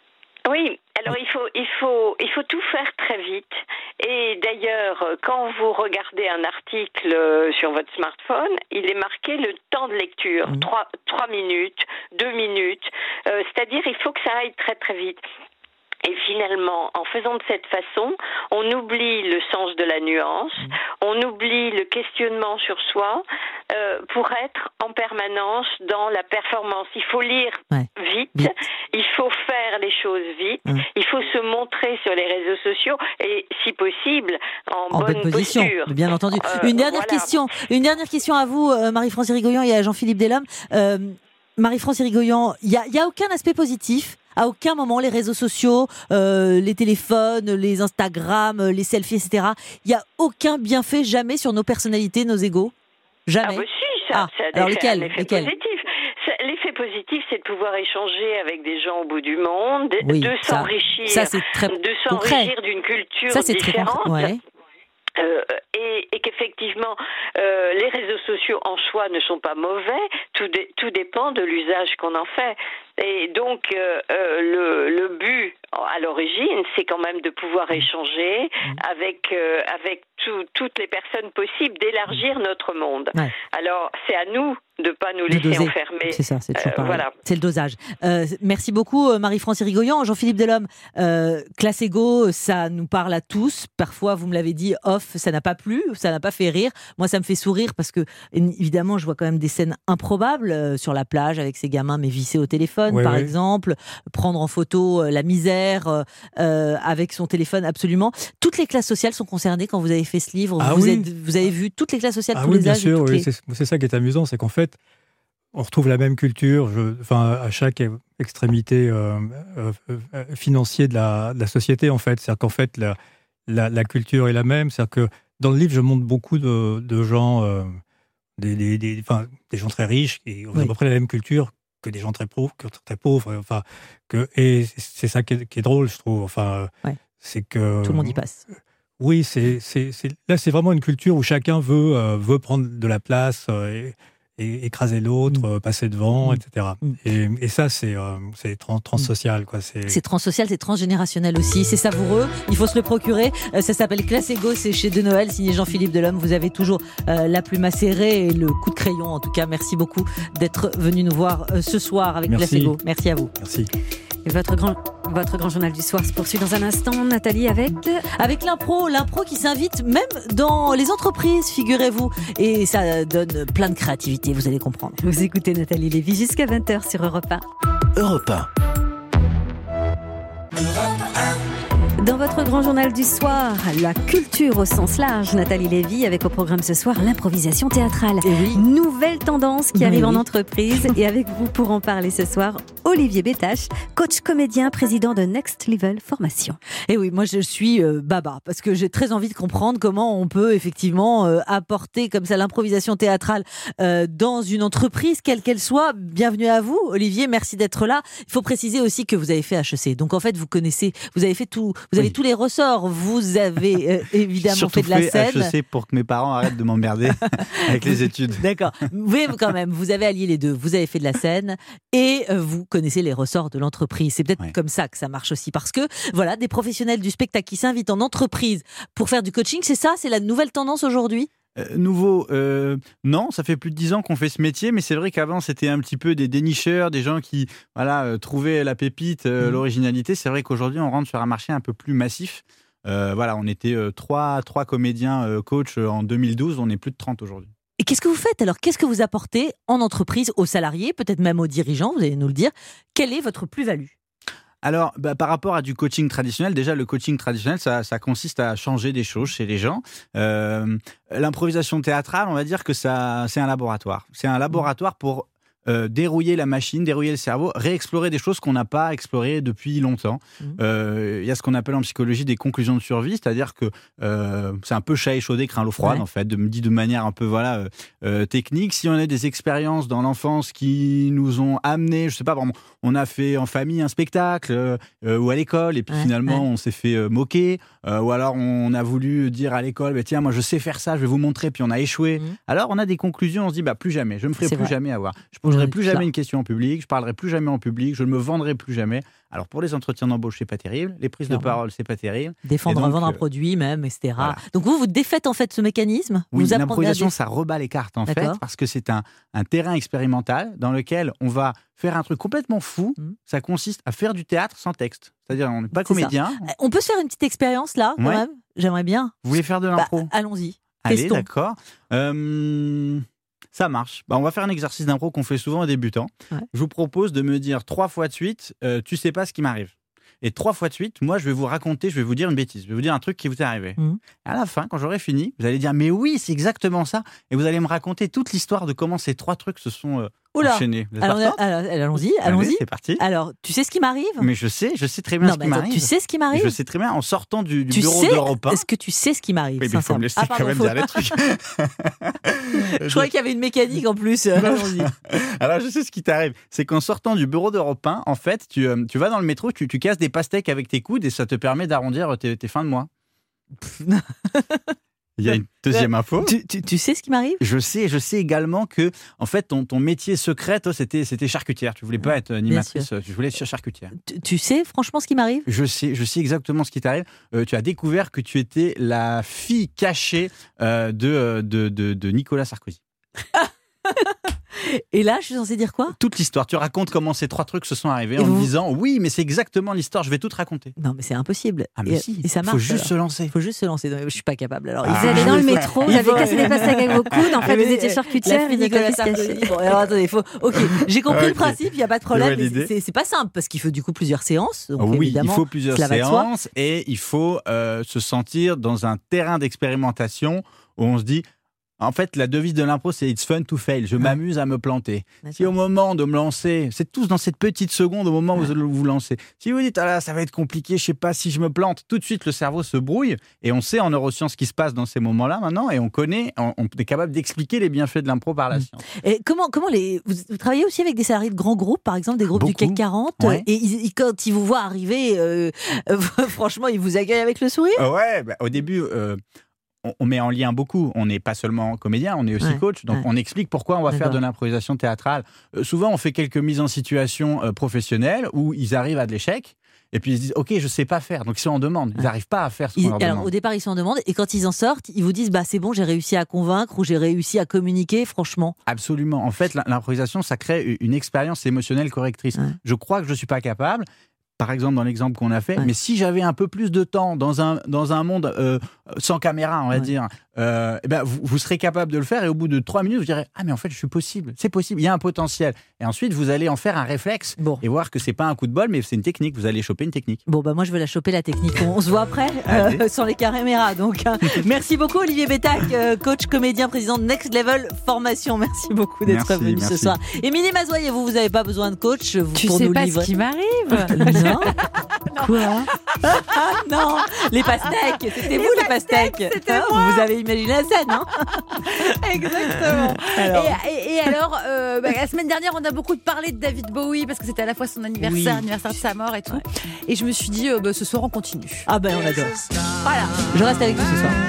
oui. Alors il faut il faut il faut tout faire très vite. Et d'ailleurs, quand vous regardez un article sur votre smartphone, il est marqué le temps de lecture, mmh. trois, trois minutes, deux minutes. Euh, c'est-à-dire, il faut que ça aille très très vite. Et finalement, en faisant de cette façon, on oublie le sens de la nuance, mmh. on oublie le questionnement sur soi euh, pour être en permanence dans la performance. Il faut lire ouais. vite, vite, il faut faire les choses vite, mmh. il faut se montrer sur les réseaux sociaux et, si possible, en, en bonne, bonne position, posture. Bien entendu. Euh, une dernière voilà. question, une dernière question à vous, euh, Marie-France Irigoyen, et à Jean-Philippe Delhomme. Euh, Marie-France Irigoyen, il y a, y a aucun aspect positif? À aucun moment, les réseaux sociaux, euh, les téléphones, les Instagram, les selfies, et cetera. Il n'y a aucun bienfait jamais sur nos personnalités, nos égos? Jamais. Ah bah si, ça, ah, ça a alors des, lesquels, un effet lesquels positif. L'effet positif, c'est de pouvoir échanger avec des gens au bout du monde, oui, de s'enrichir, ça, ça, très de s'enrichir d'une culture ça, c'est différente. Très ouais. Euh, et, et qu'effectivement, euh, les réseaux sociaux en soi ne sont pas mauvais, tout, dé, tout dépend de l'usage qu'on en fait. Et donc, euh, euh, le, le but, à l'origine, c'est quand même de pouvoir échanger mmh. avec, euh, avec tout, toutes les personnes possibles, d'élargir notre monde. Ouais. Alors, c'est à nous de ne pas nous laisser doser. enfermer. C'est ça, c'est toujours euh, pareil. Voilà. C'est le dosage. Euh, merci beaucoup, Marie-France Irigoyen. Jean-Philippe Delhomme, euh, classe égo, ça nous parle à tous. Parfois, vous me l'avez dit, off, ça n'a pas plu, ça n'a pas fait rire. Moi, ça me fait sourire parce que, évidemment, je vois quand même des scènes improbables euh, sur la plage avec ces gamins, mais vissés au téléphone, oui, par oui. exemple. Prendre en photo euh, la misère euh, avec son téléphone, absolument. Toutes les classes sociales sont concernées quand vous avez fait ce livre. Ah vous, oui. êtes, vous avez vu toutes les classes sociales, ah tous oui, les bien âges. Sûr, oui. les... c'est, c'est ça qui est amusant, c'est qu'en fait, on retrouve la même culture, je, enfin, à chaque extrémité euh, euh, euh, financière de la, de la société, en fait. C'est-à-dire qu'en fait, la, la, la culture est la même. C'est-à-dire que dans le livre, je montre beaucoup de, de gens, euh, des, des, des, enfin, des gens très riches qui ont oui. à peu près la même culture que des gens très pauvres, très pauvres. Enfin, que, et c'est ça qui est, qui est drôle, je trouve. Enfin, ouais. c'est que tout le monde y passe. Oui, c'est, c'est, c'est, là, c'est vraiment une culture où chacun veut, euh, veut prendre de la place euh, et, et écraser l'autre, mmh. euh, passer devant, mmh. et cetera. Mmh. Et, et ça, c'est, euh, c'est trans, transsocial. Quoi. C'est... c'est transsocial, c'est transgénérationnel aussi. C'est savoureux, il faut se le procurer. Euh, ça s'appelle Classe Égo, c'est chez De Noël, signé Jean-Philippe Delhomme. Vous avez toujours euh, la plume acérée et le coup de crayon. En tout cas, merci beaucoup d'être venu nous voir euh, ce soir avec merci. Classe Égo. Merci à vous. Merci. Et votre grand, votre grand journal du soir se poursuit dans un instant, Nathalie, avec... Avec l'impro, l'impro qui s'invite même dans les entreprises, figurez-vous. Et ça donne plein de créativité, vous allez comprendre. Vous écoutez Nathalie Lévy jusqu'à vingt heures sur Europe un. Europe un. Dans votre grand journal du soir, la culture au sens large, Nathalie Lévy, avec au programme ce soir l'improvisation théâtrale. Oui. Nouvelle tendance qui oui, arrive oui. en entreprise. Et avec vous pour en parler ce soir, Olivier Bétache, coach comédien, président de Next Level Formation. Et oui, moi je suis euh, baba, parce que j'ai très envie de comprendre comment on peut effectivement euh, apporter comme ça l'improvisation théâtrale euh, dans une entreprise, quelle qu'elle soit. Bienvenue à vous, Olivier, merci d'être là. Il faut préciser aussi que vous avez fait H E C, donc en fait vous connaissez, vous avez fait tout, vous avez oui. tous les ressorts, vous avez euh, évidemment fait de la scène. Surtout fait H E C pour que mes parents arrêtent de m'emmerder avec les études. D'accord, mais quand même, vous avez allié les deux, vous avez fait de la scène et euh, vous connaissez les ressorts de l'entreprise. C'est peut-être ouais. comme ça que ça marche aussi, parce que voilà, des professionnels du spectacle qui s'invitent en entreprise pour faire du coaching, c'est ça, c'est la nouvelle tendance aujourd'hui ? Euh, nouveau, euh, non, ça fait plus de dix ans qu'on fait ce métier, mais c'est vrai qu'avant c'était un petit peu des dénicheurs, des gens qui voilà, euh, trouvaient la pépite, euh, mmh. l'originalité. C'est vrai qu'aujourd'hui on rentre sur un marché un peu plus massif. Euh, voilà, on était euh, trois, trois comédiens euh, coachs en deux mille douze, on est plus de trente aujourd'hui. Et qu'est-ce que vous faites alors ? Qu'est-ce que vous apportez en entreprise aux salariés, peut-être même aux dirigeants, vous allez nous le dire. Quelle est votre plus-value ? Alors, bah, par rapport à du coaching traditionnel, déjà le coaching traditionnel, ça, ça consiste à changer des choses chez les gens. Euh, l'improvisation théâtrale, on va dire que ça, c'est un laboratoire. C'est un laboratoire pour euh, dérouiller la machine, dérouiller le cerveau, réexplorer des choses qu'on n'a pas explorées depuis longtemps. Il mmh. euh, y a ce qu'on appelle en psychologie des conclusions de survie, c'est-à-dire que euh, c'est un peu chat échaudé, craint l'eau froide, ouais. en fait, de me dire de manière un peu voilà euh, euh, technique. Si on a des expériences dans l'enfance qui nous ont amené, je sais pas, vraiment, on a fait en famille un spectacle euh, ou à l'école, et puis ouais, finalement ouais. on s'est fait euh, moquer, euh, ou alors on a voulu dire à l'école, bah, tiens, moi je sais faire ça, je vais vous montrer, puis on a échoué. Mmh. Alors on a des conclusions, on se dit, bah plus jamais, je me ferai c'est plus vrai. jamais avoir. Je poserai mmh, plus jamais ça. une question en public, je parlerai plus jamais en public, je ne me vendrai plus jamais. Alors pour les entretiens d'embauche, c'est pas terrible, les prises non. de parole, c'est pas terrible. Défendre, donc, vendre euh, un produit même, et cetera. Voilà. Donc vous, vous défaites en fait ce mécanisme. Oui, vous l'improvisation, ça rebat les cartes en D'accord. fait, parce que c'est un, un terrain expérimental dans lequel on va faire un truc complètement fou. Mmh. Ça consiste à faire du théâtre sans texte. C'est-à-dire, on n'est pas c'est comédien. Ça. On peut se faire une petite expérience là, quand ouais. même. J'aimerais bien. Vous voulez faire de l'impro ? Bah, allons-y. Allez, Testons. D'accord. Euh... Ça marche. Bah, on va faire un exercice d'impro qu'on fait souvent aux débutants. Ouais. Je vous propose de me dire trois fois de suite, euh, tu sais pas ce qui m'arrive. Et trois fois de suite, moi, je vais vous raconter, je vais vous dire une bêtise. Je vais vous dire un truc qui vous est arrivé. Mmh. À la fin, quand j'aurai fini, vous allez dire, mais oui, c'est exactement ça. Et vous allez me raconter toute l'histoire de comment ces trois trucs se sont euh, enchaînés. Vous êtes alors, alors, allons-y, allons-y. Allez, c'est parti. Alors, tu sais ce qui m'arrive ? Mais je sais, je sais très bien non, ce qui attends, m'arrive. Tu sais ce qui m'arrive ? Je sais très bien, en sortant du, du tu bureau sais, d'Europe un. Est-ce que tu sais ce qui m'arrive ? Oui, mais il faut me laisser ah, quand pardon, même faut... dire les trucs. Je croyais qu'il y avait une mécanique en plus. Allons-y. Alors, je sais ce qui t'arrive. C'est qu'en sortant du bureau d'Europe un, en fait, tu, euh, tu vas dans le métro, tu, tu casses des pastèques avec tes coudes et ça te permet d'arrondir tes, tes fins de mois. Il y a une deuxième info. Tu, tu, tu sais ce qui m'arrive ? Je sais, je sais également que, en fait, ton, ton métier secret, toi, c'était, c'était charcutière. Tu voulais pas être animatrice, tu voulais être charcutière. Tu, tu sais, franchement, ce qui m'arrive ? Je sais, je sais exactement ce qui t'arrive. Euh, tu as découvert que tu étais la fille cachée euh, de, de, de, de Nicolas Sarkozy. Et là, je suis censée dire quoi ? Toute l'histoire. Tu racontes comment ces trois trucs se sont arrivés et en vous... me disant oui, mais c'est exactement l'histoire. Je vais tout te raconter. Non, mais c'est impossible. Ah mais et, si. Et ça marche. Faut juste alors. se lancer. Faut juste se lancer. Non, je suis pas capable. Alors, ah. Vous allez dans le métro, vous avez cassé des pastèques avec vos coudes. En fait, vous étiez charcutière et Nicolas Sarkozy. Bon, alors attendez, faut. Ok, j'ai compris okay. le principe. Il y a pas de problème. Mais c'est, c'est pas simple parce qu'il faut du coup plusieurs séances. Donc, oui, il faut plusieurs séances et il faut euh, se sentir dans un terrain d'expérimentation où on se dit. En fait, la devise de l'impro, c'est « It's fun to fail ». Je ah. m'amuse à me planter. D'accord. Si au moment de me lancer, c'est tous dans cette petite seconde au moment où vous vous lancez. Si vous dites « Ah là, ça va être compliqué, je sais pas si je me plante », tout de suite, le cerveau se brouille et on sait en neurosciences ce qui se passe dans ces moments-là maintenant et on connaît, on, on est capable d'expliquer les bienfaits de l'impro par la mmh. science. Et comment, comment les, vous, vous travaillez aussi avec des salariés de grands groupes, par exemple des groupes Beaucoup. du C A C quarante, ouais. et ils, ils, quand ils vous voient arriver, euh, euh, franchement, ils vous accueillent avec le sourire ? Ouais, bah, au début... Euh, on met en lien beaucoup. On n'est pas seulement comédien, on est aussi ouais, coach. Donc, ouais. on explique pourquoi on va D'accord. faire de l'improvisation théâtrale. Euh, souvent, on fait quelques mises en situation euh, professionnelles où ils arrivent à de l'échec. Et puis, ils se disent, OK, je ne sais pas faire. Donc, ils sont en demande. Ils n'arrivent ouais. pas à faire ce qu'on ils, leur alors, demande. Au départ, ils sont en demande. Et quand ils en sortent, ils vous disent, bah, c'est bon, j'ai réussi à convaincre ou j'ai réussi à communiquer, franchement. Absolument. En fait, l'improvisation, ça crée une expérience émotionnelle correctrice. Ouais. Je crois que je ne suis pas capable. Par exemple, dans l'exemple qu'on a fait, ouais. mais si j'avais un peu plus de temps dans un, dans un monde euh, sans caméra, on va ouais. dire, euh, eh ben, vous, vous serez capable de le faire et au bout de trois minutes, vous direz « Ah, mais en fait, je suis possible, c'est possible, il y a un potentiel. » Et ensuite, vous allez en faire un réflexe bon. et voir que c'est pas un coup de bol, mais c'est une technique, vous allez choper une technique. Bon, bah moi, je veux la choper, la technique. On, on se voit après, euh, sans les caméras. Donc, hein. Merci beaucoup, Olivier Bétac, euh, coach, comédien, président de Next Level Formation. Merci beaucoup d'être merci, venu merci. ce soir. Émilie Mazoyer, vous, vous n'avez pas besoin de coach vous, tu pour sais nous pas livrer. Ce qui m'arrive. Non. Non. Quoi? Non, les pastèques, c'était les vous les pastèques, pastèques. C'était hein moi. Vous avez imaginé la scène, hein? Exactement. Alors. Et, et, et alors, euh, bah, la semaine dernière, on a beaucoup parlé de David Bowie parce que c'était à la fois son anniversaire, oui. anniversaire de sa mort et tout. Ouais. Et je me suis dit, euh, bah, ce soir, on continue. Ah ben, on adore. Voilà. Je reste avec vous ce soir.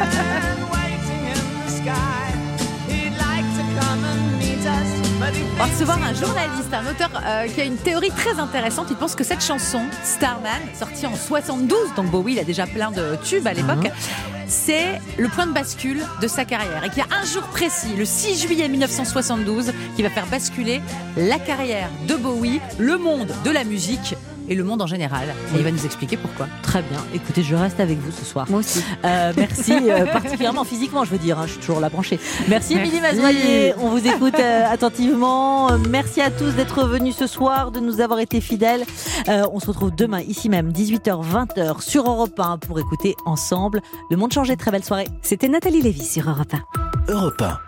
On va recevoir un journaliste, un auteur euh, qui a une théorie très intéressante. Il pense que cette chanson, Starman, sortie en soixante-douze, donc Bowie il a déjà plein de tubes à l'époque, mmh. c'est le point de bascule de sa carrière. Et qu'il y a un jour précis, le six juillet mille neuf cent soixante-douze, qui va faire basculer la carrière de Bowie, le monde de la musique et le monde en général. Et il va nous expliquer pourquoi. Très bien. Écoutez, je reste avec vous ce soir. Moi aussi. Euh, merci, euh, particulièrement physiquement, je veux dire. Hein, je suis toujours là branchée. Merci, merci. Émilie Mazoyer. On vous écoute euh, attentivement. Merci à tous d'être venus ce soir, de nous avoir été fidèles. Euh, on se retrouve demain, ici même, dix-huit heures vingt sur Europe un pour écouter ensemble Le Monde Changé. Très belle soirée. C'était Nathalie Lévy sur Europe un. Europe un.